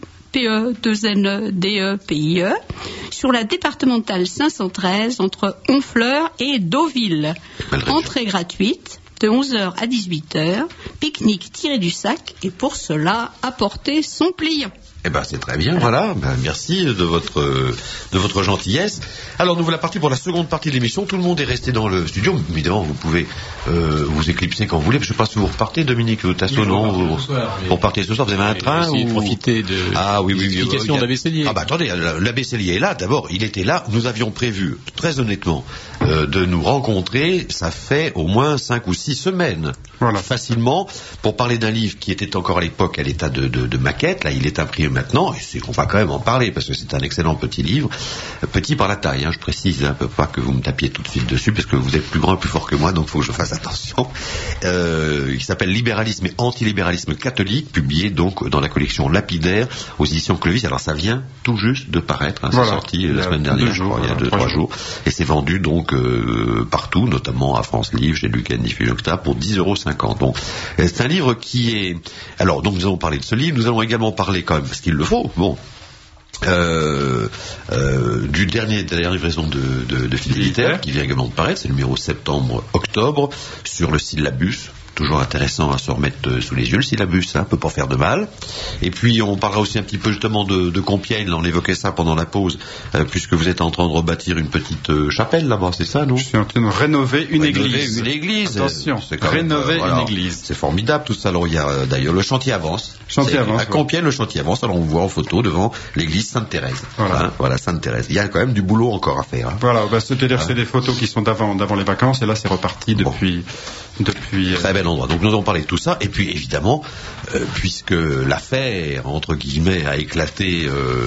P-E-2-N-E-D-E-P-I-E, sur la départementale 513, entre Honfleur et Deauville. Entrée gratuite, de 11h à 18h, pique-nique tiré du sac, et pour cela, apporter son pliant. Eh ben c'est très bien, voilà. Ben, merci de votre gentillesse. Alors nous voilà partis pour la seconde partie de l'émission. Tout le monde est resté dans le studio. Évidemment, vous pouvez vous éclipser quand vous voulez. Je ne sais pas si vous repartez, Dominique Tasso, non vous repartez ce soir. Vous avez un train ou profiter de l'explication de l'abécélier. Ah bah attendez, l'abécélier est là. D'abord, il était là. Nous avions prévu, très honnêtement, de nous rencontrer. Ça fait au moins 5 ou 6 semaines, voilà, facilement, pour parler d'un livre qui était encore à l'époque à l'état de maquette. Là, il est imprimé maintenant, et on va quand même en parler parce que c'est un excellent petit livre, petit par la taille, hein, je précise, un peu pas que vous me tapiez tout de suite dessus parce que vous êtes plus grand et plus fort que moi, donc il faut que je fasse attention. Il s'appelle Libéralisme et antilibéralisme catholique, publié donc dans la collection Lapidaire aux éditions Clovis. Alors ça vient tout juste de paraître, hein, voilà, c'est sorti la semaine dernière, je crois, il y a 2-3 jours, et c'est vendu donc partout, notamment à France Livre, chez Lucas Diffusion, etc., pour 10,50 €. Bon, c'est un livre qui est... Alors donc nous allons parler de ce livre, nous allons également parler quand même, parce qu'il le faut, bon, de la dernière livraison de Fidélitaire, qui vient également de paraître, c'est le numéro septembre-octobre, sur le syllabus. Toujours intéressant à se remettre sous les yeux, le syllabus, ça peut pas faire de mal. Et puis on parlera aussi un petit peu justement de Compiègne, là, on évoquait ça pendant la pause, puisque vous êtes en train de rebâtir une petite chapelle là-bas, c'est ça, non? Je suis en train de rénover une église. Une église. Attention, rénover une église. C'est formidable tout ça. Alors il y a d'ailleurs le chantier avance. À Compiègne, le chantier avance. Alors on voit en photo devant l'église Sainte-Thérèse. Voilà, Sainte-Thérèse. Il y a quand même du boulot encore à faire. Hein. Voilà, c'est-à-dire c'est des photos qui sont d'avant les vacances, et là c'est reparti depuis très bel endroit. Donc nous allons parler de tout ça, et puis évidemment, puisque l'affaire entre guillemets a éclaté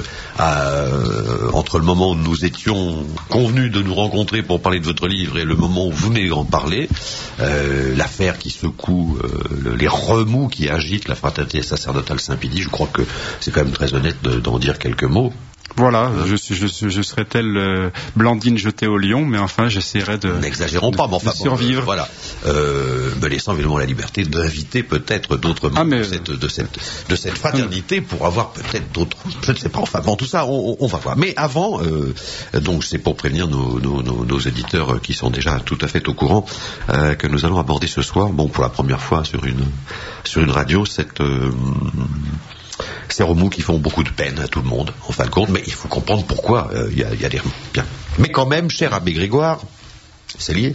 entre le moment où nous étions convenus de nous rencontrer pour parler de votre livre et le moment où vous venez en parler, l'affaire qui secoue les remous qui agitent la fraternité sacerdotale Saint-Pédis, je crois que c'est quand même très honnête d'en dire quelques mots. Voilà, je serais telle Blandine jetée au lion, mais enfin j'essaierai de... N'exagérons pas, mais enfin survivre. Voilà, me laissant évidemment la liberté d'inviter peut-être d'autres membres de cette fraternité pour avoir peut-être d'autres... Je ne sais pas, enfin bon, tout ça, on va voir. Mais avant, donc c'est pour prévenir nos éditeurs qui sont déjà tout à fait au courant que nous allons aborder ce soir, bon, pour la première fois sur une radio, ces remous qui font beaucoup de peine à tout le monde, en fin de compte, mais il faut comprendre pourquoi il y a des remous. Bien. Mais quand même, cher abbé Grégoire, c'est lié.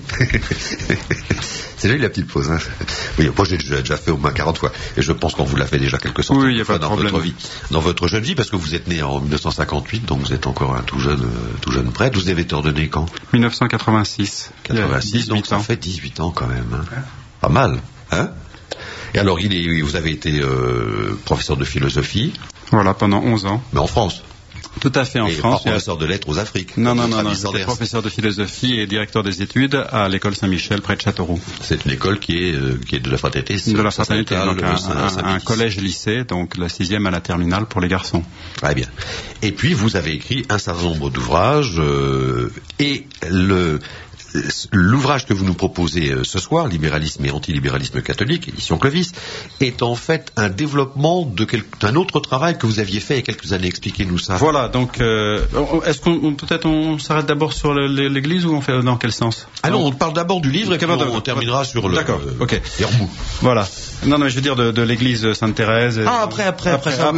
C'est joli la petite pause. Hein. Oui, moi j'ai déjà fait au moins 40 fois. Et je pense qu'on vous l'a fait déjà quelques centaines de fois dans votre vie. Dans votre jeune vie, parce que vous êtes né en 1958, donc vous êtes encore un tout jeune prêtre. Vous avez été ordonné quand ? 1986. 86, donc ça fait 18 ans quand même. Hein. Pas mal. Hein ? Et alors, vous avez été professeur de philosophie. Voilà, pendant 11 ans. Mais en France ? Tout à fait, en France. Pas professeur de lettres aux Afriques. Non, j'étais professeur de philosophie et directeur des études à l'école Saint-Michel, près de Châteauroux. C'est une école qui est de la fraternité. De la fraternité, donc un collège-lycée, donc la 6e à la terminale pour les garçons. Très bien. Et puis, vous avez écrit un certain nombre d'ouvrages, et l'ouvrage que vous nous proposez ce soir, Libéralisme et antilibéralisme catholique, édition Clovis, est en fait un développement d'un autre travail que vous aviez fait il y a quelques années. Expliquez-nous ça. Voilà, donc est-ce qu'on peut-être on s'arrête d'abord sur l'Église ou on fait dans quel sens ? Ah non, on parle d'abord du livre et puis on terminera sur le... D'accord, ok. Yermou. Voilà. Non, mais je veux dire de l'Église Sainte-Thérèse. Ah, après ça.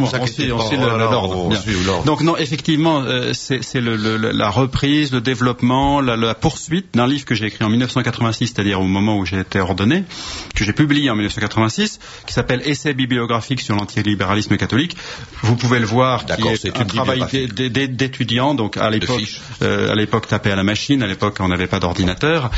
On suit l'ordre. Donc non, effectivement, c'est la reprise, le développement, la poursuite d'un livre que j'ai écrit en 1986, c'est-à-dire au moment où j'ai été ordonné, que j'ai publié en 1986, qui s'appelle Essai bibliographique sur l'antilibéralisme catholique. Vous pouvez le voir, qui est un travail d'étudiant, donc à l'époque tapé à la machine, à l'époque on n'avait pas d'ordinateur,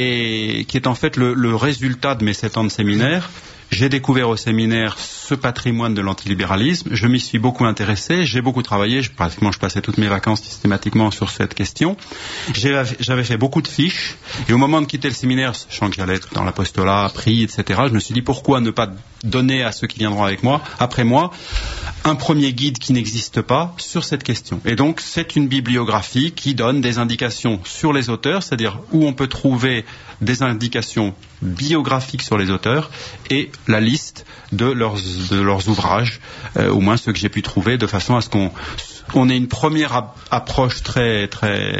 et qui est en fait le résultat de mes 7 ans de séminaire. J'ai découvert au séminaire ce patrimoine de l'antilibéralisme, je m'y suis beaucoup intéressé, j'ai beaucoup travaillé, je passais toutes mes vacances systématiquement sur cette question. J'avais fait beaucoup de fiches, et au moment de quitter le séminaire, sachant que j'allais être dans l'apostolat, prier, etc., je me suis dit pourquoi ne pas donner à ceux qui viendront après moi, un premier guide qui n'existe pas sur cette question. Et donc c'est une bibliographie qui donne des indications sur les auteurs, c'est-à-dire où on peut trouver des indications biographiques sur les auteurs et la liste de leurs ouvrages, au moins ceux que j'ai pu trouver, de façon à ce qu'on ait une première approche très,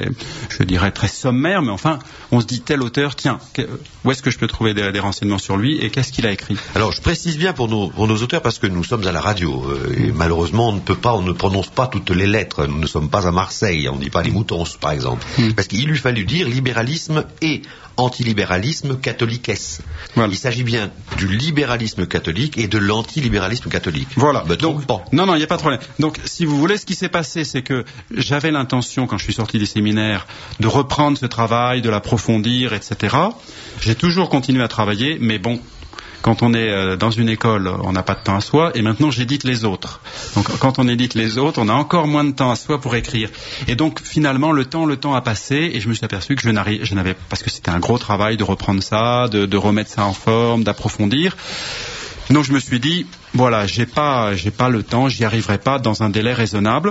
je dirais très sommaire, mais enfin, on se dit tel auteur, tiens, où est-ce que je peux trouver des renseignements sur lui et qu'est-ce qu'il a écrit ? Alors, je précise bien pour nos auteurs parce que nous sommes à la radio et malheureusement, on ne prononce pas toutes les lettres. Nous ne sommes pas à Marseille, on ne dit pas les moutons, par exemple, parce qu'il lui fallut dire libéralisme et antilibéralisme catholiques. Voilà. Il s'agit bien du libéralisme catholique et de l'antilibéralisme catholique. Voilà. Non, il n'y a pas de problème. Donc, si vous voulez, ce qui s'est passé, c'est que j'avais l'intention, quand je suis sorti des séminaires, de reprendre ce travail, de l'approfondir, etc. J'ai toujours continué à travailler, mais bon, quand on est dans une école, on n'a pas de temps à soi, et maintenant j'édite les autres. Donc quand on édite les autres, on a encore moins de temps à soi pour écrire. Et donc finalement, le temps a passé, et je me suis aperçu que je n'avais, parce que c'était un gros travail de reprendre ça, de remettre ça en forme, d'approfondir. Donc je me suis dit, voilà, j'ai pas le temps, j'y arriverai pas dans un délai raisonnable.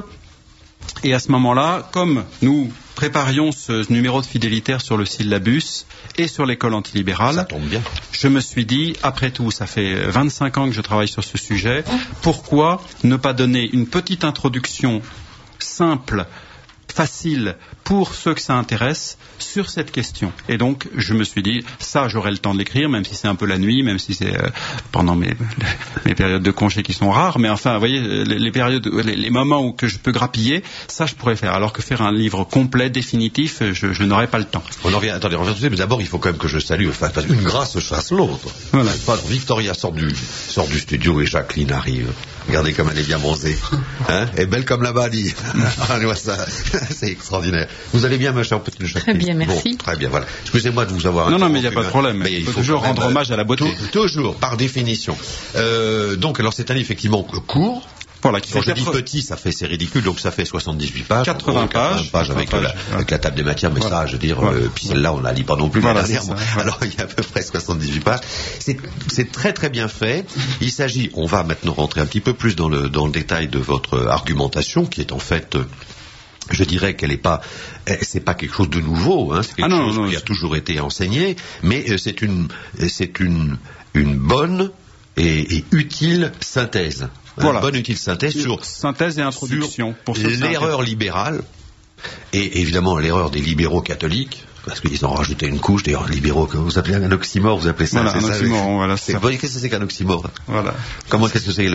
Et à ce moment-là, comme nous préparions ce numéro de fidélitaire sur le syllabus et sur l'école antilibérale, ça tombe bien. Je me suis dit, après tout, ça fait 25 ans que je travaille sur ce sujet, pourquoi ne pas donner une petite introduction simple, facile, pour ceux que ça intéresse, sur cette question. Et donc, je me suis dit, ça, j'aurai le temps de l'écrire, même si c'est un peu la nuit, même si c'est pendant mes périodes de congé qui sont rares, mais enfin, vous voyez, les moments où que je peux grappiller, ça, je pourrais faire. Alors que faire un livre complet, définitif, je n'aurai pas le temps. On en revient, mais d'abord, il faut quand même que je salue, parce qu'une grâce chasse l'autre. Voilà. Victoria sort du studio et Jacqueline arrive. Regardez comme elle est bien bronzée. Hein, et belle comme là-bas, dit. C'est extraordinaire. Vous allez bien, ma chère petite Jacqueline? Très bien, merci. Bon, très bien, voilà. Excusez-moi de vous avoir... Non, mais il n'y a pas de problème. Mais il faut toujours rendre hommage à la beauté. Toujours, par définition. Donc, alors, c'est un livre effectivement court. Voilà, quand je dis petit, c'est ridicule, donc ça fait 78 pages. 80 pages avec la table des matières, mais voilà. Ça, je veux dire, puis celle-là, on la lit pas non plus la dernière. Alors, il y a à peu près 78 pages. C'est très très bien fait. Il s'agit, on va maintenant rentrer un petit peu plus dans le détail de votre argumentation, qui est en fait... Je dirais c'est pas quelque chose de nouveau, hein, c'est quelque chose qui a toujours été enseigné, mais c'est une bonne et utile synthèse. Voilà. Une bonne utile synthèse sur synthèse et introduction pour l'erreur libérale et évidemment l'erreur des libéraux catholiques. parce qu'ils ont rajouté une couche, d'ailleurs, libéraux, que vous appelez un oxymore, vous appelez ça. Voilà, un oxymore, voilà. Qu'est-ce que c'est qu'un oxymore? Voilà. Qu'est-ce que c'est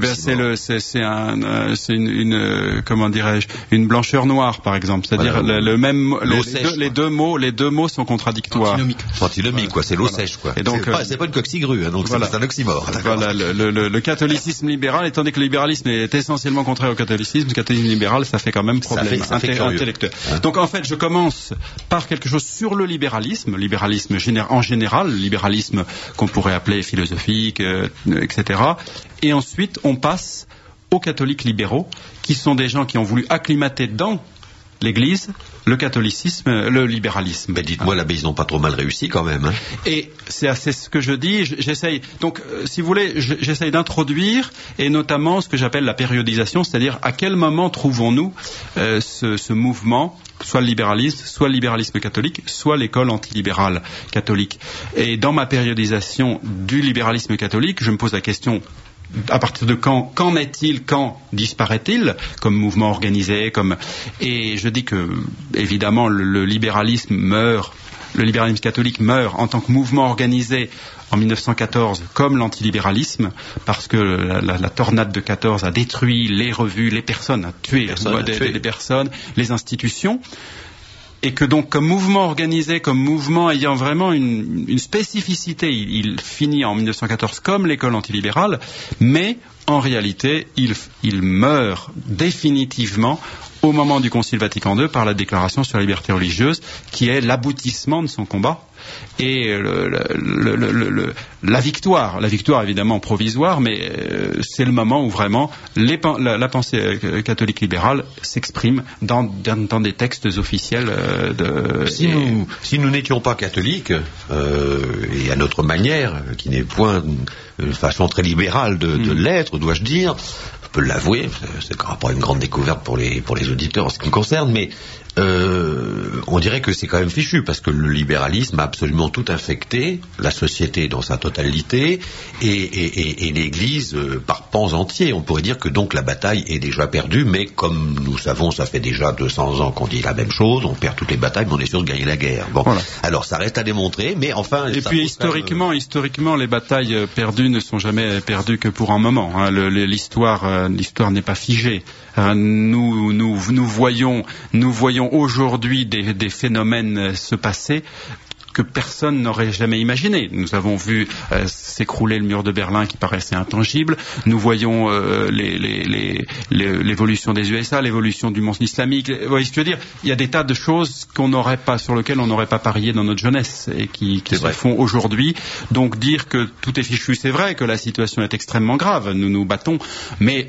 comment dirais-je, une blancheur noire, par exemple. C'est-à-dire les deux mots sont contradictoires. Antinomique, quoi. C'est l'eau sèche, quoi. Et donc, c'est pas une coquille-grue, hein, donc voilà. C'est un oxymore. Voilà, le catholicisme libéral, étant donné que le libéralisme est essentiellement contraire au catholicisme, le catholicisme libéral, ça fait quand même problème intellectuel. Hein? Donc en fait, je commence par quelque chose sur le libéralisme en général, le libéralisme qu'on pourrait appeler philosophique, etc. Et ensuite, on passe aux catholiques libéraux, qui sont des gens qui ont voulu acclimater dans l'Église le catholicisme, le libéralisme. Mais dites-moi, ils n'ont pas trop mal réussi quand même. Hein. Et c'est ce que je dis. J'essaye. Donc, si vous voulez, j'essaye d'introduire, et notamment ce que j'appelle la périodisation, c'est-à-dire à quel moment trouvons-nous ce mouvement, soit le libéralisme catholique, soit l'école antilibérale catholique. Et dans ma périodisation du libéralisme catholique, je me pose la question: à partir de quand disparaît-il comme mouvement organisé, et je dis que évidemment le libéralisme catholique meurt en tant que mouvement organisé en 1914 comme l'antilibéralisme, parce que la tornade de 14 a détruit les revues, les personnes, a tué les personnes, les institutions. Et que donc, comme mouvement organisé, comme mouvement ayant vraiment une spécificité, il finit en 1914 comme l'école antilibérale, mais en réalité, il meurt définitivement au moment du Concile Vatican II par la Déclaration sur la liberté religieuse, qui est l'aboutissement de son combat. Et la victoire évidemment provisoire, mais c'est le moment où vraiment la pensée catholique libérale s'exprime dans des textes officiels. Si nous n'étions pas catholiques, et à notre manière, qui n'est point une façon très libérale de l'être, dois-je dire, je peux l'avouer, c'est pas une grande découverte pour les auditeurs en ce qui me concerne, mais on dirait que c'est quand même fichu, parce que le libéralisme a absolument tout infecté, la société dans sa totalité, et l'Église par pans entiers. On pourrait dire que donc la bataille est déjà perdue, mais comme nous savons, ça fait déjà 200 ans qu'on dit la même chose, on perd toutes les batailles, mais on est sûr de gagner la guerre. Bon, voilà. Alors ça reste à démontrer, mais enfin... Et puis historiquement, les batailles perdues ne sont jamais perdues que pour un moment. Hein. L'histoire n'est pas figée. Nous voyons aujourd'hui des phénomènes se passer que personne n'aurait jamais imaginé. Nous avons vu s'écrouler le mur de Berlin qui paraissait intangible. Nous voyons l'évolution des USA, l'évolution du monde islamique. Vous voyez ce que je veux dire ? Il y a des tas de choses sur lesquelles on n'aurait pas parié dans notre jeunesse et qui se font aujourd'hui. Donc dire que tout est fichu, c'est vrai, que la situation est extrêmement grave. Nous nous battons, mais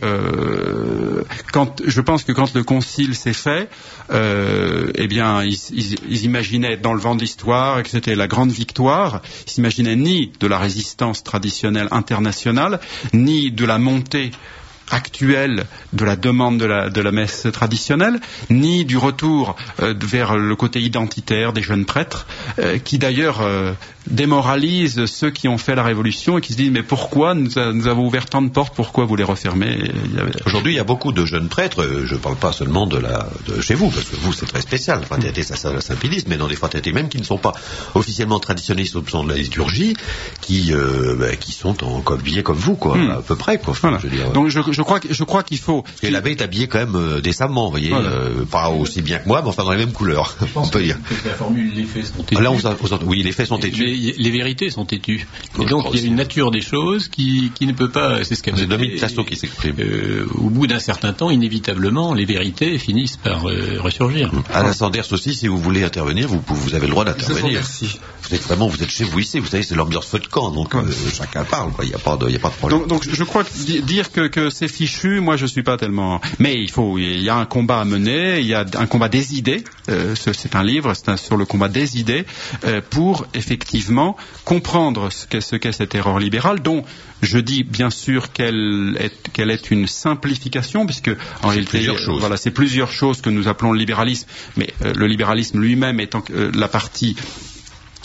je pense que quand le concile s'est fait, eh bien, ils imaginaient dans le vent de l'histoire que c'était la grande victoire. Ils s'imaginaient ni de la résistance traditionnelle internationale, ni de la montée actuelle de la demande de la messe traditionnelle, ni du retour vers le côté identitaire des jeunes prêtres, qui d'ailleurs démoralisent ceux qui ont fait la révolution et qui se disent mais pourquoi nous avons ouvert tant de portes, pourquoi vous les refermez? Aujourd'hui, il y a beaucoup de jeunes prêtres, je ne parle pas seulement de chez vous, parce que vous c'est très spécial, fraternité Saint-Pédis, mais dans des fraternités même qui ne sont pas officiellement traditionnalistes au plan de la liturgie, qui sont habillés comme vous, quoi, à peu près, quoi. Voilà. Je veux dire, donc je crois qu'il faut... Parce que l'abbé est habillé quand même décemment, vous voyez, voilà. Pas aussi bien que moi, mais enfin dans les mêmes couleurs, on peut dire. La formule, les faits sont têtus. Là, oui, les faits sont têtus. Les vérités sont têtues. Et donc il y a une nature des choses qui ne peut pas... C'est Dominique Tastot qui s'exprime. Au bout d'un certain temps, inévitablement, les vérités finissent par ressurgir. Alain Sanders aussi, si vous voulez intervenir, vous avez le droit d'intervenir. Vous êtes chez vous ici, vous savez, c'est l'ambiance feu de camp, donc chacun parle, quoi. Il n'y a pas de problème. Donc je crois que dire que c'est fichu, moi je suis pas tellement... Mais il y a un combat à mener, il y a un combat des idées, c'est un livre, sur le combat des idées, pour effectivement comprendre ce qu'est cette erreur libérale, dont je dis bien sûr qu'elle est une simplification, puisque en réalité, c'est plusieurs choses que nous appelons le libéralisme, mais le libéralisme lui-même étant la partie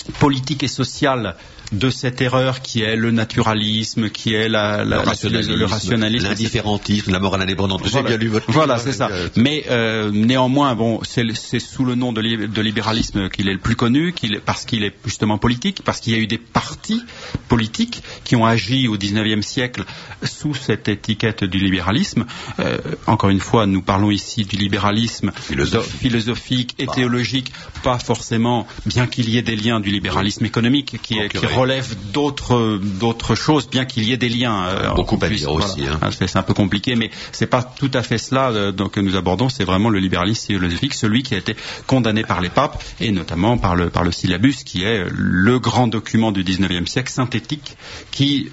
politique et sociale de cette erreur qui est le naturalisme, qui est le rationalisme, l'indifférentisme, la morale indépendante. Voilà, j'ai bien lu votre voilà, c'est ça. Mais néanmoins, bon, c'est sous le nom de libéralisme qu'il est le plus connu, parce qu'il est justement politique, parce qu'il y a eu des partis politiques qui ont agi au XIXe siècle sous cette étiquette du libéralisme. Encore une fois, nous parlons ici du libéralisme philosophique et théologique, pas forcément, bien qu'il y ait des liens du libéralisme économique qui relève d'autres choses, bien qu'il y ait des liens. Beaucoup à dire voilà. aussi. Hein. C'est un peu compliqué, mais c'est pas tout à fait cela que nous abordons. C'est vraiment le libéralisme philosophique, celui qui a été condamné par les papes et notamment par le syllabus, qui est le grand document du XIXe siècle synthétique qui,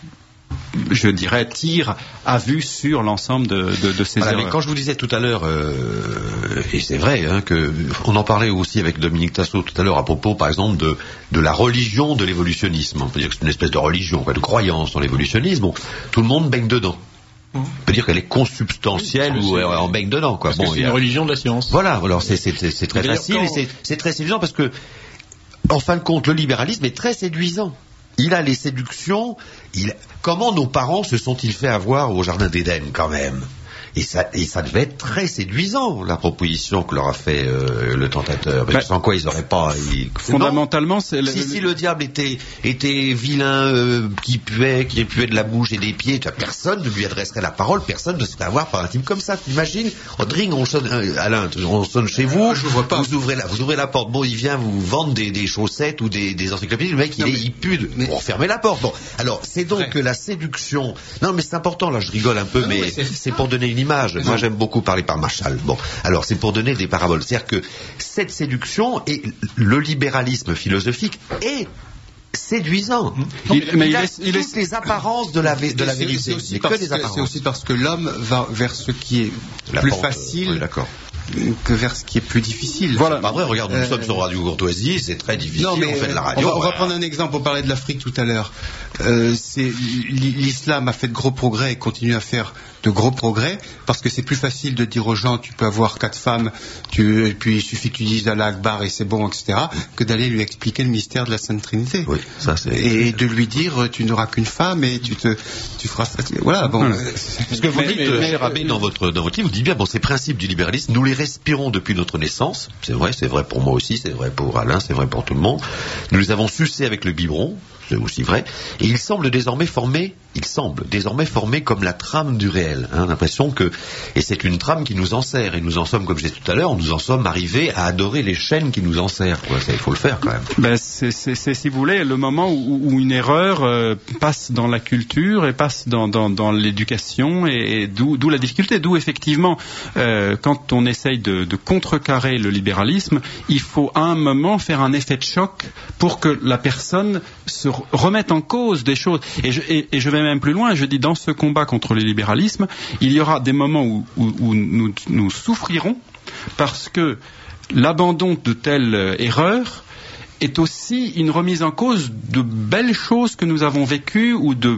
je dirais, tire à vue sur l'ensemble de ces erreurs. Mais quand je vous disais tout à l'heure, et c'est vrai, hein, on en parlait aussi avec Dominique Tassot tout à l'heure à propos, par exemple, de la religion de l'évolutionnisme. On peut dire que c'est une espèce de religion, de croyance dans l'évolutionnisme. Bon, tout le monde baigne dedans. On peut dire qu'elle est consubstantielle ou on baigne dedans, quoi. Bon, c'est une religion de la science. Voilà, alors c'est très facile et c'est très séduisant parce que, en fin de compte, le libéralisme est très séduisant. Il a les séductions. Comment nos parents se sont-ils fait avoir au Jardin d'Éden, quand même? Et ça devait être très séduisant, la proposition que leur a fait le tentateur. Sans quoi ils n'auraient pas... Fondamentalement, c'est... Si le diable était vilain, qui puait de la bouche et des pieds, personne ne lui adresserait la parole, personne ne se ferait avoir par un type comme ça. T'imagines? On sonne, Alain, on sonne chez vous, vous ouvrez la porte, bon, il vient vous vendre des chaussettes ou des encyclopédies, le mec, il pue, bon, fermez la porte. Bon, alors, c'est donc que la séduction... Non, mais c'est important, là, je rigole un peu, mais c'est pour donner une image. Moi, j'aime beaucoup parler par Marshall. Bon, alors c'est pour donner des paraboles. C'est-à-dire que cette séduction et le libéralisme philosophique est séduisant. Il a toutes les apparences de la vérité. C'est aussi parce que l'homme va vers ce qui est plus facile. D'accord. Que vers ce qui est plus difficile. Voilà. Pas vrai, regarde, nous sommes sur Radio Courtoisie, c'est très difficile, on fait de la radio. On va prendre un exemple, on parlait de l'Afrique tout à l'heure. L'islam a fait de gros progrès et continue à faire de gros progrès, parce que c'est plus facile de dire aux gens, tu peux avoir 4 femmes, et puis il suffit que tu dises Allah Akbar et c'est bon, etc., que d'aller lui expliquer le mystère de la Sainte Trinité. Oui, ça c'est... Et de lui dire, tu n'auras qu'une femme et tu feras ça. Voilà, bon. Parce que vous dites, cher abbé, dans votre livre, vous dites bien, bon, ces principes du libéralisme, nous les respirons depuis notre naissance. C'est vrai pour moi aussi, c'est vrai pour Alain, c'est vrai pour tout le monde. Nous les avons sucés avec le biberon. C'est aussi vrai. Et il semble désormais formé comme la trame du réel. Hein, l'impression que, et c'est une trame qui nous enserre. Et nous en sommes, comme je disais tout à l'heure, nous en sommes arrivés à adorer les chaînes qui nous enserrent. Il faut le faire quand même. C'est, si vous voulez, le moment où une erreur passe dans la culture et passe dans l'éducation, et d'où la difficulté. D'où effectivement, quand on essaye de contrecarrer le libéralisme, il faut à un moment faire un effet de choc pour que la personne se remette en cause des choses. Et je vais même plus loin, je dis, dans ce combat contre le libéralisme, il y aura des moments où nous souffrirons parce que l'abandon de telles erreurs est aussi une remise en cause de belles choses que nous avons vécues ou de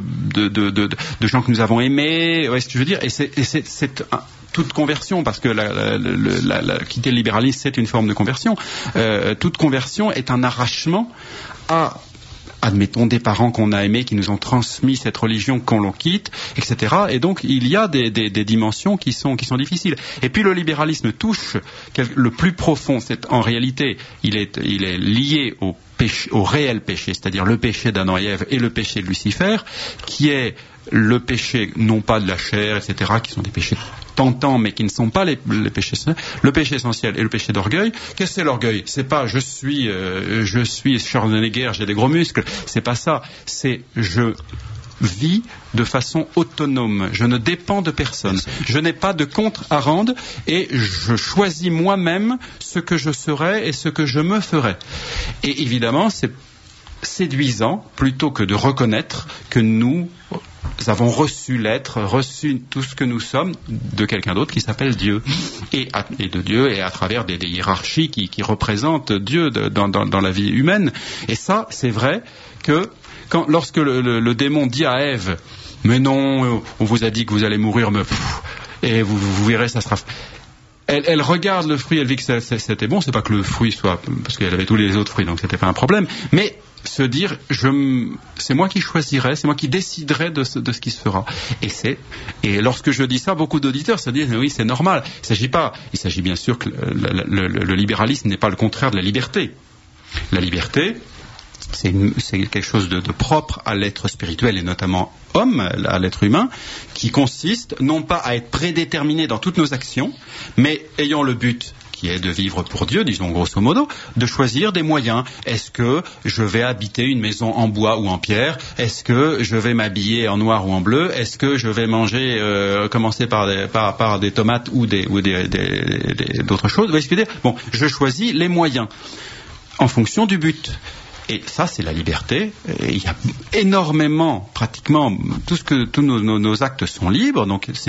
gens que nous avons aimés. Ouais, ce que je veux dire. Et c'est toute conversion, parce que quitter le libéralisme, c'est une forme de conversion. Toute conversion est un arrachement à, admettons, des parents qu'on a aimés, qui nous ont transmis cette religion qu'on l'on quitte, etc. Et donc, il y a des dimensions qui sont difficiles. Et puis, le libéralisme touche le plus profond. En réalité, il est lié au réel péché, c'est-à-dire le péché d'Adam et Ève et le péché de Lucifer, qui est le péché, non pas de la chair, etc., qui sont des péchés tentants, mais qui ne sont pas les péchés essentiels. Le péché essentiel et le péché d'orgueil. Qu'est-ce que c'est l'orgueil? C'est pas je suis Schwarzenegger, j'ai des gros muscles. C'est pas ça. C'est je vis de façon autonome. Je ne dépends de personne. Je n'ai pas de compte à rendre et je choisis moi-même ce que je serai et ce que je me ferai. Et évidemment, c'est séduisant plutôt que de reconnaître que nous avons reçu l'être, reçu tout ce que nous sommes de quelqu'un d'autre qui s'appelle Dieu. Et de Dieu, et à travers des hiérarchies qui représentent Dieu dans la vie humaine. Et ça, c'est vrai que lorsque le démon dit à Ève, mais non, on vous a dit que vous allez mourir, et vous verrez, ça sera... Elle regarde le fruit, elle vit que c'était bon. C'est pas que le fruit soit, parce qu'elle avait tous les autres fruits, donc c'était pas un problème. Mais se dire, c'est moi qui choisirai, c'est moi qui déciderai de ce qui se fera. Et lorsque je dis ça, beaucoup d'auditeurs se disent, oui, c'est normal. Il s'agit bien sûr que le libéralisme n'est pas le contraire de la liberté. La liberté, c'est quelque chose de propre à l'être spirituel et notamment homme, à l'être humain, qui consiste non pas à être prédéterminé dans toutes nos actions, mais ayant le but qui est de vivre pour Dieu, disons grosso modo, de choisir des moyens. Est-ce que je vais habiter une maison en bois ou en pierre? Est-ce que je vais m'habiller en noir ou en bleu? Est-ce que je vais manger, commencer par des tomates ou d'autres choses? Vous voyez ce que je veux dire? Bon, je choisis les moyens en fonction du but. Et ça, c'est la liberté. Et il y a énormément, pratiquement, tous nos actes sont libres. Donc, c'est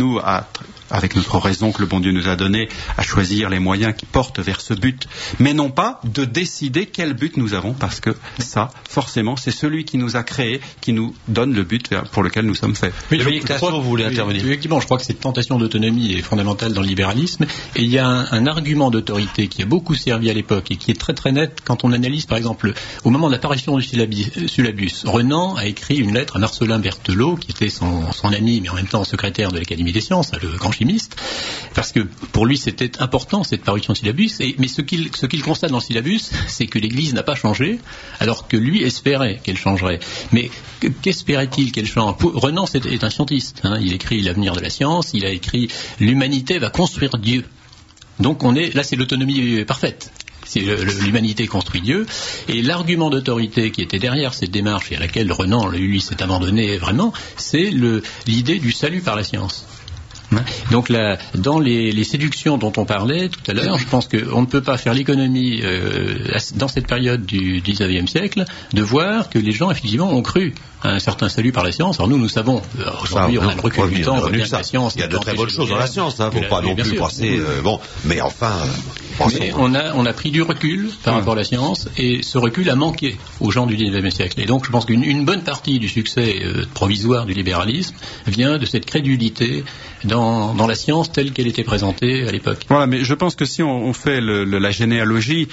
avec notre raison que le bon Dieu nous a donné, à choisir les moyens qui portent vers ce but. Mais non pas de décider quel but nous avons, parce que ça, forcément, c'est celui qui nous a créés, qui nous donne le but pour lequel nous sommes faits. Oui, vous voulez intervenir? Effectivement, je crois que cette tentation d'autonomie est fondamentale dans le libéralisme. Et il y a un argument d'autorité qui a beaucoup servi à l'époque et qui est très très net quand on analyse, par exemple, au moment de l'apparition du syllabus, Renan a écrit une lettre à Marcellin Berthelot, qui était son ami, mais en même temps secrétaire de l'Académie des sciences, le grand chimiste, parce que pour lui c'était important cette parution de syllabus. Mais ce qu'il constate dans le syllabus, c'est que l'Église n'a pas changé, alors que lui espérait qu'elle changerait. Mais qu'espérait-il qu'elle change? Renan est un scientiste, il écrit l'avenir de la science, il a écrit l'humanité va construire Dieu. Donc là c'est l'autonomie parfaite. C'est l'humanité construit Dieu, et l'argument d'autorité qui était derrière cette démarche et à laquelle Renan, lui, s'est abandonné vraiment, c'est l'idée du salut par la science. Donc dans les séductions dont on parlait tout à l'heure, je pense qu'on ne peut pas faire l'économie dans cette période du XIXe siècle de voir que les gens effectivement ont cru à un certain salut par la science. Alors nous savons, aujourd'hui on a le recul du temps, la science. Il y a de très bonnes choses dans la science, faut pas non plus passer. Mais enfin. Mais on a pris du recul par rapport à la science, et ce recul a manqué aux gens du XIXe siècle. Et donc je pense qu'une bonne partie du succès provisoire du libéralisme vient de cette crédulité dans la science telle qu'elle était présentée à l'époque. Voilà, mais je pense que si on fait la généalogie,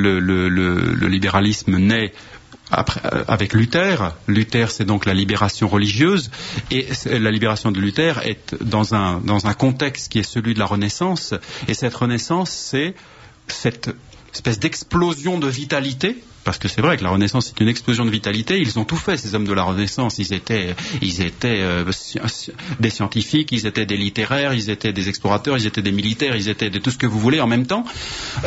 le libéralisme naît avec Luther. Luther, c'est donc la libération religieuse, et la libération de Luther est dans un contexte qui est celui de la Renaissance, et cette Renaissance, c'est cette espèce d'explosion de vitalité, parce que c'est vrai que la Renaissance c'est une explosion de vitalité. Ils ont tout fait, ces hommes de la Renaissance. Ils étaient des scientifiques, ils étaient des littéraires, ils étaient des explorateurs, ils étaient des militaires, ils étaient de tout ce que vous voulez en même temps.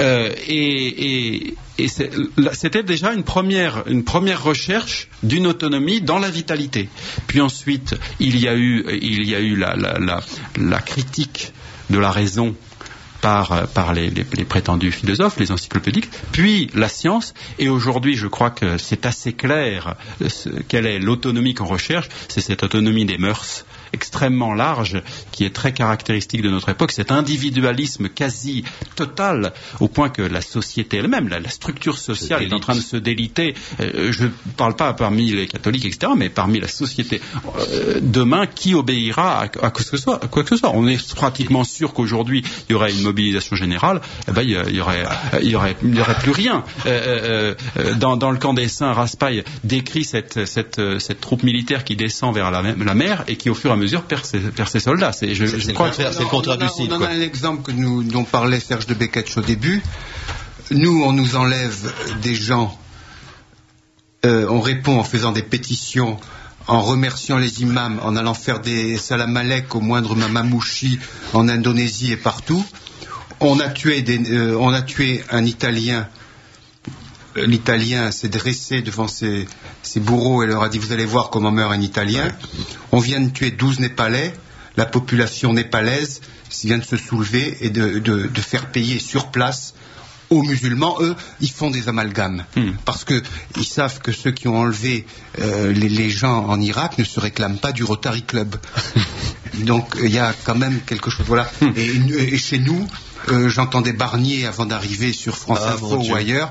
Et c'était déjà une première recherche d'une autonomie dans la vitalité. Puis ensuite, il y a eu la critique de la raison par les prétendus philosophes, les encyclopédiques, puis la science, et aujourd'hui je crois que c'est assez clair quelle est l'autonomie qu'on recherche, c'est cette autonomie des mœurs extrêmement large, qui est très caractéristique de notre époque, cet individualisme quasi total, au point que la société elle-même, la structure sociale est en train de se déliter. Je ne parle pas parmi les catholiques, etc., mais parmi la société. Demain, qui obéira à quoi que ce soit? On est pratiquement sûr qu'aujourd'hui, il y aurait une mobilisation générale, il y aurait plus rien. Dans le camp des Saints, Raspail décrit cette troupe militaire qui descend vers la mer et qui, au fur et à mesure, perd ses soldats. Je crois que c'est le contraire du site. On a un exemple dont parlait Serge de Beketch au début. Nous, on nous enlève des gens, on répond en faisant des pétitions, en remerciant les imams, en allant faire des salam alek au moindre mamamouchi en Indonésie et partout. On a tué un Italien. L'Italien s'est dressé devant ses bourreaux et leur a dit: vous allez voir comment meurt un Italien. On vient de tuer 12 Népalais. La population népalaise vient de se soulever et de faire payer sur place aux musulmans. Eux, ils font des amalgames parce que ils savent que ceux qui ont enlevé les gens en Irak ne se réclament pas du Rotary Club. Donc il y a quand même quelque chose. Voilà. Et chez nous, j'entendais Barnier avant d'arriver sur France Info ou ailleurs,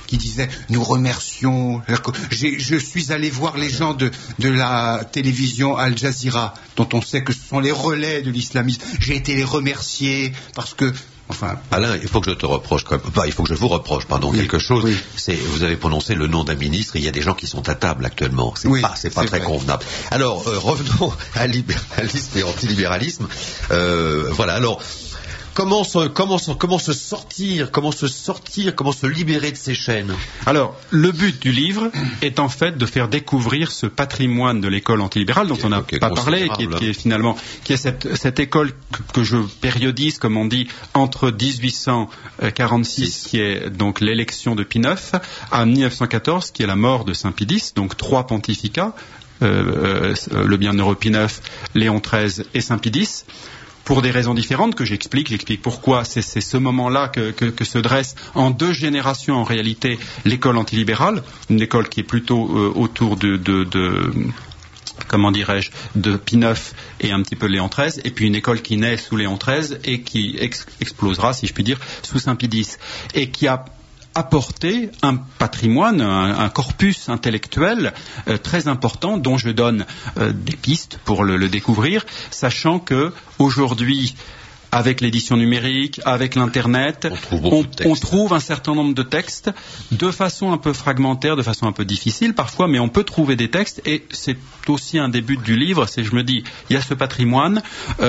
qui disait nous remercions. Je suis allé voir les gens de la télévision Al Jazeera, dont on sait que ce sont les relais de l'islamisme. J'ai été les remercier parce que... Enfin, Alain, il faut que je te reproche, il faut que je vous reproche, quelque chose. Oui. Vous avez prononcé le nom d'un ministre et il y a des gens qui sont à table actuellement. C'est pas très convenable. Alors, revenons à libéralisme et antilibéralisme. Voilà. Alors, comment se sortir, comment se libérer de ces chaînes? Alors, le but du livre est en fait de faire découvrir ce patrimoine de l'école antilibérale dont on n'a pas parlé, qui est cette école que je périodise, comme on dit, entre 1846, qui est donc l'élection de Pie IX, à 1914, qui est la mort de Saint Pie X, donc 3 pontificats, le bienheureux Pie IX, Léon XIII et Saint Pie X. Pour des raisons différentes que j'explique pourquoi c'est ce moment-là que se dresse en 2 générations en réalité l'école antilibérale, une école qui est plutôt autour de Pie IX et un petit peu Léon XIII, et puis une école qui naît sous Léon XIII et qui explosera, si je puis dire, sous Saint Pie X, et qui a apporter un patrimoine, un corpus intellectuel très important dont je donne des pistes pour le découvrir, sachant que aujourd'hui, avec l'édition numérique, avec l'internet, on trouve un certain nombre de textes de façon un peu fragmentaire, de façon un peu difficile parfois, mais on peut trouver des textes, et c'est aussi un des buts du livre, je me dis, il y a ce patrimoine,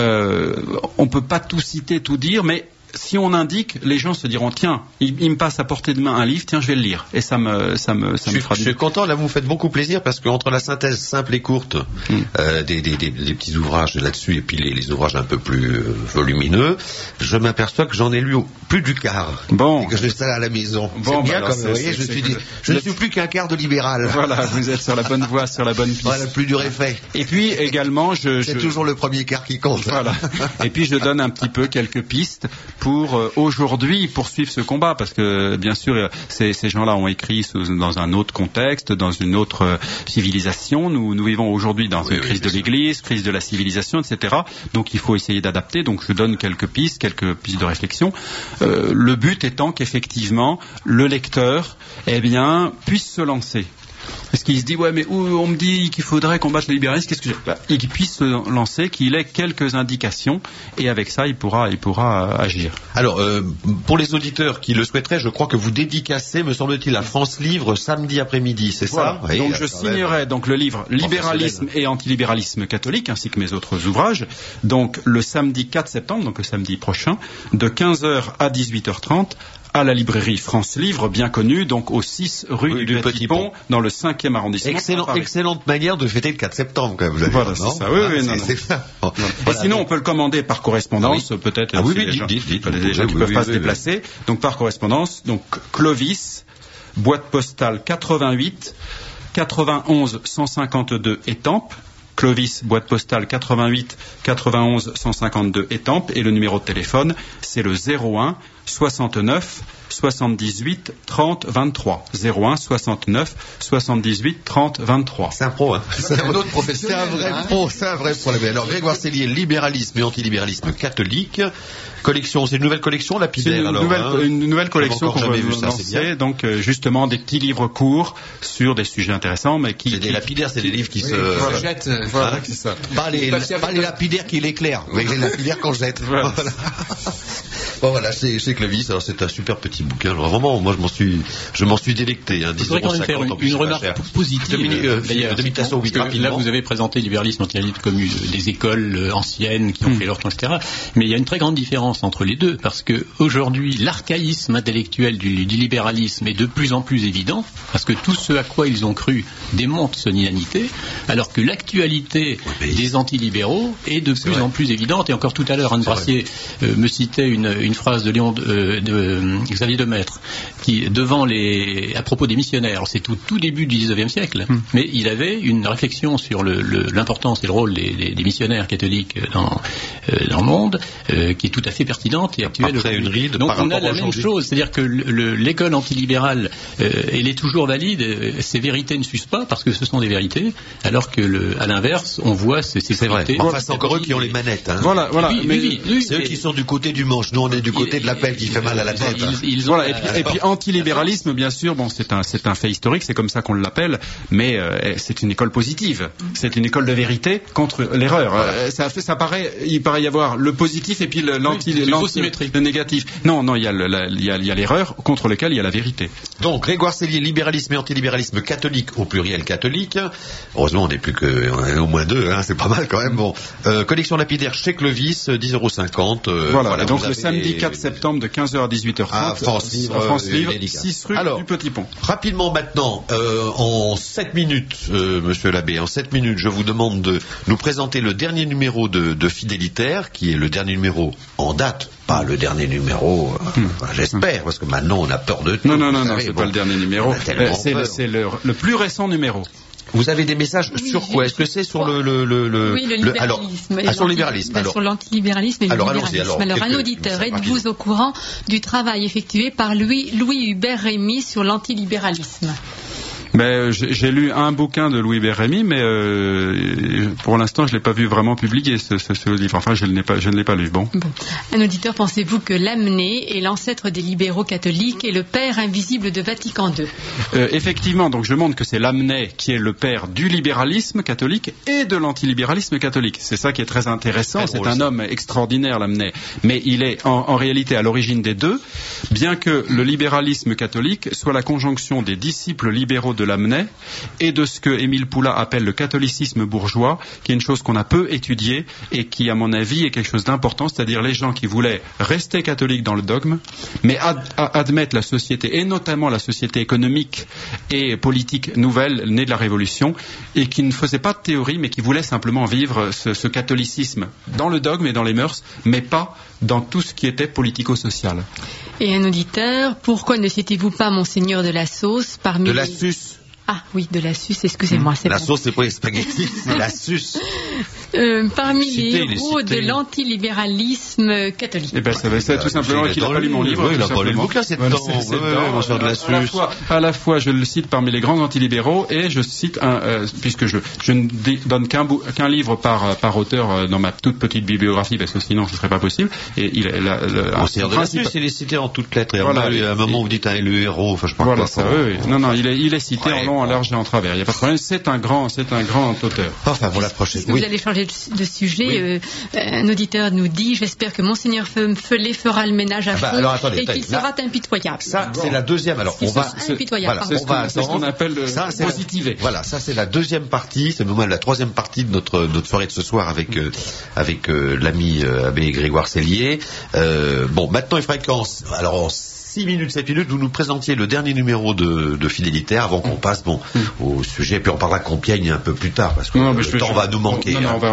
on peut pas tout citer, tout dire, mais si on indique, les gens se diront tiens, il me passe à portée de main un livre, tiens, je vais le lire, et ça me fera. Je suis content, là vous me faites beaucoup plaisir, parce qu'entre la synthèse simple et courte des petits ouvrages là-dessus et puis les ouvrages un peu plus volumineux, je m'aperçois que j'en ai lu plus du quart. Bon, et que je suis à la maison. Bon, bien, comme vous voyez, je ne suis plus qu'un quart de libéral. Voilà, vous êtes sur la bonne voie, sur la bonne piste. Voilà, le plus dur est fait. Et puis également, c'est toujours le premier quart qui compte. Voilà. Et puis je donne un petit peu quelques pistes pour aujourd'hui poursuivre ce combat, parce que bien sûr ces gens-là ont écrit dans un autre contexte, dans une autre civilisation. Nous vivons aujourd'hui dans une crise de l'Église, crise de la civilisation, etc. Donc il faut essayer d'adapter. Donc je donne quelques pistes de réflexion. Le but étant qu'effectivement le lecteur puisse se lancer. Parce qu'il se dit, ouais, mais on me dit qu'il faudrait combattre le libéralisme, qu'est-ce que j'ai? Il puisse se lancer, qu'il ait quelques indications, et avec ça, il pourra agir. Alors, pour les auditeurs qui le souhaiteraient, je crois que vous dédicacez, me semble-t-il, à France Livre samedi après-midi, c'est ça? Oui, donc je signerai le livre Libéralisme et antilibéralisme catholique, ainsi que mes autres ouvrages, donc le samedi 4 septembre, donc le samedi prochain, de 15h à 18h30, à la librairie France Livre, bien connue, donc au 6 rue du Petit Pont, dans le 5e arrondissement. Excellente manière de fêter le 4 septembre, quand vous avez voilà, c'est ça. Oui, non. Et sinon, on peut le commander par correspondance, peut-être. Les gens qui ne peuvent pas se déplacer. Donc, par correspondance, donc Clovis, boîte postale 88, 91 152 Étampes. Clovis, boîte postale 88 91 152 Étampes, et le numéro de téléphone, c'est le 01 69 78 30 23. 01 69 78 30 23. C'est un pro, hein. C'est un autre professeur. C'est un vrai pro. Alors, Grégoire Sellier, libéralisme et antilibéralisme catholique. Collection, c'est une nouvelle collection, Lapidaire, une nouvelle collection qu'on va lancer, donc justement des petits livres courts sur des sujets intéressants, mais qui... C'est des lapidaires, c'est des livres qui se jettent. Voilà, c'est ça. Pas les lapidaires qui l'éclairent, mais les lapidaires qu'on jette. Voilà. Bon, voilà, c'est Clovis. Alors c'est un super petit bouquin. Alors, vraiment, moi je m'en suis délecté. Je voudrais quand même faire une remarque positive. D'ailleurs, là vous avez présenté libéralisme, antilibéralisme comme des écoles anciennes qui ont fait leur temps, etc. Mais il y a une très grande différence entre les deux, parce que aujourd'hui l'archaïsme intellectuel du libéralisme est de plus en plus évident, parce que tout ce à quoi ils ont cru démontre son inanité, alors que l'actualité des antilibéraux est de plus en plus évidente. Et encore tout à l'heure, Anne Brassier me citait une phrase de Xavier Demaître, qui à propos des missionnaires, c'est tout début du XIXe siècle, mais il avait une réflexion sur l'importance et le rôle des missionnaires catholiques dans le monde, qui est tout à fait pertinente et actuelle. Donc on a la même chose, c'est-à-dire que l'école antilibérale, elle est toujours valide, ces vérités ne s'usent pas parce que ce sont des vérités, alors que à l'inverse, l'inverse, on voit ces c'est vrai. Enfin, c'est encore eux qui ont les manettes. Hein. Voilà. Oui, c'est eux qui sont du côté du manche. Nous, on est du côté de la pelle qui fait mal à la tête. Et puis antilibéralisme, bien sûr. Bon, c'est un fait historique. C'est comme ça qu'on l'appelle. Mais c'est une école positive. C'est une école de vérité contre l'erreur. Il paraît y avoir le positif et puis le négatif. Non, il y a l'erreur contre laquelle il y a la vérité. Donc, Grégoire Sellier, libéralisme et antilibéralisme catholique, au pluriel catholique. Heureusement, on n'est plus on est au moins deux, hein, c'est pas mal quand même. Bon, collection lapidaire chez Clovis, 10,50 €. Voilà, donc le samedi 4 septembre de 15h à 18h30. À France Livre, 6 rue du Petit Pont. Rapidement maintenant, en 7 minutes, monsieur l'abbé, en 7 minutes, je vous demande de nous présenter le dernier numéro de Fidélitaire, qui est le dernier numéro en date. Pas le dernier numéro, j'espère, parce que maintenant on a peur de tout. Non, c'est pas le dernier numéro. C'est le plus récent numéro. Vous avez des messages sur quoi? Est-ce que c'est sur le libéralisme. Sur le libéralisme. Sur l'antilibéralisme et le libéralisme. Alors, un auditeur, êtes-vous au courant du travail effectué par Louis Hubert Rémy sur l'antilibéralisme? J'ai lu un bouquin de Louis Hubert Rémy, mais pour l'instant, je l'ai pas vu vraiment publié ce livre. Enfin, je ne l'ai pas lu. Bon. Un auditeur, pensez-vous que Lamennais est l'ancêtre des libéraux catholiques et le père invisible de Vatican II? Effectivement, donc je montre que c'est Lamennais qui est le père du libéralisme catholique et de l'antilibéralisme catholique. C'est ça qui est très intéressant. C'est un homme extraordinaire, Lamennais, mais il est en réalité à l'origine des deux, bien que le libéralisme catholique soit la conjonction des disciples libéraux de Lamennais et de ce que Émile Poulain appelle le catholicisme bourgeois, qui est une chose qu'on a peu étudiée et qui, à mon avis, est quelque chose d'important, c'est-à-dire les gens qui voulaient rester catholiques dans le dogme, mais admettre la société, et notamment la société économique et politique nouvelle née de la Révolution, et qui ne faisaient pas de théorie, mais qui voulaient simplement vivre ce catholicisme dans le dogme et dans les mœurs, mais pas dans tout ce qui était politico-social. Et un auditeur, pourquoi ne citez-vous pas Monseigneur de la Sauce parmi de la Suce? Ah oui, de la Suce, excusez-moi. La sauce, c'est pas les spaghettis, c'est la Suce. Parmi les héros de l'antilibéralisme catholique. Eh ben, c'est tout simplement qu'il n'a pas lu mon livre. Oui, il n'a pas lu le bouquin, c'est dedans. De la Suce. À la fois, je le cite parmi les grands antilibéraux et je cite puisque je ne donne qu'un livre par auteur dans ma toute petite bibliographie, parce que sinon ce serait pas possible. Et Monseigneur de la Suce, il est cité en toutes lettres. Et à un moment, vous dites le héros. Enfin, je pense voilà, ça. Non, il est cité en long, en large et en travers. Il n'y a pas de problème. C'est un grand auteur. Enfin, pour la prochaine. Vous allez changer de sujet. Un auditeur nous dit: j'espère que Monseigneur Feulé fera le ménage à fond et qu'il sera impitoyable. Ça, c'est la deuxième. Alors, on va. C'est ce qu'on appelle positiver. Voilà, ça c'est la deuxième partie. C'est même la troisième partie de notre soirée de ce soir avec l'ami abbé Grégoire Sellier. Maintenant, il faudrait qu'en 6 minutes, 7 minutes, vous nous présentiez le dernier numéro de Fidélitaire avant qu'on passe au sujet, puis on parlera de Compiègne un peu plus tard, parce que le temps va nous manquer. On n'aura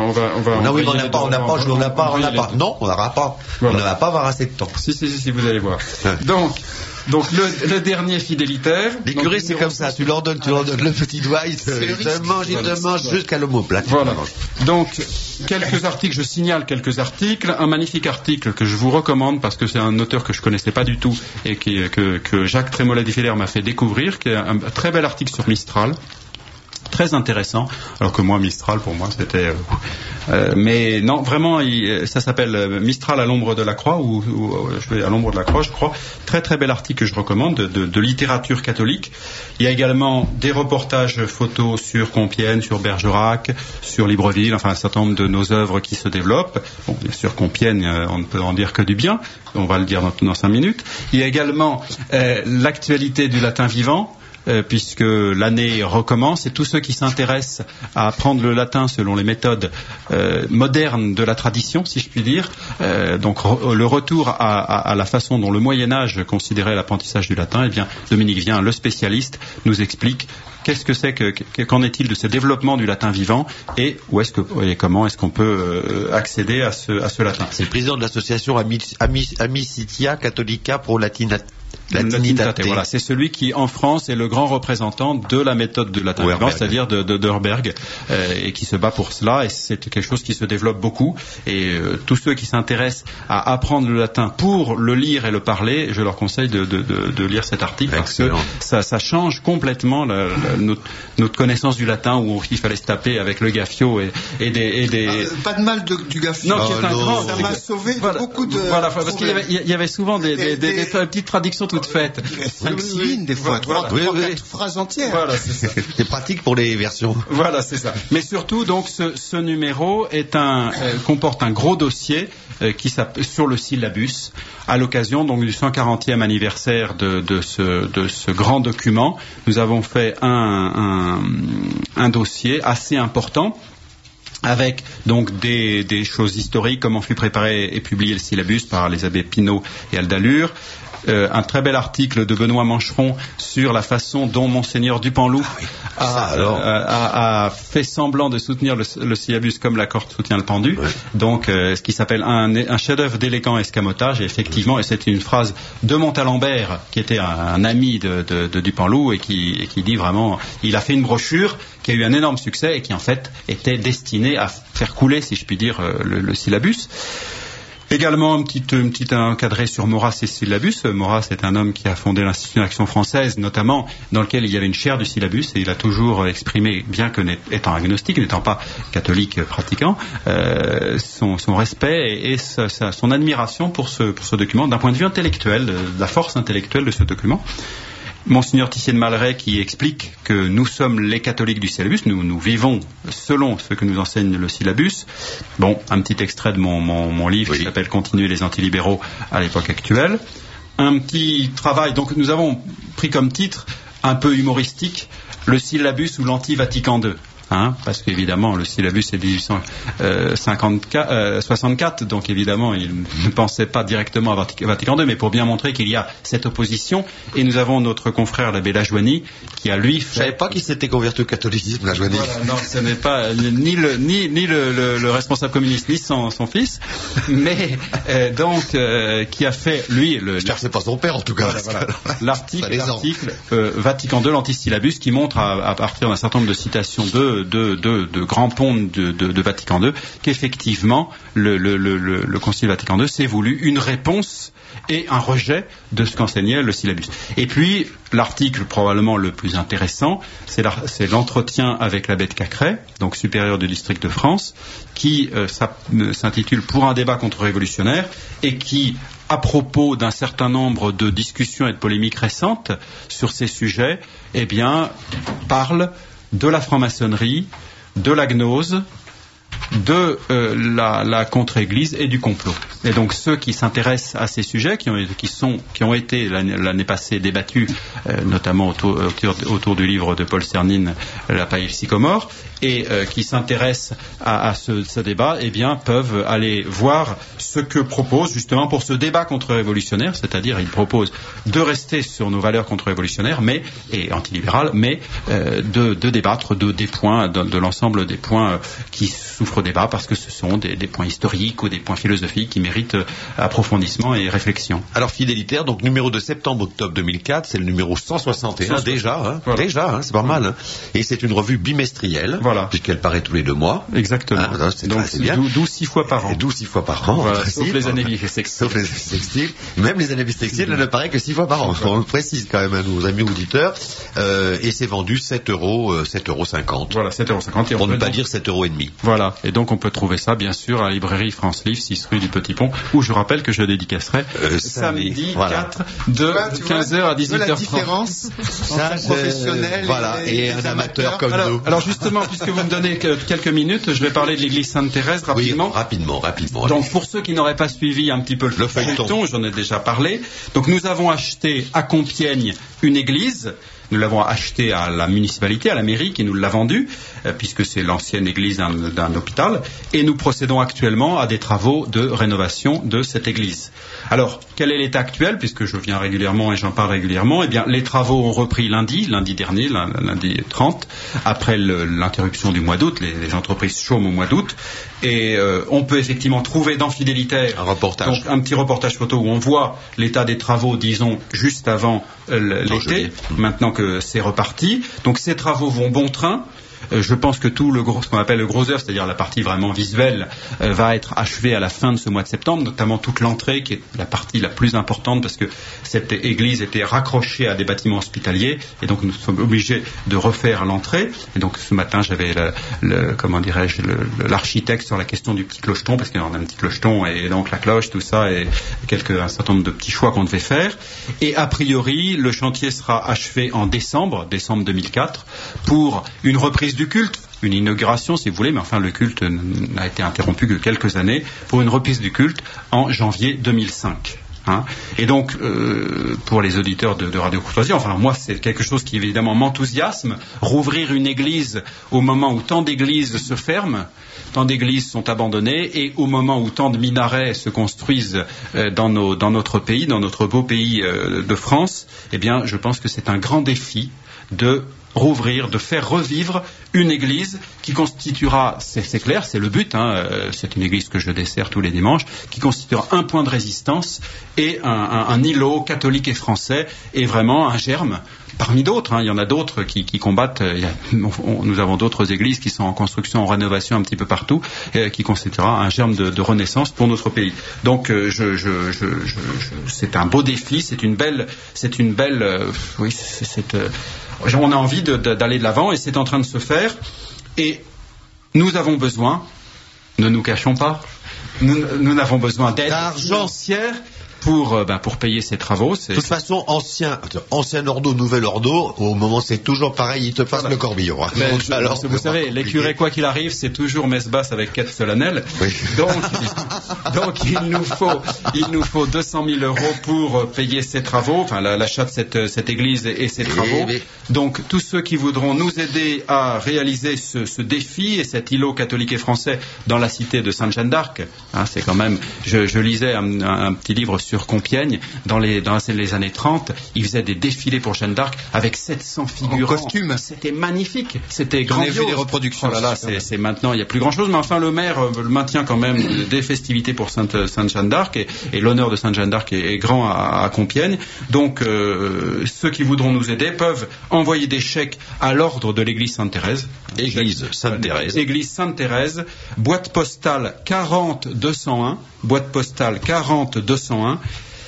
pas. On ne va pas avoir assez de temps. Si, vous allez voir. Donc le dernier Fidélitaire. Les curés, c'est comme ça. Tu leur donnes le petit doigt, ils te mangent jusqu'à l'omoplate. Voilà. Donc je signale quelques articles. Un magnifique article que je vous recommande parce que c'est un auteur que je connaissais pas du tout et que Jacques Trémollet-Difiller m'a fait découvrir, qui est un très bel article sur Mistral. Très intéressant, alors que moi Mistral pour moi c'était mais non vraiment ça s'appelle Mistral à l'ombre de la croix ou à l'ombre de la croix je crois. Très très bel article que je recommande de littérature catholique. Il y a également des reportages photos sur Compiègne, sur Bergerac, sur Libreville, enfin un certain nombre de nos œuvres qui se développent. Bon, bien sûr Compiègne on ne peut en dire que du bien, on va le dire dans 5 minutes. Il y a également l'actualité du latin vivant, puisque l'année recommence et tous ceux qui s'intéressent à apprendre le latin selon les méthodes modernes de la tradition, si je puis dire, donc le retour à la façon dont le Moyen-Âge considérait l'apprentissage du latin, eh bien Dominique Vien, le spécialiste, nous explique qu'en est-il de ce développement du latin vivant et comment est-ce qu'on peut accéder à ce latin. C'est le président de l'association Amicitia Catholica Pro Latinitate. Voilà, c'est celui qui, en France, est le grand représentant de la méthode de latin vivant, c'est-à-dire de Herberg, et qui se bat pour cela, et c'est quelque chose qui se développe beaucoup. Et tous ceux qui s'intéressent à apprendre le latin pour le lire et le parler, je leur conseille de lire cet article. Excellent. Parce que ça change complètement notre connaissance du latin, où il fallait se taper avec le gaffio et des... Pas de mal du gaffio. Non, ça m'a sauvé beaucoup de... Voilà, parce qu'il y avait souvent des petites traductions toutes faites. 5 lignes, des fois, 3 phrases entières. Voilà, c'est ça. C'est pratique pour les versions. Voilà, c'est ça. Mais surtout, donc, ce numéro comporte un gros dossier sur le syllabus, à l'occasion donc du 140e anniversaire de ce grand document. Nous avons fait un dossier assez important, avec donc des choses historiques, comment fut préparé et publié le syllabus par les abbés Pinault et Aldalure. Un très bel article de Benoît Mancheron sur la façon dont Monseigneur Dupanloup a fait semblant de soutenir le syllabus comme la corde soutient le pendu. Ouais. Donc, ce qui s'appelle un chef-d'œuvre d'élégant escamotage. Et effectivement, et c'est une phrase de Montalembert, qui était un ami de Dupanloup, et qui dit vraiment, il a fait une brochure qui a eu un énorme succès et qui en fait était destinée à faire couler, si je puis dire, le syllabus. Également, un petit encadré sur Maurras et syllabus. Maurras est un homme qui a fondé l'Institut d'Action Française, notamment, dans lequel il y avait une chaire du syllabus, et il a toujours exprimé, bien que étant agnostique, n'étant pas catholique pratiquant, son respect et son admiration pour ce document, d'un point de vue intellectuel, de la force intellectuelle de ce document. Monseigneur Tissier de Malray qui explique que nous sommes les catholiques du syllabus, nous vivons selon ce que nous enseigne le syllabus. Bon, un petit extrait de mon livre qui s'appelle Continuer les antilibéraux à l'époque actuelle. Un petit travail, donc nous avons pris comme titre un peu humoristique le syllabus ou l'anti-Vatican II. Parce qu'évidemment le syllabus est 1864, donc évidemment il ne pensait pas directement à Vatican II, mais pour bien montrer qu'il y a cette opposition. Et nous avons notre confrère l'abbé Lajoigny qui a lui fait... Je savais pas qu'il s'était converti au catholicisme, Lajoigny. Voilà, non, ce n'est pas ni le responsable communiste ni son fils, mais qui a fait lui j'espère que c'est pas son père en tout cas. Voilà. L'article Vatican II, l'antisyllabus, qui montre à partir d'un certain nombre de citations de grands ponts de Vatican II, qu'effectivement le Concile Vatican II s'est voulu une réponse et un rejet de ce qu'enseignait le syllabus. Et puis l'article probablement le plus intéressant, c'est l'entretien avec l'abbé de Cacrès, donc supérieur du district de France, qui s'intitule Pour un débat contre-révolutionnaire, et qui, à propos d'un certain nombre de discussions et de polémiques récentes sur ces sujets, parle de la franc-maçonnerie, de la gnose, de la contre-église et du complot. Et donc ceux qui s'intéressent à ces sujets, qui ont été l'année passée débattus, notamment autour du livre de Paul Cernine, La paille et le sycomore, et qui s'intéressent à ce débat, peuvent aller voir ce que propose justement pour ce débat contre-révolutionnaire, c'est-à-dire il propose de rester sur nos valeurs contre-révolutionnaires et antilibérales, mais de débattre des points, de l'ensemble des points qui souffrent débat, parce que ce sont des points historiques ou des points philosophiques qui méritent approfondissement et réflexion. Alors Fidélitaire, donc numéro de septembre-octobre 2004, c'est le numéro 161 déjà, voilà. Déjà, c'est pas mal. Et c'est une revue bimestrielle. Voilà. Puisqu'elle paraît tous les 2 mois. Exactement. Donc, bien. 12 6 fois par an. 12 6 fois par an. Voilà, sauf les années bissextiles. Sauf les bissextiles. Même les années bissextiles, elle ne paraît que 6 fois par an. On le précise quand même à nos amis auditeurs. Et c'est vendu 7,50 €. Voilà, 7,50 €. Pour ne pas dire 7,5 €. Voilà. Et donc on peut trouver ça, bien sûr, à la librairie France Livre, 6 rue du Petit Pont, où je rappelle que je dédicacerai samedi 4 de 15h à 18h30. La différence entre professionnel et un amateur comme nous. Alors justement, puisque vous me donnez quelques minutes, je vais parler de l'église Sainte-Thérèse rapidement. Oui, rapidement. Donc pour ceux qui n'auraient pas suivi un petit peu le feuilleton, j'en ai déjà parlé. Donc nous avons acheté à Compiègne une église nous l'avons acheté à la municipalité, à la mairie, qui nous l'a vendu, puisque c'est l'ancienne église d'un hôpital, et nous procédons actuellement à des travaux de rénovation de cette église. Alors, quel est l'état actuel, puisque je viens régulièrement et j'en parle régulièrement? Eh bien, les travaux ont repris lundi dernier, lundi 30, après l'interruption du mois d'août, les entreprises chôment au mois d'août, et on peut effectivement trouver dans Fidélitaire un petit reportage photo où on voit l'état des travaux, disons, juste avant l'été, maintenant que c'est reparti. Donc ces travaux vont bon train. Je pense que tout ce qu'on appelle le gros œuvre, c'est-à-dire la partie vraiment visuelle, va être achevée à la fin de ce mois de septembre, notamment toute l'entrée, qui est la partie la plus importante, parce que cette église était raccrochée à des bâtiments hospitaliers, et donc nous sommes obligés de refaire l'entrée. Et donc ce matin, j'avais l'architecte sur la question du petit clocheton, parce qu'on a un petit clocheton, et donc la cloche, tout ça, et un certain nombre de petits choix qu'on devait faire. Et a priori, le chantier sera achevé en décembre 2004, pour une reprise du culte, une inauguration si vous voulez, mais enfin le culte n'a été interrompu que quelques années, pour une reprise du culte en janvier 2005. Et donc, pour les auditeurs de Radio Courtoisie, enfin moi c'est quelque chose qui évidemment m'enthousiasme, rouvrir une église au moment où tant d'églises se ferment, tant d'églises sont abandonnées, et au moment où tant de minarets se construisent dans notre pays, dans notre beau pays de France, eh bien je pense que c'est un grand défi de rouvrir, de faire revivre une église qui constituera, c'est clair, c'est le but, c'est une église que je desserre tous les dimanches, qui constituera un point de résistance et un îlot catholique et français, et vraiment un germe, parmi d'autres, il y en a d'autres qui combattent, nous avons d'autres églises qui sont en construction, en rénovation un petit peu partout, qui constituera un germe de renaissance pour notre pays. Donc c'est un beau défi, on a envie d'aller de l'avant, et c'est en train de se faire, et nous avons besoin, ne nous cachons pas, nous n'avons besoin d'aide financière pour payer ces travaux. De toute façon, ancien ordo, nouvel ordo, au moment c'est toujours pareil, ils te passent le corbillon. Alors, vous savez, les curés, quoi qu'il arrive, c'est toujours messe basse avec quête solennelle. Oui. Donc il nous faut 200 000 euros pour payer ces travaux, enfin l'achat de cette église et ses travaux. Donc tous ceux qui voudront nous aider à réaliser ce défi et cet îlot catholique et français dans la cité de Sainte-Jeanne d'Arc, c'est quand même, je lisais un petit livre sur Compiègne, dans les années 30, ils faisaient des défilés pour Jeanne d'Arc avec 700 figurants. En costume. C'était magnifique, c'était grandiose. On a vu des reproductions. C'est maintenant, il n'y a plus grand chose, mais enfin le maire maintient quand même des festivités pour Sainte Jeanne d'Arc, et l'honneur de Sainte Jeanne d'Arc est grand à Compiègne. Donc ceux qui voudront nous aider peuvent envoyer des chèques à l'ordre de l'église Sainte-Thérèse. Église Sainte-Thérèse, boîte postale 40-201, boîte postale 40-201,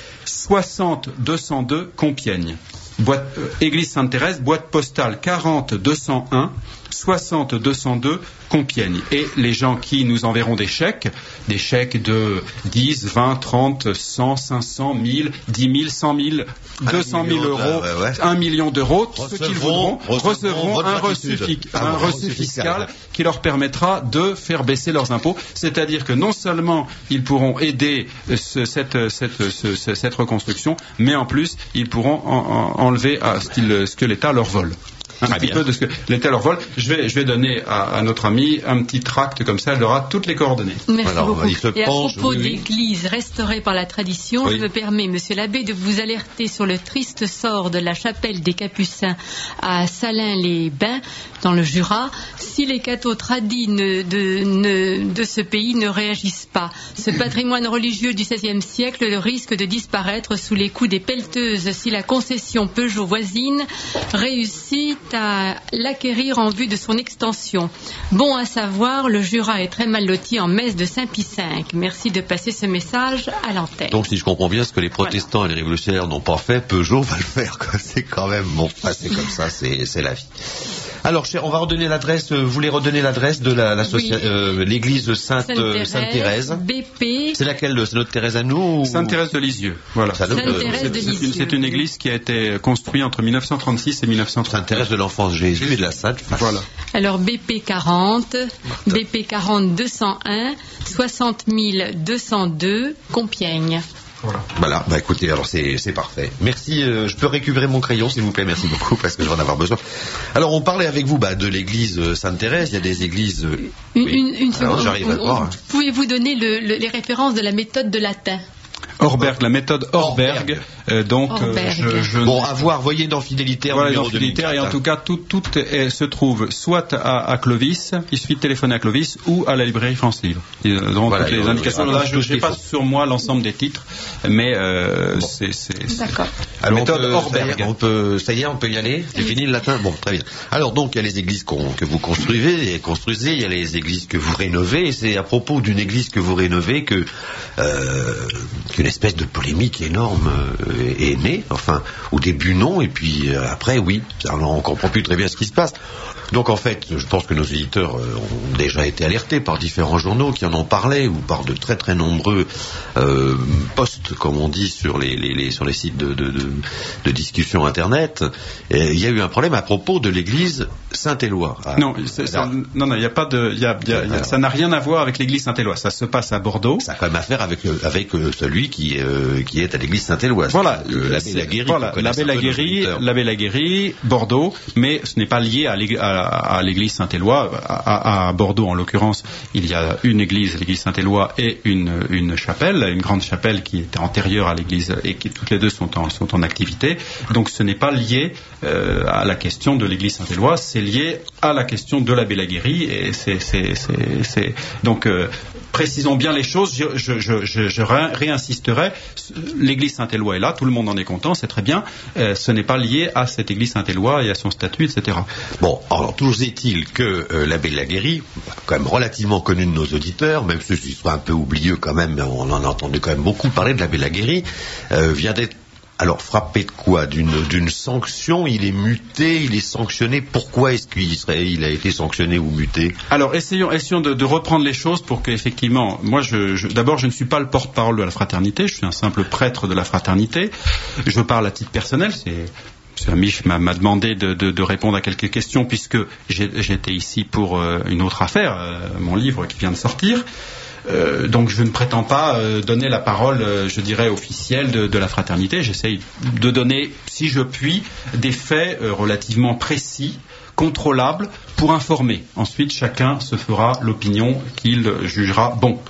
60-202 Compiègne. Église Sainte-Thérèse, boîte postale 40-201, 60-202 Compiègne. Et les gens qui nous enverront des chèques de 10, 20, 30, 100, 500, 1000, 10 000, 100 000, 200 000 euros, 1 million d'euros, ceux qui voudront recevront un reçu fiscal qui leur permettra de faire baisser leurs impôts. C'est-à-dire que non seulement ils pourront aider cette reconstruction, mais en plus ils pourront enlever ce que l'État leur vole. Un petit peu de ce que l'État leur vole. Je vais donner à notre ami un petit tract comme ça, elle aura toutes les coordonnées. Merci beaucoup. Et à propos d'églises restaurées par la tradition, je me permets, monsieur l'abbé, de vous alerter sur le triste sort de la chapelle des Capucins à Salins-les-Bains, dans le Jura, si les cathos tradis de ce pays ne réagissent pas. Ce patrimoine religieux du XVIe siècle risque de disparaître sous les coups des pelleteuses si la concession Peugeot voisine réussit à l'acquérir en vue de son extension. Bon à savoir, le Jura est très mal loti en messe de Saint-Pie V. Merci de passer ce message à l'antenne. Donc si je comprends bien, ce que les protestants et les révolutionnaires n'ont pas fait, Peugeot va le faire. C'est quand même c'est comme ça, c'est la vie. Alors, cher, on va redonner l'adresse. Vous voulez redonner l'adresse de l'église Sainte-Thérèse. BP. C'est laquelle? C'est notre Thérèse à nous? Sainte-Thérèse de Lisieux. Voilà. C'est une église qui a été construite entre 1936 et 1930. Sainte-Thérèse de l'Enfance Jésus et de la Sainte Face. Voilà. Alors, BP 40, BP 40 201, 60 202, Compiègne. Voilà, bah écoutez, alors c'est parfait. Merci, je peux récupérer mon crayon s'il vous plaît, merci beaucoup parce que je vais en avoir besoin. Alors on parlait avec vous de l'église Sainte-Thérèse, il y a des églises... Une seconde, j'arrive à voir. Pouvez-vous donner les références de la méthode de latin? Orberg, la méthode Orberg. Bon, à voir, voyez dans Fidélitaire, voilà, numéro 2004. Et en tout cas, tout se trouve soit à Clovis, il suffit de téléphoner à Clovis, ou à la librairie France Livre. Donc, voilà, toutes les indications. Là, je n'ai pas sur moi l'ensemble des titres, mais c'est la méthode Orberg. Ça y est, on peut y aller. C'est fini le latin. Bon, très bien. Alors donc, il y a les églises que vous construisez, il y a les églises que vous rénovez, et c'est à propos d'une église que vous rénovez qu'une espèce de polémique énorme est née, enfin au début non, et puis après oui, alors on comprend plus très bien ce qui se passe. Donc en fait, je pense que nos éditeurs ont déjà été alertés par différents journaux qui en ont parlé, ou par de très très nombreux posts, comme on dit, sur les sites de discussion internet. Et il y a eu un problème à propos de l'église Saint-Éloi. Non, il n'y a pas de, ça n'a rien à voir avec l'église Saint-Éloi. Ça se passe à Bordeaux. Ça a quand même affaire avec celui qui est à l'église Saint-Éloi. Voilà, l'abbé Laguérie. Voilà, l'abbé Laguérie, Bordeaux, mais ce n'est pas lié à l'église Saint-Éloi. À Bordeaux, en l'occurrence, il y a une église, l'église Saint-Éloi, et une chapelle, une grande chapelle qui était antérieure à l'église et qui toutes les deux sont en activité. Donc ce n'est pas lié à la question de l'église Saint-Éloi, c'est lié à la question de l'abbé Laguérie, et c'est donc précisons bien les choses. Je réinsisterai. L'église Saint-Éloi est là, tout le monde en est content, c'est très bien. Ce n'est pas lié à cette église Saint-Éloi et à son statut, etc. Bon, alors toujours est-il que l'abbé Laguérie, quand même relativement connu de nos auditeurs, même ceux qui soient un peu oublieux quand même, mais on en a entendu quand même beaucoup parler de l'abbé Laguérie, vient d'être frappé de quoi? D'une sanction? Il est muté, il est sanctionné. Pourquoi est-ce qu'il a été sanctionné ou muté? Alors essayons de reprendre les choses pour qu'effectivement, moi d'abord je ne suis pas le porte-parole de la fraternité, je suis un simple prêtre de la fraternité. Je parle à titre personnel, M. Amiche m'a demandé de répondre à quelques questions puisque j'étais ici pour une autre affaire, mon livre qui vient de sortir. Donc je ne prétends pas donner la parole, je dirais, officielle de la fraternité. J'essaye de donner, si je puis, des faits relativement précis, contrôlables, pour informer. Ensuite, chacun se fera l'opinion qu'il jugera bon.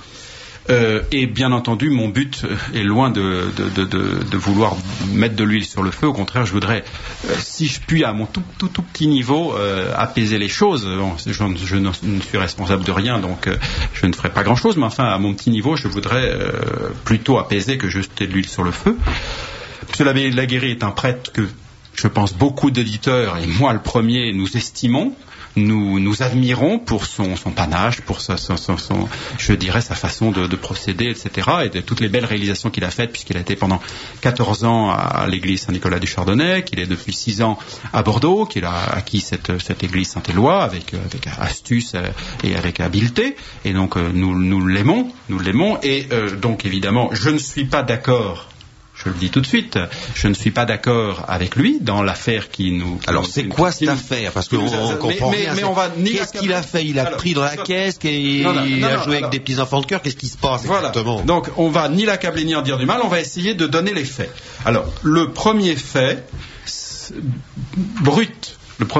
Et bien entendu, mon but est loin de vouloir mettre de l'huile sur le feu. Au contraire, je voudrais, si je puis, à mon tout petit niveau, apaiser les choses. Bon, je ne suis responsable de rien, donc je ne ferai pas grand-chose. Mais enfin, à mon petit niveau, je voudrais plutôt apaiser que jeter de l'huile sur le feu. M. l'abbé Laguérie est un prêtre que je pense beaucoup d'éditeurs, et moi le premier, nous estimons. Nous admirons pour son panache, pour je dirais, sa façon de procéder, etc. et de toutes les belles réalisations qu'il a faites, puisqu'il a été pendant 14 ans à l'église Saint-Nicolas du Chardonnay, qu'il est depuis 6 ans à Bordeaux, qu'il a acquis cette église Saint-Éloi avec astuce et avec habileté. Et donc nous l'aimons, et donc évidemment, je ne suis pas d'accord. Je le dis tout de suite, je ne suis pas d'accord avec lui dans l'affaire qui nous... Alors c'est quoi cette affaire? Parce qu'on comprend rien. Mais on va qu'est-ce qu'il a fait? Il a pris dans la caisse, il a joué avec des petits enfants de cœur. Qu'est-ce qui se passe exactement? Donc on va ni l'accabler ni en dire du mal, on va essayer de donner les faits. Alors le premier fait brut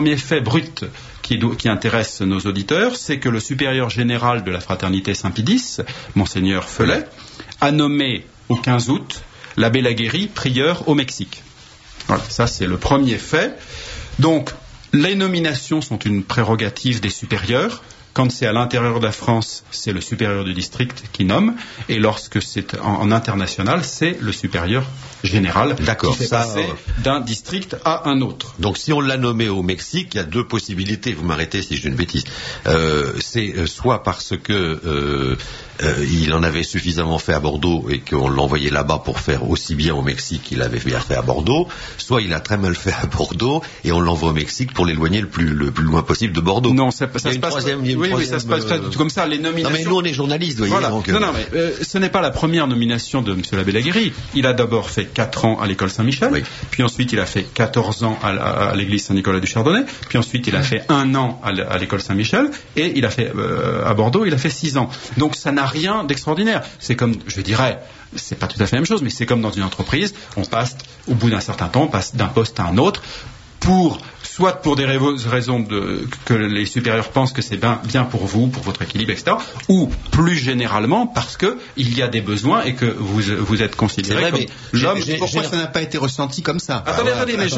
qui intéresse nos auditeurs, c'est que le supérieur général de la fraternité Saint-Pie X, Monseigneur Felet, a nommé au 15 août l'abbé Laguérie prieur au Mexique. Voilà, ça c'est le premier fait. Donc, les nominations sont une prérogative des supérieurs. Quand c'est à l'intérieur de la France, c'est le supérieur du district qui nomme. Et lorsque c'est en international, c'est le supérieur général qui fait passer d'un district à un autre. Donc si on l'a nommé au Mexique, il y a deux possibilités. Vous m'arrêtez si je dis une bêtise. C'est soit parce que il en avait suffisamment fait à Bordeaux et qu'on l'envoyait là-bas pour faire aussi bien au Mexique qu'il avait bien fait à Bordeaux, soit il a très mal fait à Bordeaux et on l'envoie au Mexique pour l'éloigner le plus loin possible de Bordeaux. Non, il y a une troisième oui, ça se passe comme ça, les nominations. Non, mais nous, on est journalistes, vous voyez. Voilà. Donc, non, mais ce n'est pas la première nomination de M. Labbé-Laguérie. Il a d'abord fait 4 ans à l'école Saint-Michel, oui. Puis ensuite il a fait 14 ans à l'église Saint-Nicolas du Chardonnay, puis ensuite il a fait 1 an à l'école Saint-Michel, et il a fait à Bordeaux, il a fait 6 ans. Donc ça n'a rien d'extraordinaire. C'est comme, je dirais, c'est pas tout à fait la même chose, mais c'est comme dans une entreprise, on passe, au bout d'un certain temps, on passe d'un poste à un autre, soit pour des raisons que les supérieurs pensent que c'est bien pour vous, pour votre équilibre, etc., ou plus généralement parce que il y a des besoins et que vous êtes considéré comme l'homme. Pourquoi ça n'a pas été ressenti comme ça? Attendez, mais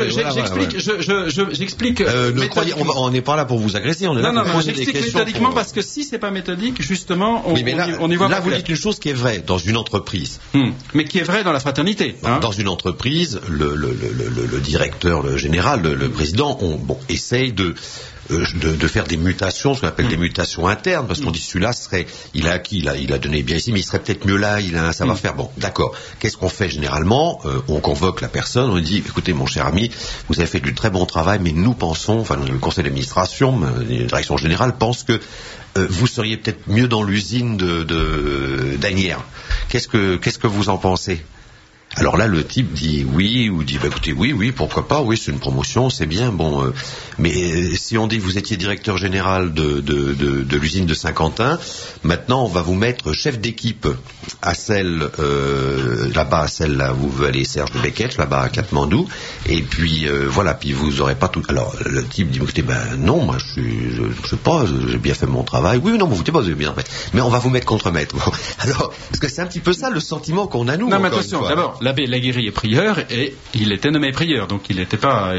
j'explique. On n'est pas là pour vous agresser, on est là pour poser des questions. J'explique méthodiquement parce que si c'est pas méthodique, justement, on y voit. Là, vous dites une chose qui est vraie dans une entreprise, mais qui est vraie dans la fraternité. Dans une entreprise, le directeur, le général, le président, essaye de faire des mutations, ce qu'on appelle des mutations internes, parce qu'on dit celui-là il a acquis, il a donné bien ici, mais il serait peut-être mieux là, il a un savoir-faire. Bon, d'accord. Qu'est-ce qu'on fait généralement? On convoque la personne, on dit, écoutez mon cher ami, vous avez fait du très bon travail, mais nous pensons, enfin le conseil d'administration, la direction générale pense que vous seriez peut-être mieux dans l'usine d'Asnières. Qu'est-ce que vous en pensez? Alors là, le type dit oui, ou dit écoutez, oui, pourquoi pas, oui, c'est une promotion, c'est bien, mais si on dit que vous étiez directeur général de l'usine de Saint-Quentin, maintenant on va vous mettre chef d'équipe à celle là-bas, celle là où veut aller Serge de Beketch, là-bas à Katmandou, et puis voilà, puis vous aurez pas tout. Alors le type dit écoutez, non, moi je sais pas, j'ai bien fait mon travail. Oui, non, vous écoutez pas, vous avez bien fait, mais on va vous mettre contre-maître. Bon, alors parce que c'est un petit peu ça le sentiment qu'on a nous. Non, mais attention, d'abord. Labbé-Laguérie est prieur et il était nommé prieur, donc il n'était pas,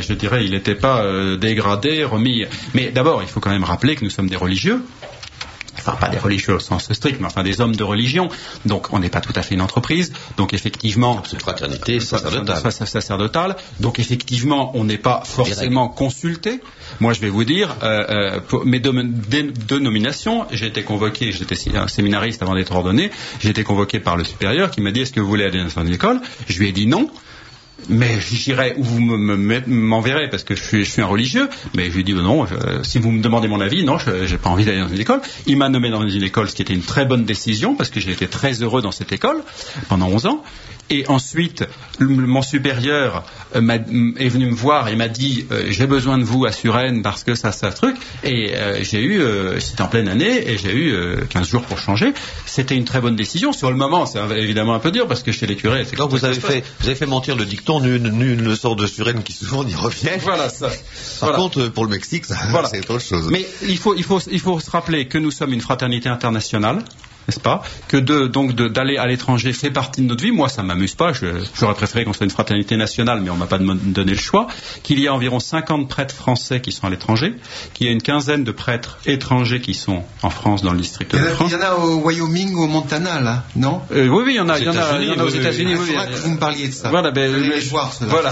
dégradé, remis. Mais d'abord, il faut quand même rappeler que nous sommes des religieux. Enfin, pas des religieux au sens strict, mais enfin des hommes de religion. Donc, on n'est pas tout à fait une entreprise. Donc, effectivement, c'est une fraternité sacerdotale. Donc, effectivement, on n'est pas forcément consulté. Moi, je vais vous dire, pour mes deux nominations, j'ai été convoqué, j'étais un séminariste avant d'être ordonné, j'ai été convoqué par le supérieur qui m'a dit, est-ce que vous voulez aller dans une école? Je lui ai dit non. Mais j'irai où vous m'enverrez parce que je suis un religieux. Mais je lui ai dit non, si vous me demandez mon avis, non, j'ai pas envie d'aller dans une école. Il m'a nommé dans une école, ce qui était une très bonne décision parce que j'ai été très heureux dans cette école pendant 11 ans. Et ensuite, mon supérieur est venu me voir et m'a dit j'ai besoin de vous à Suresnes parce que ça truc. Et c'était en pleine année et j'ai eu 15 jours pour changer. C'était une très bonne décision. Sur le moment, c'est évidemment un peu dur parce que chez les curés, c'est quand vous avez fait mentir le dicton, nul ne sort de Suresnes qui souvent y revient. Voilà ça. Par contre, pour le Mexique, c'est autre chose. Mais il faut se rappeler que nous sommes une fraternité internationale. N'est-ce pas? Que d'aller à l'étranger fait partie de notre vie. Moi, ça m'amuse pas. J'aurais préféré qu'on soit une fraternité nationale, mais on m'a pas donné le choix. Qu'il y a environ 50 prêtres français qui sont à l'étranger, qu'il y a une quinzaine de prêtres étrangers qui sont en France, dans le district de France. Il y en a au Wyoming, au Montana, là, non? Oui, il y en a aux États-Unis. Il faudra que vous me parliez de ça. Voilà, voilà.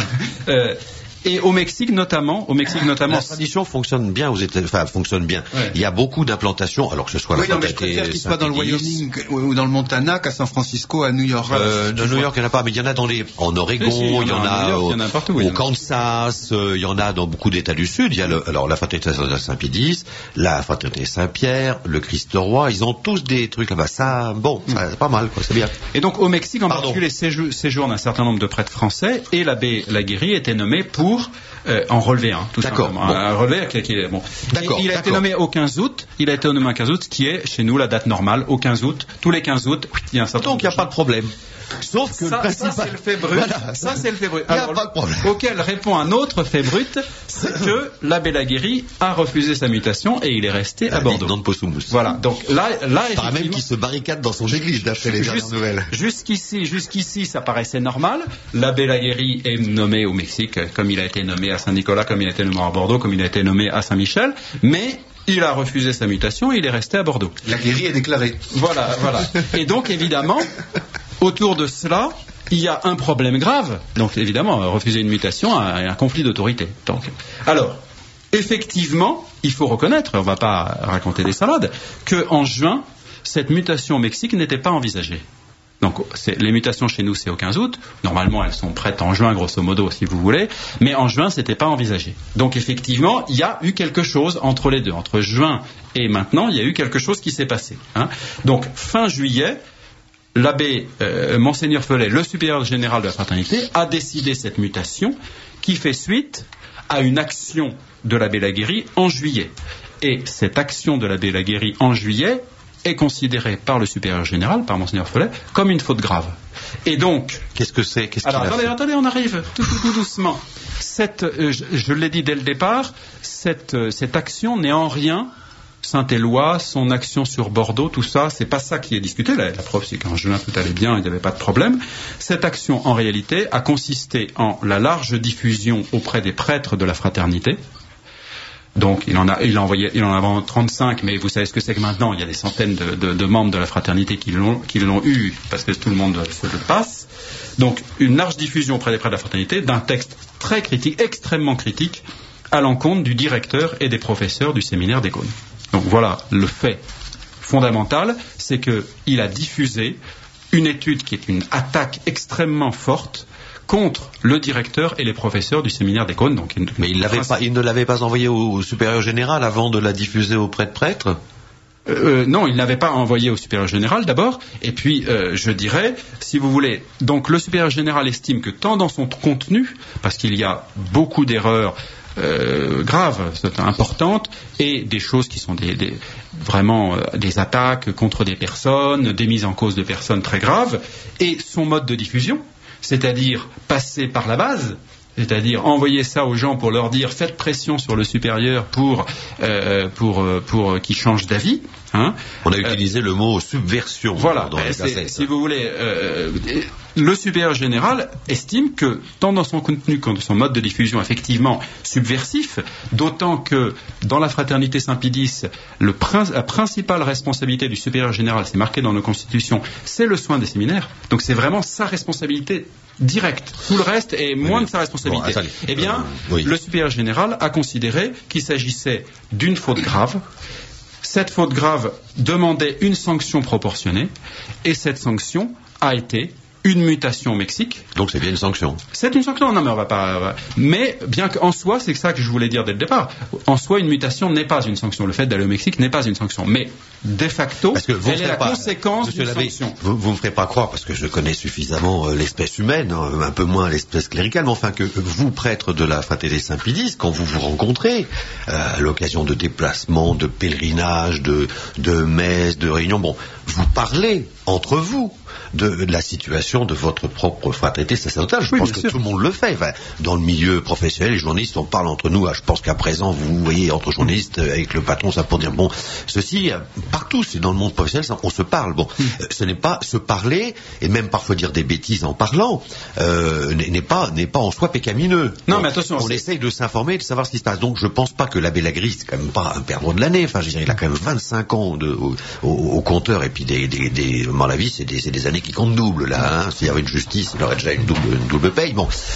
Et au Mexique notamment, la tradition fonctionne bien fonctionne bien. Ouais. Il y a beaucoup d'implantations, alors que ce soit la fraternité, qu'il soit dans le Wyoming ou dans le Montana qu'à San Francisco, à New York. New York, il n'y en a pas, mais il y en a en Oregon, il y en a partout, au Kansas, il y en a dans beaucoup d'États du Sud. Il y a la fraternité Saint-Pédis, la fraternité Saint-Pierre, le Christ-Roi, ils ont tous des trucs là-bas. Ça, c'est pas mal, quoi, c'est bien. Et donc au Mexique, en particulier, séjourne un certain nombre de prêtres français, et Labbé-Laguérie était nommé pour en relever un, tout simplement. Un relevé qui est bon. Il a été nommé au 15 août. Il a été nommé au 15 août, ce qui est chez nous la date normale. Au 15 août, tous les 15 août, il y a un certain. Donc il n'y a pas de problème. Sauf que ça c'est le fait brut. Voilà, ça c'est le fait brut. Il n'y a pas de problème. Auquel répond un autre fait brut, c'est que Labbé-Laguérie a refusé sa mutation et il est resté à Bordeaux. Voilà. Donc là, par même qui se barricade dans son église d'après les dernières nouvelles. Jusqu'ici, ça paraissait normal. Labbé-Laguérie est nommé au Mexique, comme il a été nommé à Saint-Nicolas, comme il a été nommé à Bordeaux, comme il a été nommé à Saint-Michel, mais il a refusé sa mutation et il est resté à Bordeaux. Laguérie est déclaré. Voilà. Et donc évidemment, autour de cela, il y a un problème grave. Donc évidemment, refuser une mutation a un conflit d'autorité. Donc, alors, effectivement, il faut reconnaître, on ne va pas raconter des salades, qu'en juin, cette mutation au Mexique n'était pas envisagée. Donc les mutations chez nous, c'est au 15 août. Normalement, elles sont prêtes en juin, grosso modo, si vous voulez. Mais en juin, c'était pas envisagé. Donc effectivement, il y a eu quelque chose entre les deux. Entre juin et maintenant, il y a eu quelque chose qui s'est passé. Donc fin juillet, l'abbé Monseigneur Follet, le supérieur général de la fraternité, a décidé cette mutation qui fait suite à une action de l'abbé Laguérie en juillet. Et cette action de l'abbé Laguérie en juillet est considérée par le supérieur général, par Monseigneur Follet, comme une faute grave. Et donc... Qu'est-ce que c'est? Alors attendez, on arrive tout doucement. Je l'ai dit dès le départ, cette action n'est en rien... Saint-Éloi, son action sur Bordeaux, tout ça, c'est pas ça qui est discuté. La preuve, c'est qu'en juin, tout allait bien, il n'y avait pas de problème. Cette action, en réalité, a consisté en la large diffusion auprès des prêtres de la fraternité. Donc, il en a envoyé 35, mais vous savez ce que c'est que maintenant, il y a des centaines de membres de la fraternité qui l'ont eu, parce que tout le monde se le passe. Donc, une large diffusion auprès des prêtres de la fraternité d'un texte très critique, extrêmement critique, à l'encontre du directeur et des professeurs du séminaire des Cônes. Donc voilà, le fait fondamental, c'est qu'il a diffusé une étude qui est une attaque extrêmement forte contre le directeur et les professeurs du séminaire des Cônes. Donc, mais il ne l'avait pas envoyé au supérieur général avant de la diffuser auprès de prêtres? Non, il ne l'avait pas envoyé au supérieur général d'abord, et puis je dirais, si vous voulez, donc le supérieur général estime que tant dans son contenu, parce qu'il y a beaucoup d'erreurs graves, importantes, et des choses qui sont vraiment des attaques contre des personnes, des mises en cause de personnes très graves, et son mode de diffusion, c'est-à-dire passer par la base, c'est-à-dire envoyer ça aux gens pour leur dire faites pression sur le supérieur pour qu'ils changent d'avis. On a utilisé le mot subversion. Voilà, si vous voulez, le supérieur général estime que tant dans son contenu que dans son mode de diffusion effectivement subversif, d'autant que dans la fraternité Saint-Pédis, la principale responsabilité du supérieur général, c'est marqué dans nos constitutions, c'est le soin des séminaires. Donc c'est vraiment sa responsabilité directe. Tout le reste est moins de sa responsabilité. Eh bien, le supérieur général a considéré qu'il s'agissait d'une faute grave. Cette faute grave demandait une sanction proportionnée, et cette sanction a été une mutation au Mexique. Donc c'est bien une sanction. C'est une sanction, non mais on va pas... Mais bien qu'en soi, c'est ça que je voulais dire dès le départ, en soi une mutation n'est pas une sanction. Le fait d'aller au Mexique n'est pas une sanction. Mais de facto, elle est la conséquence d'une sanction. Vous ne me ferez pas croire, parce que je connais suffisamment l'espèce humaine, un peu moins l'espèce cléricale, mais enfin que vous, prêtres de la fraternité Saint-Pédis, quand vous vous rencontrez, à l'occasion de déplacements, de pèlerinages, de messes, de réunions, vous parlez entre vous de la situation de votre propre fraternité sacerdotale. Je pense que tout le monde le fait. Enfin, dans le milieu professionnel, les journalistes, on parle entre nous. Je pense qu'à présent, vous voyez, entre journalistes, avec le patron, ça pour dire, ceci, partout, c'est dans le monde professionnel, on se parle. Ce n'est pas se parler, et même parfois dire des bêtises en parlant, n'est pas en soi pécamineux. Non, mais attention. On essaye de s'informer, de savoir ce qui se passe. Donc, je pense pas que l'abbé Laguérie, c'est quand même pas un perdreau de l'année. Enfin, je dirais, il a quand même 25 ans au compteur, et puis à mon avis, c'est des années qui comptent double, là, S'il y avait une justice, il aurait déjà une double paye.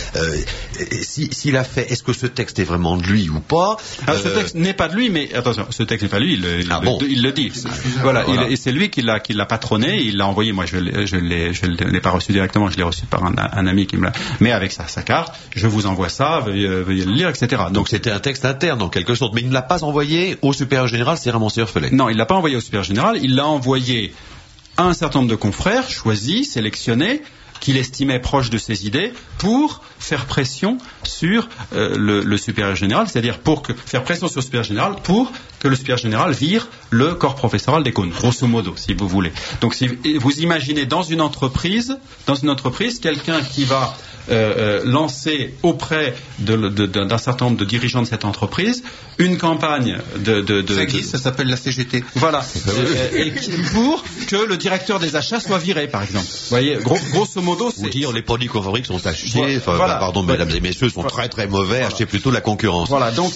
S'il a fait, est-ce que ce texte est vraiment de lui ou pas? Ce texte n'est pas de lui, mais attention, ce texte n'est pas lui, il le dit. Voilà. Et c'est lui qui l'a patronné, il l'a envoyé. Moi, je l'ai pas reçu directement, je l'ai reçu par un ami qui me l'a. Mais avec sa carte, je vous envoie ça, veuillez le lire, etc. Donc c'était un texte interne en quelque sorte, mais il ne l'a pas envoyé au supérieur général, c'est Monseigneur Follet. Non, il l'a pas envoyé au supérieur général, il l'a envoyé à un certain nombre de confrères choisis, sélectionnés, qu'il estimait proches de ses idées, pour faire pression sur le supérieur général, c'est-à-dire faire pression sur le supérieur général pour que le supérieur général vire le corps professoral des Cônes, grosso modo, si vous voulez. Donc si vous imaginez dans une entreprise, quelqu'un qui va lancer auprès d'un certain nombre de dirigeants de cette entreprise une campagne ça s'appelle la CGT. Voilà. Pour que le directeur des achats soit viré, par exemple. Vous voyez, grosso modo, c'est... Ou dire les produits qu'on fabrique sont à chier. Pardon, mesdames et messieurs, sont très très mauvais. Achetez plutôt la concurrence. Voilà. Donc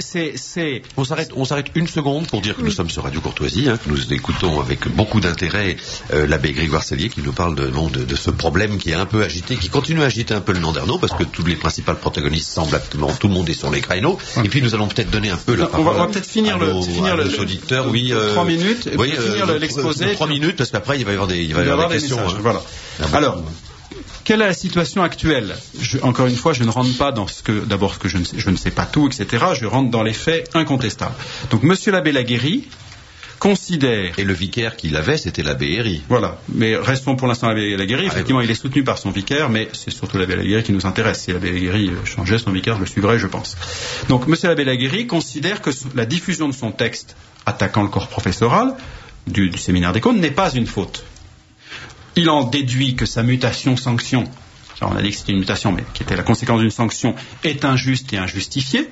On s'arrête une seconde pour dire que nous sommes sur Radio Courtoisie, que nous écoutons avec beaucoup d'intérêt l'abbé Grégoire Sellier qui nous parle de ce problème qui est un peu agité, qui continue à agiter un peu le Landerneau, parce que tous les principaux protagonistes semblent absolument, tout le monde est sur les créneaux. Et puis nous allons peut-être donner un peu la parole. On va peut-être finir à nos auditeurs. Oui, 3 minutes. Oui, finir l'exposé. 3 minutes, parce qu'après il va y avoir des questions. Voilà. Alors. Quelle est la situation actuelle? Encore une fois, je ne rentre pas dans d'abord ce que je ne sais pas tout, etc. Je rentre dans les faits incontestables. Donc, Monsieur l'abbé Laguérie considère... Et le vicaire qu'il avait, c'était l'abbé Herry. Voilà. Mais restons pour l'instant l'abbé Laguérie. Effectivement, il est soutenu par son vicaire, mais c'est surtout l'abbé Laguérie qui nous intéresse. Si l'abbé Laguérie changeait son vicaire, je le suivrais, je pense. Donc, Monsieur l'abbé Laguérie considère que la diffusion de son texte attaquant le corps professoral du séminaire des Cônes n'est pas une faute. Il en déduit que sa mutation-sanction, on a dit que c'était une mutation, mais qui était la conséquence d'une sanction, est injuste et injustifiée.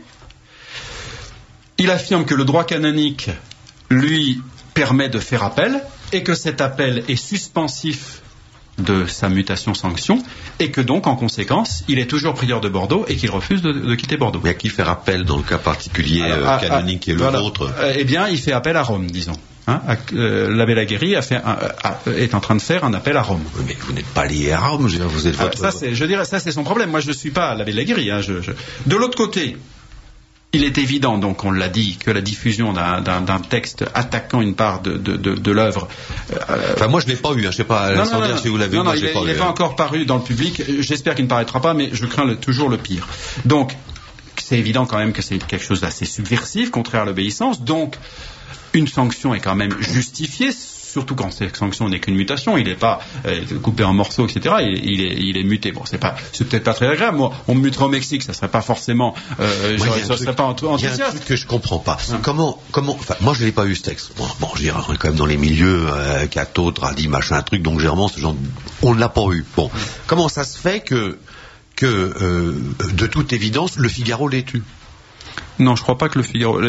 Il affirme que le droit canonique lui permet de faire appel, et que cet appel est suspensif de sa mutation-sanction, et que donc, en conséquence, il est toujours prieur de Bordeaux et qu'il refuse de quitter Bordeaux. Mais à qui faire appel dans le cas particulier canonique qui est le vôtre? Eh bien, il fait appel à Rome, disons. L'abbé Laguérie est en train de faire un appel à Rome. Oui, mais vous n'êtes pas lié à Rome, vous êtes votre... Ça c'est son problème. Moi je ne suis pas l'abbé Laguérie. De l'autre côté, il est évident, donc on l'a dit, que la diffusion d'un texte attaquant une part de l'œuvre... Enfin moi je ne l'ai pas eu, je ne sais pas sans dire si vous l'avez eu. Non, il n'est pas encore paru dans le public. J'espère qu'il ne paraîtra pas, mais je crains toujours le pire. Donc c'est évident quand même que c'est quelque chose d'assez subversif, contraire à l'obéissance. Donc une sanction est quand même justifiée, surtout quand cette sanction n'est qu'une mutation. Il n'est pas coupé en morceaux, etc. Il est muté. Bon, c'est peut-être pas très agréable. Moi, on me muterait au Mexique, ça serait pas forcément. Ça serait pas enthousiaste. Il y a un truc que je comprends pas. Comment enfin, moi je l'ai pas eu ce texte. Bon, je dirais, on est quand même dans les milieux catho, tradi, machin, truc. Donc généralement, ce genre, on ne l'a pas eu. Bon, comment ça se fait que de toute évidence, le Figaro l'ait eu? Non, je crois pas que le Figaro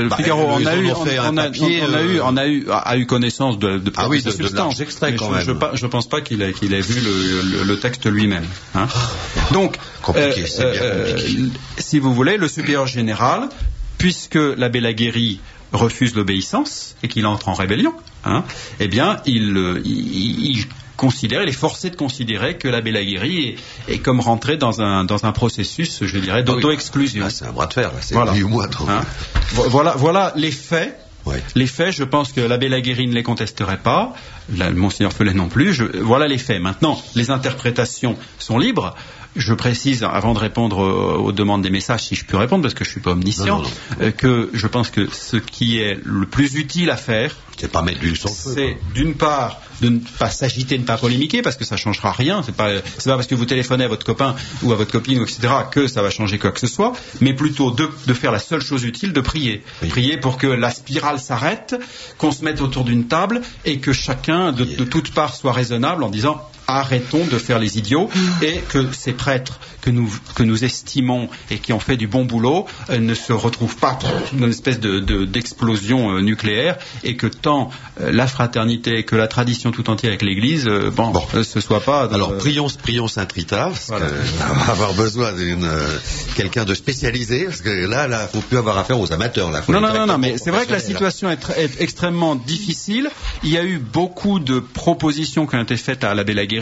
a eu connaissance de substance. Extrait quand même. Je pense pas qu'il ait vu le texte lui-même. Donc, compliqué, c'est bien compliqué. Si vous voulez, le supérieur général, puisque l'abbé Laguérie refuse l'obéissance et qu'il entre en rébellion, eh bien, il est forcé de considérer que l'abbé Laguérie est comme rentré dans un processus, je dirais, d'auto-exclusion. C'est un bras de fer, là. C'est lui ou moi. Voilà les faits. Ouais. Les faits, je pense que l'abbé Laguérie ne les contesterait pas, Monseigneur Felet non plus. Voilà les faits. Maintenant, les interprétations sont libres. Je précise, avant de répondre aux demandes des messages, si je peux répondre, parce que je ne suis pas omniscient, que je pense que ce qui est le plus utile à faire, c'est pas mettre du sang au feu. C'est d'une part de ne pas s'agiter, de ne pas polémiquer, parce que ça changera rien. C'est pas parce que vous téléphonez à votre copain ou à votre copine, etc., que ça va changer quoi que ce soit, mais plutôt de faire la seule chose utile, de prier. Oui. Prier pour que la spirale s'arrête, qu'on se mette autour d'une table et que chacun de toutes parts soit raisonnable en disant arrêtons de faire les idiots, et que ces prêtres que nous estimons et qui ont fait du bon boulot ne se retrouvent pas dans une espèce d'explosion nucléaire, et que tant la fraternité que la tradition tout entière avec l'Église, ce soit pas... Alors prions Saint-Rita, parce qu'on va avoir besoin quelqu'un de spécialisé, parce que là, faut plus avoir affaire aux amateurs. Là, non, mais c'est vrai que la situation est extrêmement difficile. Il y a eu beaucoup de propositions qui ont été faites à l'abbé Laguérie.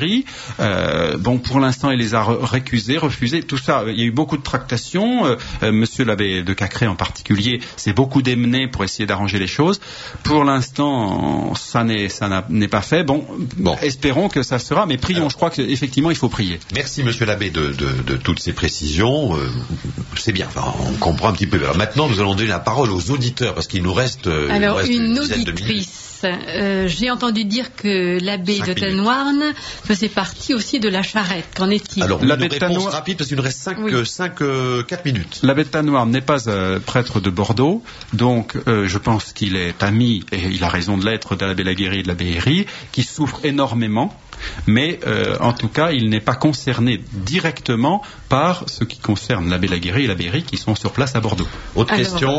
Pour l'instant, il les a refusées, tout ça. Il y a eu beaucoup de tractations. Monsieur l'abbé de Cacré en particulier s'est beaucoup démené pour essayer d'arranger les choses. Pour l'instant, ça n'est pas fait. Bon, espérons que ça sera, mais prions. Alors, je crois qu'effectivement, il faut prier. Merci, monsieur l'abbé, de toutes ces précisions. C'est bien, on comprend un petit peu. Alors, maintenant, nous allons donner la parole aux auditeurs, parce qu'il nous reste une auditrice. J'ai entendu dire que l'abbé de Tanoirne faisait partie aussi de la Charrette. Qu'en est-il? Alors, une réponse rapide, parce qu'il nous reste 4 minutes. L'abbé de Tanoirne n'est pas prêtre de Bordeaux, donc je pense qu'il est ami, et il a raison de l'être, de l'abbé Laguérie et de l'abbé Herry, qui souffrent énormément. Mais en tout cas, il n'est pas concerné directement par ce qui concerne l'abbé Laguérie et l'abbé Herry qui sont sur place à Bordeaux. Autre question,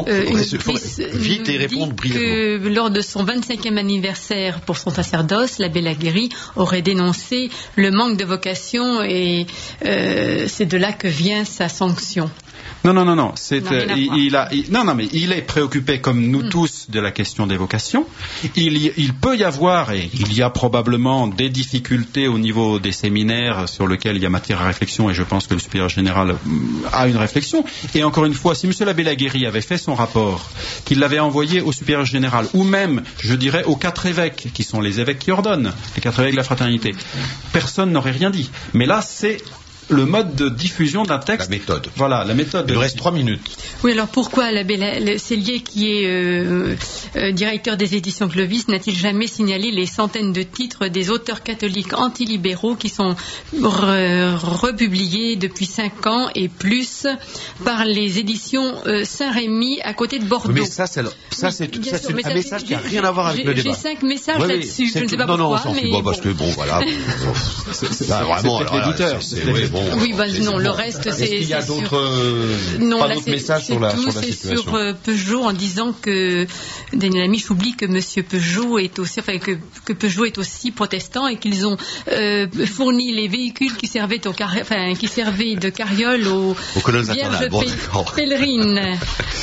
vite et répondre brièvement. Que lors de son 25e anniversaire pour son sacerdoce, l'abbé Laguérie aurait dénoncé le manque de vocation, et c'est de là que vient sa sanction. Non. Mais il est préoccupé comme nous tous de la question des vocations. Il peut y avoir, et il y a probablement des difficultés au niveau des séminaires sur lesquels il y a matière à réflexion, et je pense que le supérieur général a une réflexion. Et encore une fois, si M. l'abbé Laguérie avait fait son rapport, qu'il l'avait envoyé au supérieur général, ou même, je dirais, aux 4 évêques, qui sont les évêques qui ordonnent, les 4 évêques de la fraternité, personne n'aurait rien dit. Mais là, c'est le mode de diffusion d'un texte. La méthode. Voilà, la méthode. Il nous reste 3 minutes. Oui, alors pourquoi l'abbé Sellier, qui est directeur des éditions Clovis, n'a-t-il jamais signalé les centaines de titres des auteurs catholiques antilibéraux qui sont republiés depuis 5 ans et plus par les éditions Saint-Rémy à côté de Bordeaux? Mais ça, c'est un message qui n'a rien à voir avec le débat. J'ai 5 messages là-dessus. Je ne sais pas pourquoi. Non, on s'en fout pas parce que bon, voilà. C'est vraiment l'éditeur. Oui, non, le reste, c'est. Est-ce qu'il y a d'autres messages sur la situation? Sur Peugeot, en disant que Daniel Amiche oublie que Monsieur Peugeot est aussi, que Peugeot est aussi protestant et qu'ils ont fourni les véhicules qui servaient de carriole aux vierges pèlerines.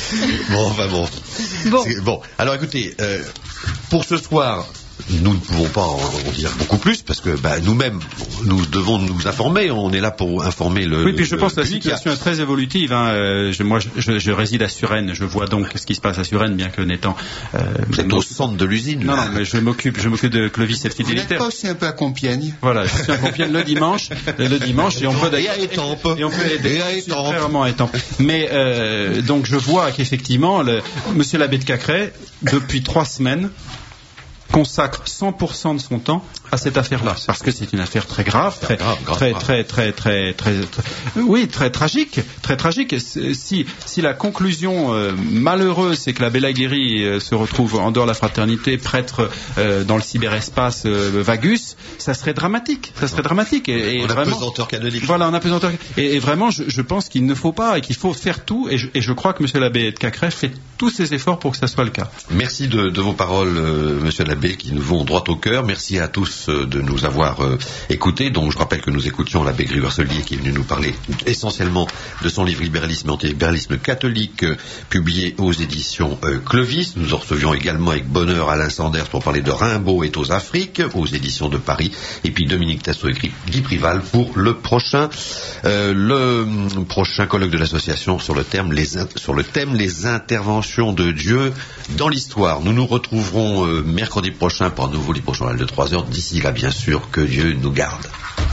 Bon. Alors écoutez, pour ce soir, nous ne pouvons pas en dire beaucoup plus parce que nous-mêmes, nous devons nous informer. On est là pour informer le. Oui, puis je pense que la situation est très évolutive. Je réside à Suresnes. Je vois donc ce qui se passe à Suresnes, bien que n'étant. Vous êtes au centre de l'usine. Non, mais je m'occupe de Clovis et de Fidélité. Vous n'êtes pas aussi un peu à Compiègne? Voilà, je suis à Compiègne le dimanche, et on peut d'ailleurs. Et on peut aider. Vraiment à Étampes. Mais donc je vois qu'effectivement, Monsieur l'abbé de Cacré, depuis 3 semaines, consacre 100% de son temps à cette affaire-là, parce que c'est une affaire très grave, très tragique. Si la conclusion malheureuse, c'est que l'abbé Laguérie se retrouve en dehors de la fraternité, prêtre dans le cyberespace vagus, ça serait dramatique. Et en vraiment, apesanteur canonique. Voilà, en apesanteur. Et vraiment, je pense qu'il ne faut pas et qu'il faut faire tout. Et je crois que Monsieur l'abbé de Cacré fait tous ses efforts pour que ça soit le cas. Merci de vos paroles, Monsieur l'abbé, qui nous vont droit au cœur. Merci à tous de nous avoir écoutés. Donc je rappelle que nous écoutions l'abbé Grégoire-Solier qui est venu nous parler essentiellement de son livre Libéralisme et antilibéralisme catholique publié aux éditions Clovis. Nous en recevions également avec bonheur Alain Sanders pour parler de Rimbaud et aux Afriques aux éditions de Paris, et puis Dominique Tasso et Guy Prival pour le prochain colloque de l'association sur le thème les interventions de Dieu dans l'histoire. Nous nous retrouverons mercredi prochain pour un nouveau livre journal de 3 heures. D'ici là, bien sûr, que Dieu nous garde.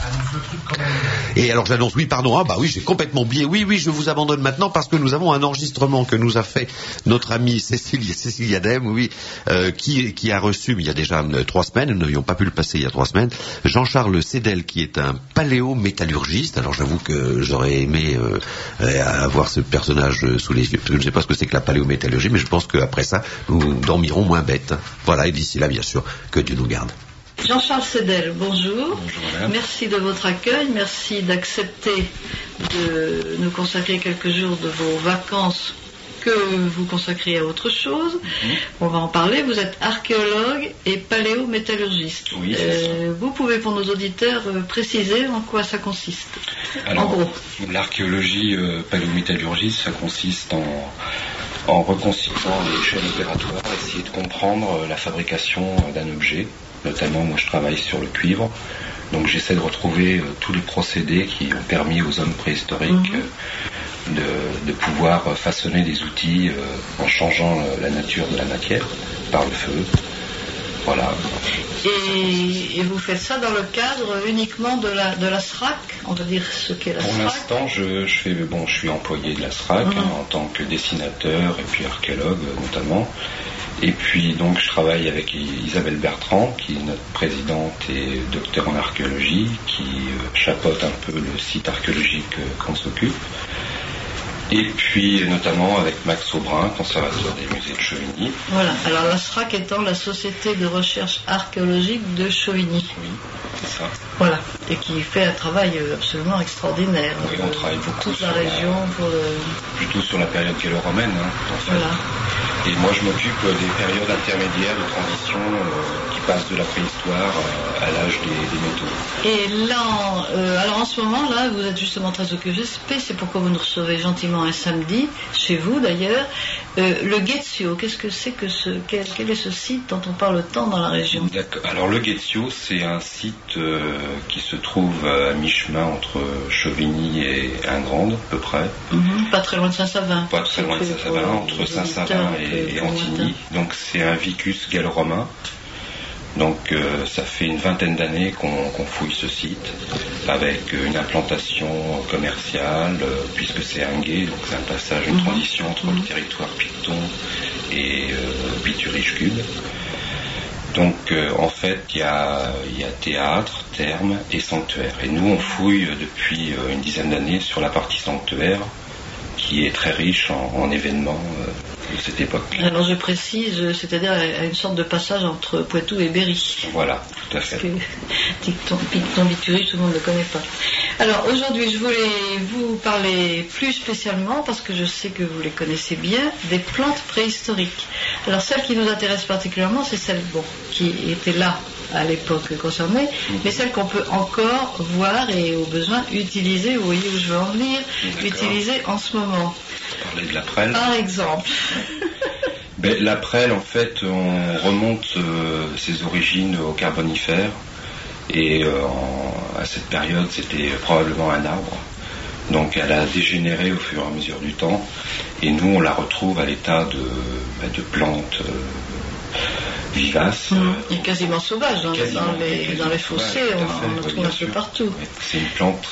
Et alors j'annonce, j'ai complètement oublié. Oui, je vous abandonne maintenant parce que nous avons un enregistrement que nous a fait notre amie Cécilia Dem, qui a reçu, il y a déjà 3 semaines, nous n'avions pas pu le passer il y a 3 semaines, Jean-Charles Cédel, qui est un paléométallurgiste. Alors j'avoue que j'aurais aimé avoir ce personnage sous les yeux, parce que je ne sais pas ce que c'est que la paléométallurgie, mais je pense qu'après ça, nous dormirons moins bêtes. Voilà, et d'ici là, bien sûr, que Dieu nous garde. Jean-Charles Cédel, bonjour. Bonjour madame. Merci de votre accueil, merci d'accepter de nous consacrer quelques jours de vos vacances que vous consacrez à autre chose. On va en parler. Vous êtes archéologue et paléométallurgiste. Oui, c'est ça. Vous pouvez pour nos auditeurs préciser en quoi ça consiste? Alors, en gros. L'archéologie paléométallurgiste, ça consiste en reconstituant les chaînes opératoires, essayer de comprendre la fabrication d'un objet. Notamment, moi je travaille sur le cuivre, donc j'essaie de retrouver tous les procédés qui ont permis aux hommes préhistoriques de pouvoir façonner des outils en changeant la nature de la matière par le feu. Voilà. Et vous faites ça dans le cadre uniquement de la SRAC, on va dire ce qu'est la SRAC. Pour l'instant, je suis employé de la SRAC en tant que dessinateur et puis archéologue notamment. Et puis donc je travaille avec Isabelle Bertrand, qui est notre présidente et docteur en archéologie, qui chapeaute un peu le site archéologique qu'on s'occupe. Et puis notamment avec Max Aubrin, conservateur des musées de Chauvigny. Voilà, alors la SRAC étant la Société de recherche archéologique de Chauvigny. Oui, c'est ça. Voilà, et qui fait un travail absolument extraordinaire. Oui, on travaille beaucoup toute la région. Plutôt sur la période gallo-romaine, en fait. Voilà. Et moi je m'occupe des périodes intermédiaires de transition qui passent de la préhistoire à l'âge des métaux. Et là, alors ce moment là, vous êtes justement très occupé, c'est pourquoi vous nous recevez gentiment un samedi, chez vous d'ailleurs. Le Guetzio, qu'est-ce que c'est que quel est ce site dont on parle tant dans la région? D'accord. Alors le Guetzio, c'est un site qui se trouve à mi-chemin entre Chauvigny et Ingrande, à peu près. Pas très loin de Saint-Savin. Pas très loin de Saint-Savin, entre Saint-Savin et Antigny. Donc c'est un vicus gallo-romain. Donc ça fait une vingtaine d'années qu'on fouille ce site avec une implantation commerciale, puisque c'est un gué, donc c'est un passage, une transition entre le territoire picton et Biturige-Cube. Donc en fait il y a théâtre, therme et sanctuaire. Et nous on fouille depuis une dizaine d'années sur la partie sanctuaire, qui est très riche en événements de cette époque. Alors je précise, c'est-à-dire à une sorte de passage entre Poitou et Berry. Voilà, tout à fait. Parce que Picton-Biturige, tout le monde ne le connaît pas. Alors aujourd'hui, je voulais vous parler plus spécialement, parce que je sais que vous les connaissez bien, des plantes préhistoriques. Alors celle qui nous intéresse particulièrement, c'est celle qui était là à l'époque concernée, mais celle qu'on peut encore voir et au besoin utiliser, vous voyez où je veux en venir, utiliser en ce moment. Parler de la prêle. Par exemple. La prêle, en fait, on remonte ses origines au Carbonifère, et à cette période, c'était probablement un arbre. Donc elle a dégénéré au fur et à mesure du temps, et nous on la retrouve à l'état de plante vivace. Et quasiment sauvage, dans les fossés, on en trouve un peu partout. C'est une plante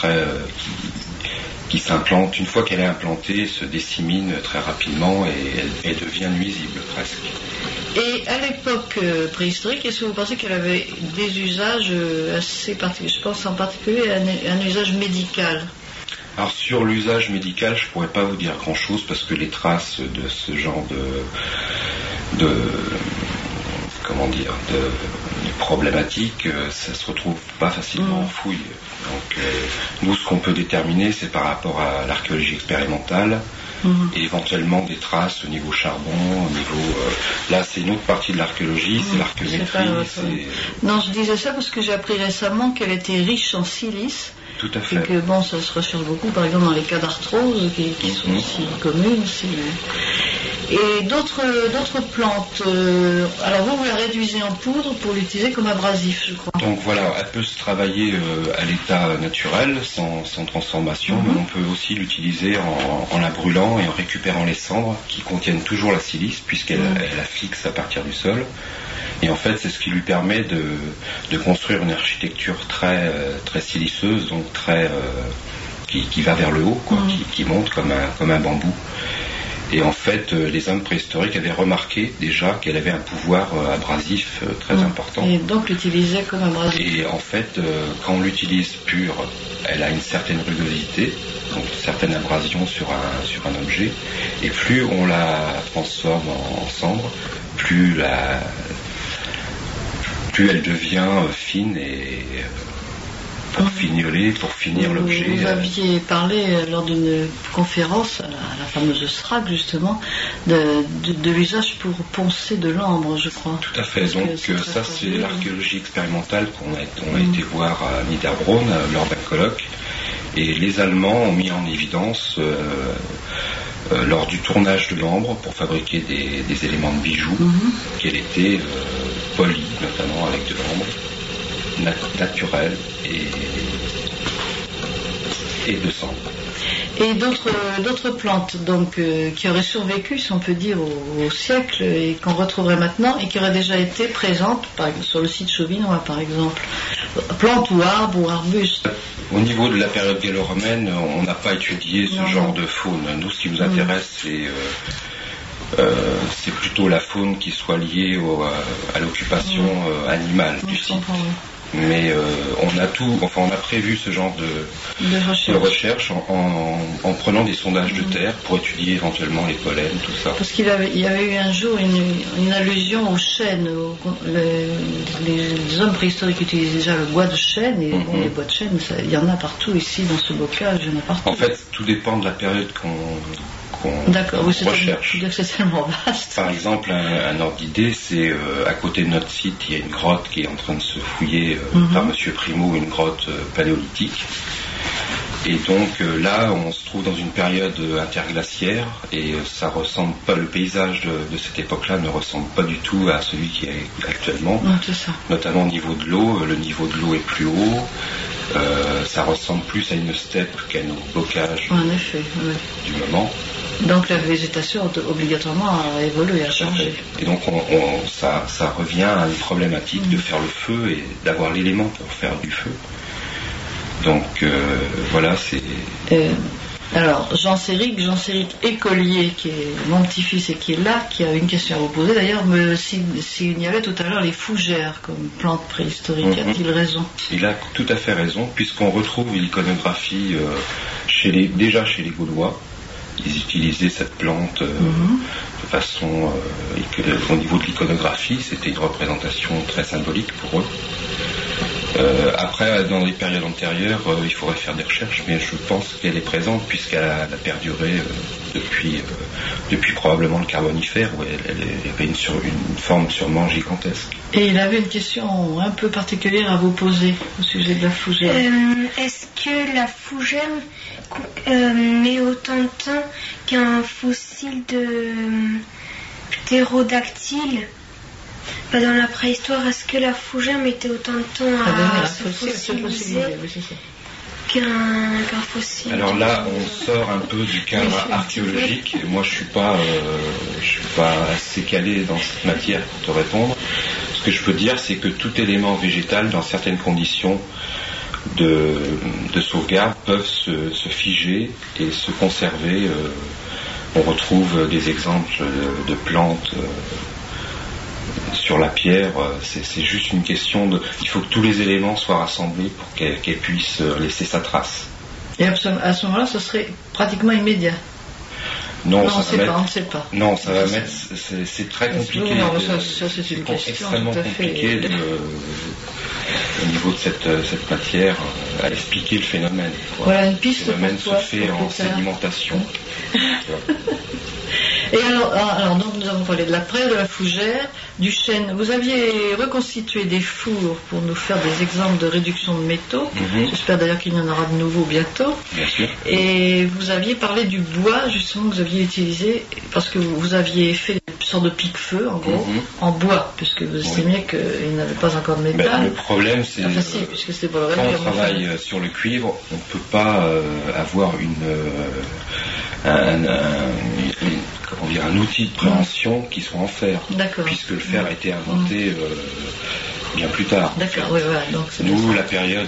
qui s'implante, une fois qu'elle est implantée, se dissémine très rapidement et elle devient nuisible presque. Et à l'époque préhistorique, est-ce que vous pensez qu'elle avait des usages assez particuliers? Je pense en particulier à un usage médical. Alors sur l'usage médical, je pourrais pas vous dire grand-chose parce que les traces de ce genre de problématiques, ça se retrouve pas facilement en fouille. Donc nous, ce qu'on peut déterminer, c'est par rapport à l'archéologie expérimentale et éventuellement des traces au niveau charbon, au niveau... là, c'est une autre partie de l'archéologie, c'est l'archéométrie. Non, je disais ça parce que j'ai appris récemment qu'elle était riche en silice. Tout à fait. Et que ça se recherche beaucoup, par exemple dans les cas d'arthrose qui sont aussi communes aussi. Et d'autres plantes, alors vous la réduisez en poudre pour l'utiliser comme abrasif, je crois. Donc voilà, elle peut se travailler à l'état naturel, sans transformation, mais on peut aussi l'utiliser en la brûlant et en récupérant les cendres qui contiennent toujours la silice, puisqu'elle la fixe à partir du sol. Et en fait, c'est ce qui lui permet de construire une architecture très siliceuse, donc qui va vers le haut, qui monte comme un bambou. Et en fait, les hommes préhistoriques avaient remarqué déjà qu'elle avait un pouvoir abrasif très important. Et donc l'utilisaient comme abrasif. Et en fait, quand on l'utilise pure, elle a une certaine rugosité, donc une certaine abrasion sur un objet. Et plus on la transforme en cendre, plus elle devient fine et pour fignoler, pour finir l'objet. Vous aviez parlé lors d'une conférence à la fameuse SRAC justement de l'usage pour poncer de l'ambre, je crois. Tout à fait. Donc ça c'est l'archéologie expérimentale qu'on a été voir à Niederbronn lors d'un colloque, et les Allemands ont mis en évidence lors du tournage de l'ambre pour fabriquer des éléments de bijoux qu'elle était polie, notamment avec de l'ambre naturel et de sang. Et d'autres plantes donc qui auraient survécu, si on peut dire, au siècle et qu'on retrouverait maintenant et qui auraient déjà été présentes sur le site chauvinois par exemple. Plantes ou arbres ou arbustes. Au niveau de la période gallo-romaine, on n'a pas étudié ce genre de faune. Nous, ce qui nous intéresse, c'est plutôt la faune qui soit liée à l'occupation animale du site. Mais on a prévu ce genre de recherche en prenant des sondages de terre pour étudier éventuellement les pollens, tout ça. Parce qu'il y avait eu un jour une allusion aux chênes. Les hommes préhistoriques utilisaient déjà le bois de chêne, et les bois de chêne, il y en a partout ici dans ce bocage, il y en a partout. En fait, tout dépend de la période qu'on recherche. C'est tellement vaste. Par exemple, un ordre d'idée, c'est à côté de notre site, il y a une grotte qui est en train de se fouiller par Monsieur Primo, une grotte paléolithique. Et donc là, on se trouve dans une période interglaciaire et ça ressemble pas, le paysage de cette époque-là ne ressemble pas du tout à celui qui est actuellement. C'est ça. Notamment au niveau de l'eau, le niveau de l'eau est plus haut. Ça ressemble plus à une steppe qu'à un bocage du moment. Donc la végétation obligatoirement a évolué, a changé. Et donc ça revient à une problématique de faire le feu et d'avoir l'élément pour faire du feu. Donc voilà, c'est... Alors, Jean-Céric Écolier, qui est mon petit-fils et qui est là, qui a une question à vous poser. D'ailleurs, s'il y avait tout à l'heure les fougères comme plantes préhistoriques, a-t-il raison? Il a tout à fait raison, puisqu'on retrouve l'iconographie déjà chez les Gaulois. Ils utilisaient cette plante de façon... au niveau de l'iconographie, c'était une représentation très symbolique pour eux. Après, dans les périodes antérieures, il faudrait faire des recherches, mais je pense qu'elle est présente puisqu'elle a perduré depuis probablement le Carbonifère, où elle avait une forme sûrement gigantesque. Et il avait une question un peu particulière à vous poser au sujet de la fougère. Est-ce que la fougère met autant de temps qu'un fossile de ptérodactyle? Dans la préhistoire, est-ce que la fougère mettait autant de temps à se fossiliser qu'un fossile? Alors là, on sort un peu du cadre archéologique. Et moi, je suis pas assez calé dans cette matière pour te répondre. Ce que je peux dire, c'est que tout élément végétal, dans certaines conditions de sauvegarde, peuvent se figer et se conserver. On retrouve des exemples de plantes sur la pierre, c'est juste une question de... Il faut que tous les éléments soient rassemblés pour qu'elle puisse laisser sa trace. Et à ce moment-là, ce serait pratiquement immédiat? Non, on ne sait pas. Non, ça va mettre... C'est très compliqué. Non, ça c'est une question extrêmement compliqué au niveau de cette matière à expliquer le phénomène. Voilà une piste. Le phénomène se fait en sédimentation. Et alors, donc nous avons parlé de la presse, de la fougère, du chêne. Vous aviez reconstitué des fours pour nous faire des exemples de réduction de métaux. J'espère d'ailleurs qu'il y en aura de nouveaux bientôt. Bien sûr. Et vous aviez parlé du bois, justement, que vous aviez utilisé, parce que vous aviez fait une sorte de pique-feu, en gros, en bois, puisque vous estimiez qu'il n'avait pas encore de métal. Le problème, c'est puisque c'était pour le quand on travaille sur le cuivre, on ne peut pas avoir un outil de préhension qui soit en fer, puisque le fer a été inventé bien plus tard. D'accord, oui, voilà. Donc, nous, la période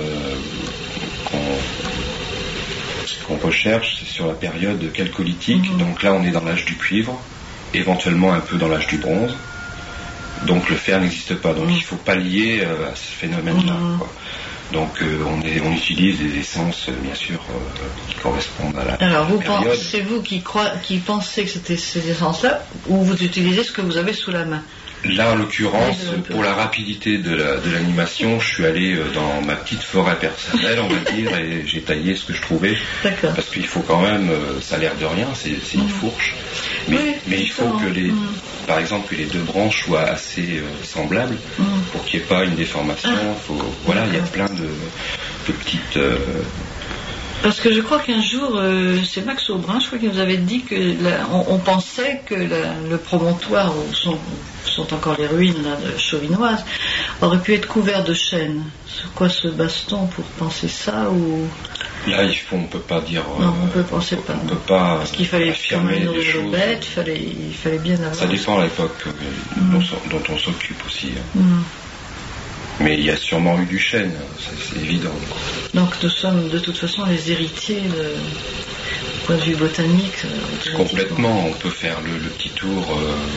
qu'on recherche, c'est sur la période chalcolithique. Donc là, on est dans l'âge du cuivre, éventuellement un peu dans l'âge du bronze. Donc le fer n'existe pas. Donc il ne faut pas lier à ce phénomène-là. Donc on utilise des essences, bien sûr, qui correspondent à la période. C'est vous qui pensez que c'était ces essences-là, ou vous utilisez ce que vous avez sous la main? Là, en l'occurrence, pour la rapidité de l'animation, je suis allé dans ma petite forêt personnelle, on va dire, et j'ai taillé ce que je trouvais. D'accord. Parce qu'il faut quand même, ça a l'air de rien, c'est une fourche. Mais il faut que par exemple, que les deux branches soient assez semblables pour qu'il n'y ait pas une déformation. Voilà, il y a plein de petites... Parce que je crois qu'un jour, c'est Max Aubrin, je crois qu'il nous avait dit que on pensait que le promontoire où sont encore les ruines là, de Chauvinoise aurait pu être couvert de chêne. Sur quoi se base-t-on pour penser ça ou... Là, on ne peut pas dire... Non, on ne penser pas. On ne peut pas parce qu'il fallait affirmer des choses. Bêtes, il fallait bien avoir... Ça dépend à l'époque dont on s'occupe aussi. Mais il y a sûrement eu du chêne, c'est évident. Donc nous sommes de toute façon les héritiers du point de vue botanique. Complètement, on peut faire le petit tour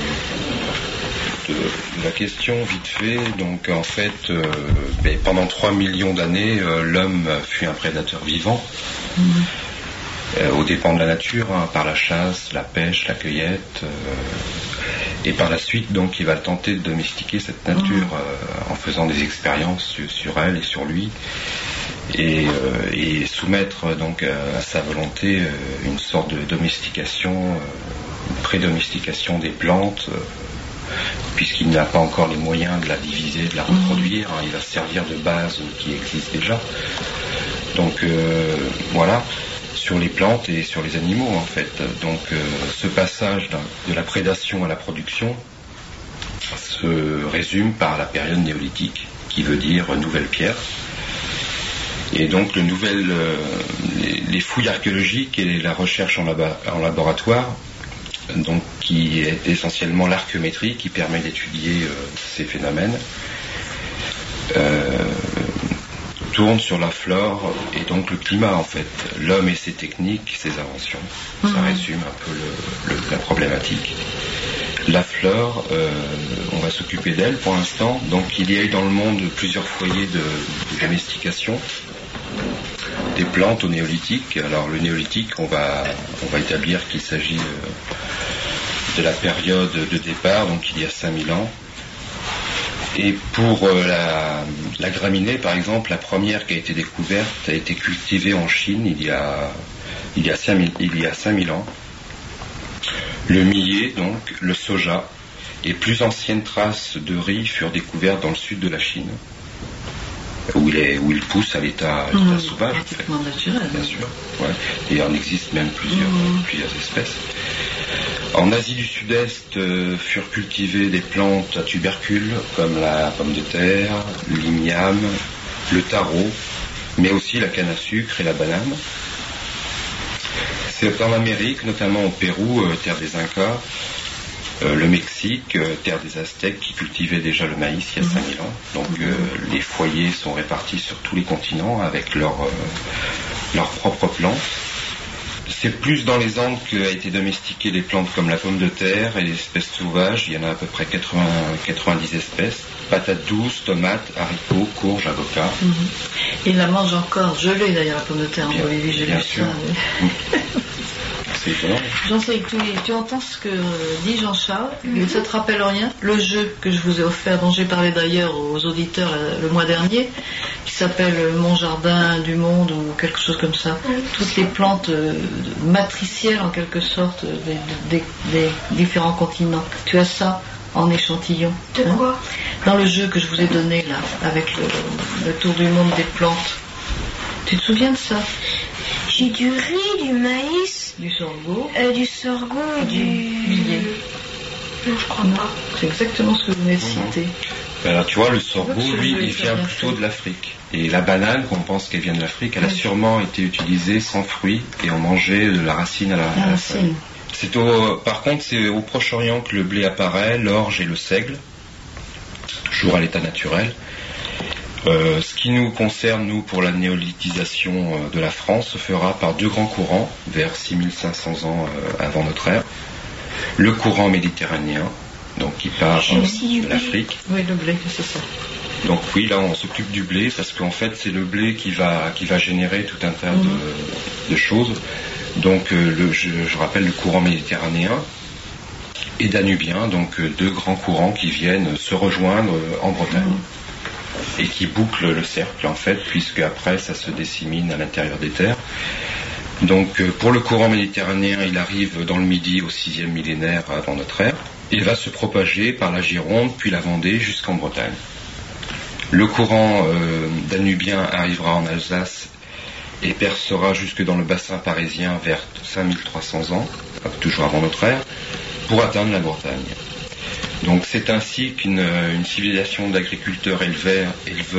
de la question vite fait. Donc en fait, pendant 3 millions d'années, l'homme fut un prédateur vivant. Aux dépens de la nature, par la chasse, la pêche, la cueillette. Et par la suite, donc, il va tenter de domestiquer cette nature en faisant des expériences sur elle et sur lui, et soumettre donc à sa volonté une sorte de domestication, une prédomestication des plantes, puisqu'il n'a pas encore les moyens de la diviser, de la reproduire. Il va se servir de bases qui existent déjà. Donc voilà, sur les plantes et sur les animaux en fait. Donc ce passage de la prédation à la production se résume par la période néolithique, qui veut dire nouvelle pierre. Et donc les fouilles archéologiques et la recherche en laboratoire, donc qui est essentiellement l'archéométrie qui permet d'étudier ces phénomènes, tourne sur la flore et donc le climat en fait, l'homme et ses techniques, ses inventions. Ça résume un peu la problématique. La flore, on va s'occuper d'elle pour l'instant. Donc il y a eu dans le monde plusieurs foyers de domestication des plantes au néolithique. Alors le néolithique, on va établir qu'il s'agit de la période de départ, donc il y a 5000 ans. Et pour la graminée, par exemple, la première qui a été découverte a été cultivée en Chine il y a 5000 ans. Le millet, donc, le soja, et plus anciennes traces de riz furent découvertes dans le sud de la Chine, où il pousse à l'état sauvage. Pratiquement naturel. Bien sûr. Ouais. Et il en existe même plusieurs espèces. En Asie du Sud-Est furent cultivées des plantes à tubercules comme la pomme de terre, l'igname, le taro, mais aussi la canne à sucre et la banane. C'est en Amérique, notamment au Pérou, terre des Incas, le Mexique, terre des Aztèques, qui cultivaient déjà le maïs il y a 5000 ans. Donc les foyers sont répartis sur tous les continents avec leurs propres plantes. C'est plus dans les Andes qu'a été domestiqué les plantes comme la pomme de terre et les espèces sauvages. Il y en a à peu près 90 espèces. Patates douces, tomates, haricots, courges, avocats. Il la mange encore gelée d'ailleurs, la pomme de terre en Bolivie, j'ai lu ça. C'est étonnant. Jean-Cédric, tu entends ce que dit Jean-Charles, mais ça te rappelle rien? Le jeu que je vous ai offert, dont j'ai parlé d'ailleurs aux auditeurs le mois dernier, qui s'appelle Mon jardin du monde ou quelque chose comme ça. Toutes les plantes matricielles en quelque sorte des différents continents. Tu as ça en échantillon. De quoi? Dans le jeu que je vous ai donné là, avec le tour du monde des plantes. Tu te souviens de ça? J'ai du riz, du maïs, du sorgho, et du millet. Non, je crois pas. C'est exactement ce que vous venez de citer. Alors tu vois, le sorgho, lui, il vient plutôt de l'Afrique. Et la banane, qu'on pense qu'elle vient de l'Afrique, elle a sûrement été utilisée sans fruits et on mangeait de la racine à la feuille. Par contre, c'est au Proche-Orient que le blé apparaît, l'orge et le seigle, toujours à l'état naturel. Ce qui nous concerne, nous, pour la néolithisation de la France, se fera par deux grands courants, vers 6500 ans avant notre ère. Le courant méditerranéen, donc qui part de l'Afrique. Oui, le blé, c'est ça. Donc oui, là, on s'occupe du blé, parce qu'en fait, c'est le blé qui va générer tout un tas de choses. Donc, je rappelle le courant méditerranéen et danubien, donc deux grands courants qui viennent se rejoindre en Bretagne. Et qui boucle le cercle en fait, puisque après ça se dissémine à l'intérieur des terres. Donc pour le courant méditerranéen, il arrive dans le Midi au 6e millénaire avant notre ère, et va se propager par la Gironde, puis la Vendée jusqu'en Bretagne. Le courant danubien arrivera en Alsace et percera jusque dans le bassin parisien vers 5300 ans, toujours avant notre ère, pour atteindre la Bretagne. Donc c'est ainsi qu'une civilisation d'agriculteurs éleveurs,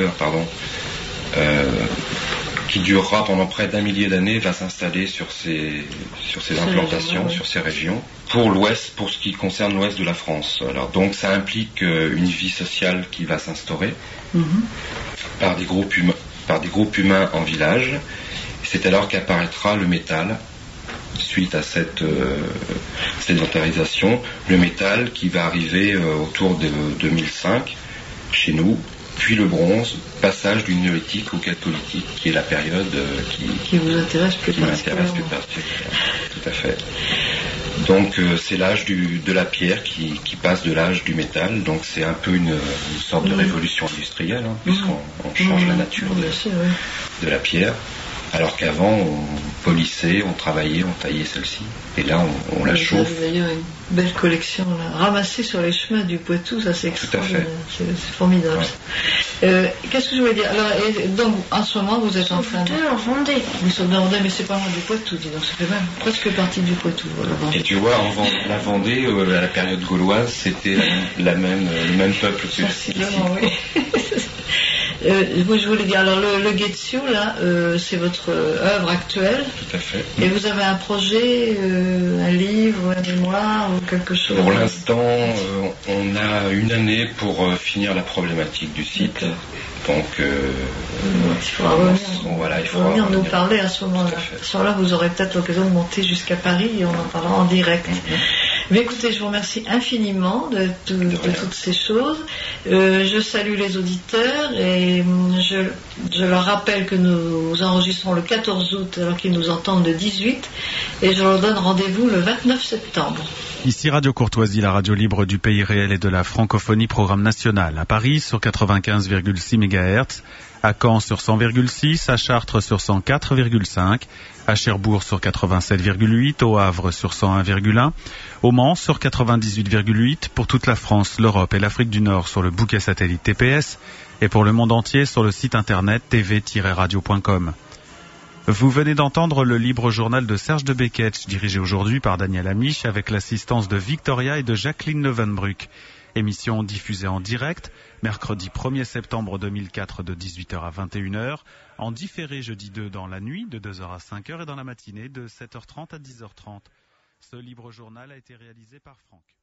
qui durera pendant près d'1 millier d'années, va s'installer sur ces implantations, sur ces régions, pour l'Ouest, pour ce qui concerne l'Ouest de la France. Alors donc ça implique une vie sociale qui va s'instaurer par des groupes humains en village. C'est alors qu'apparaîtra le métal. Suite à cette sédentarisation, le métal qui va arriver autour de 2005 chez nous, puis le bronze, passage du néolithique au chalcolithique, qui est la période qui vous intéresse plus particulièrement. Tout à fait. Donc c'est l'âge de la pierre qui passe de l'âge du métal, donc c'est un peu une sorte de révolution industrielle, puisqu'on change la nature de la pierre. Alors qu'avant, on polissait, on travaillait, on taillait celle-ci. Et là, on la chauffe. Vous avez d'ailleurs une belle collection là, ramassée sur les chemins du Poitou, ça c'est extraordinaire. C'est formidable. Ouais. Qu'est-ce que je voulais dire? Alors, donc, en ce moment, vous êtes en train de... en Vendée. Vous êtes en Vendée, mais c'est pas loin du Poitou, dis donc, ça fait même presque partie du Poitou. Et tu vois, la Vendée, à la période gauloise, c'était le même peuple que ici. Oui. Je voulais dire, alors le Getsu, là, c'est votre œuvre actuelle. Tout à fait. Et vous avez un projet, un livre, un mémoire ou quelque chose? Pour l'instant, on a une année pour finir la problématique du site. Donc, il faudra venir nous parler à ce moment-là. À ce moment-là, vous aurez peut-être l'occasion de monter jusqu'à Paris et on en parlera en direct. Mais écoutez, je vous remercie infiniment de toutes ces choses. Je salue les auditeurs et je leur rappelle que nous enregistrons le 14 août alors qu'ils nous entendent le 18 et je leur donne rendez-vous le 29 septembre. Ici Radio Courtoisie, la radio libre du pays réel et de la francophonie, programme national. À Paris sur 95,6 MHz, à Caen sur 100,6, à Chartres sur 104,5, à Cherbourg sur 87,8, au Havre sur 101,1, au Mans sur 98,8, pour toute la France, l'Europe et l'Afrique du Nord sur le bouquet satellite TPS et pour le monde entier sur le site internet tv-radio.com. Vous venez d'entendre le libre journal de Serge de Beketch, dirigé aujourd'hui par Daniel Amiche avec l'assistance de Victoria et de Jacqueline Levenbruck. Émission diffusée en direct, mercredi 1er septembre 2004 de 18h à 21h, en différé jeudi 2 dans la nuit de 2h à 5h et dans la matinée de 7h30 à 10h30. Ce libre journal a été réalisé par Franck.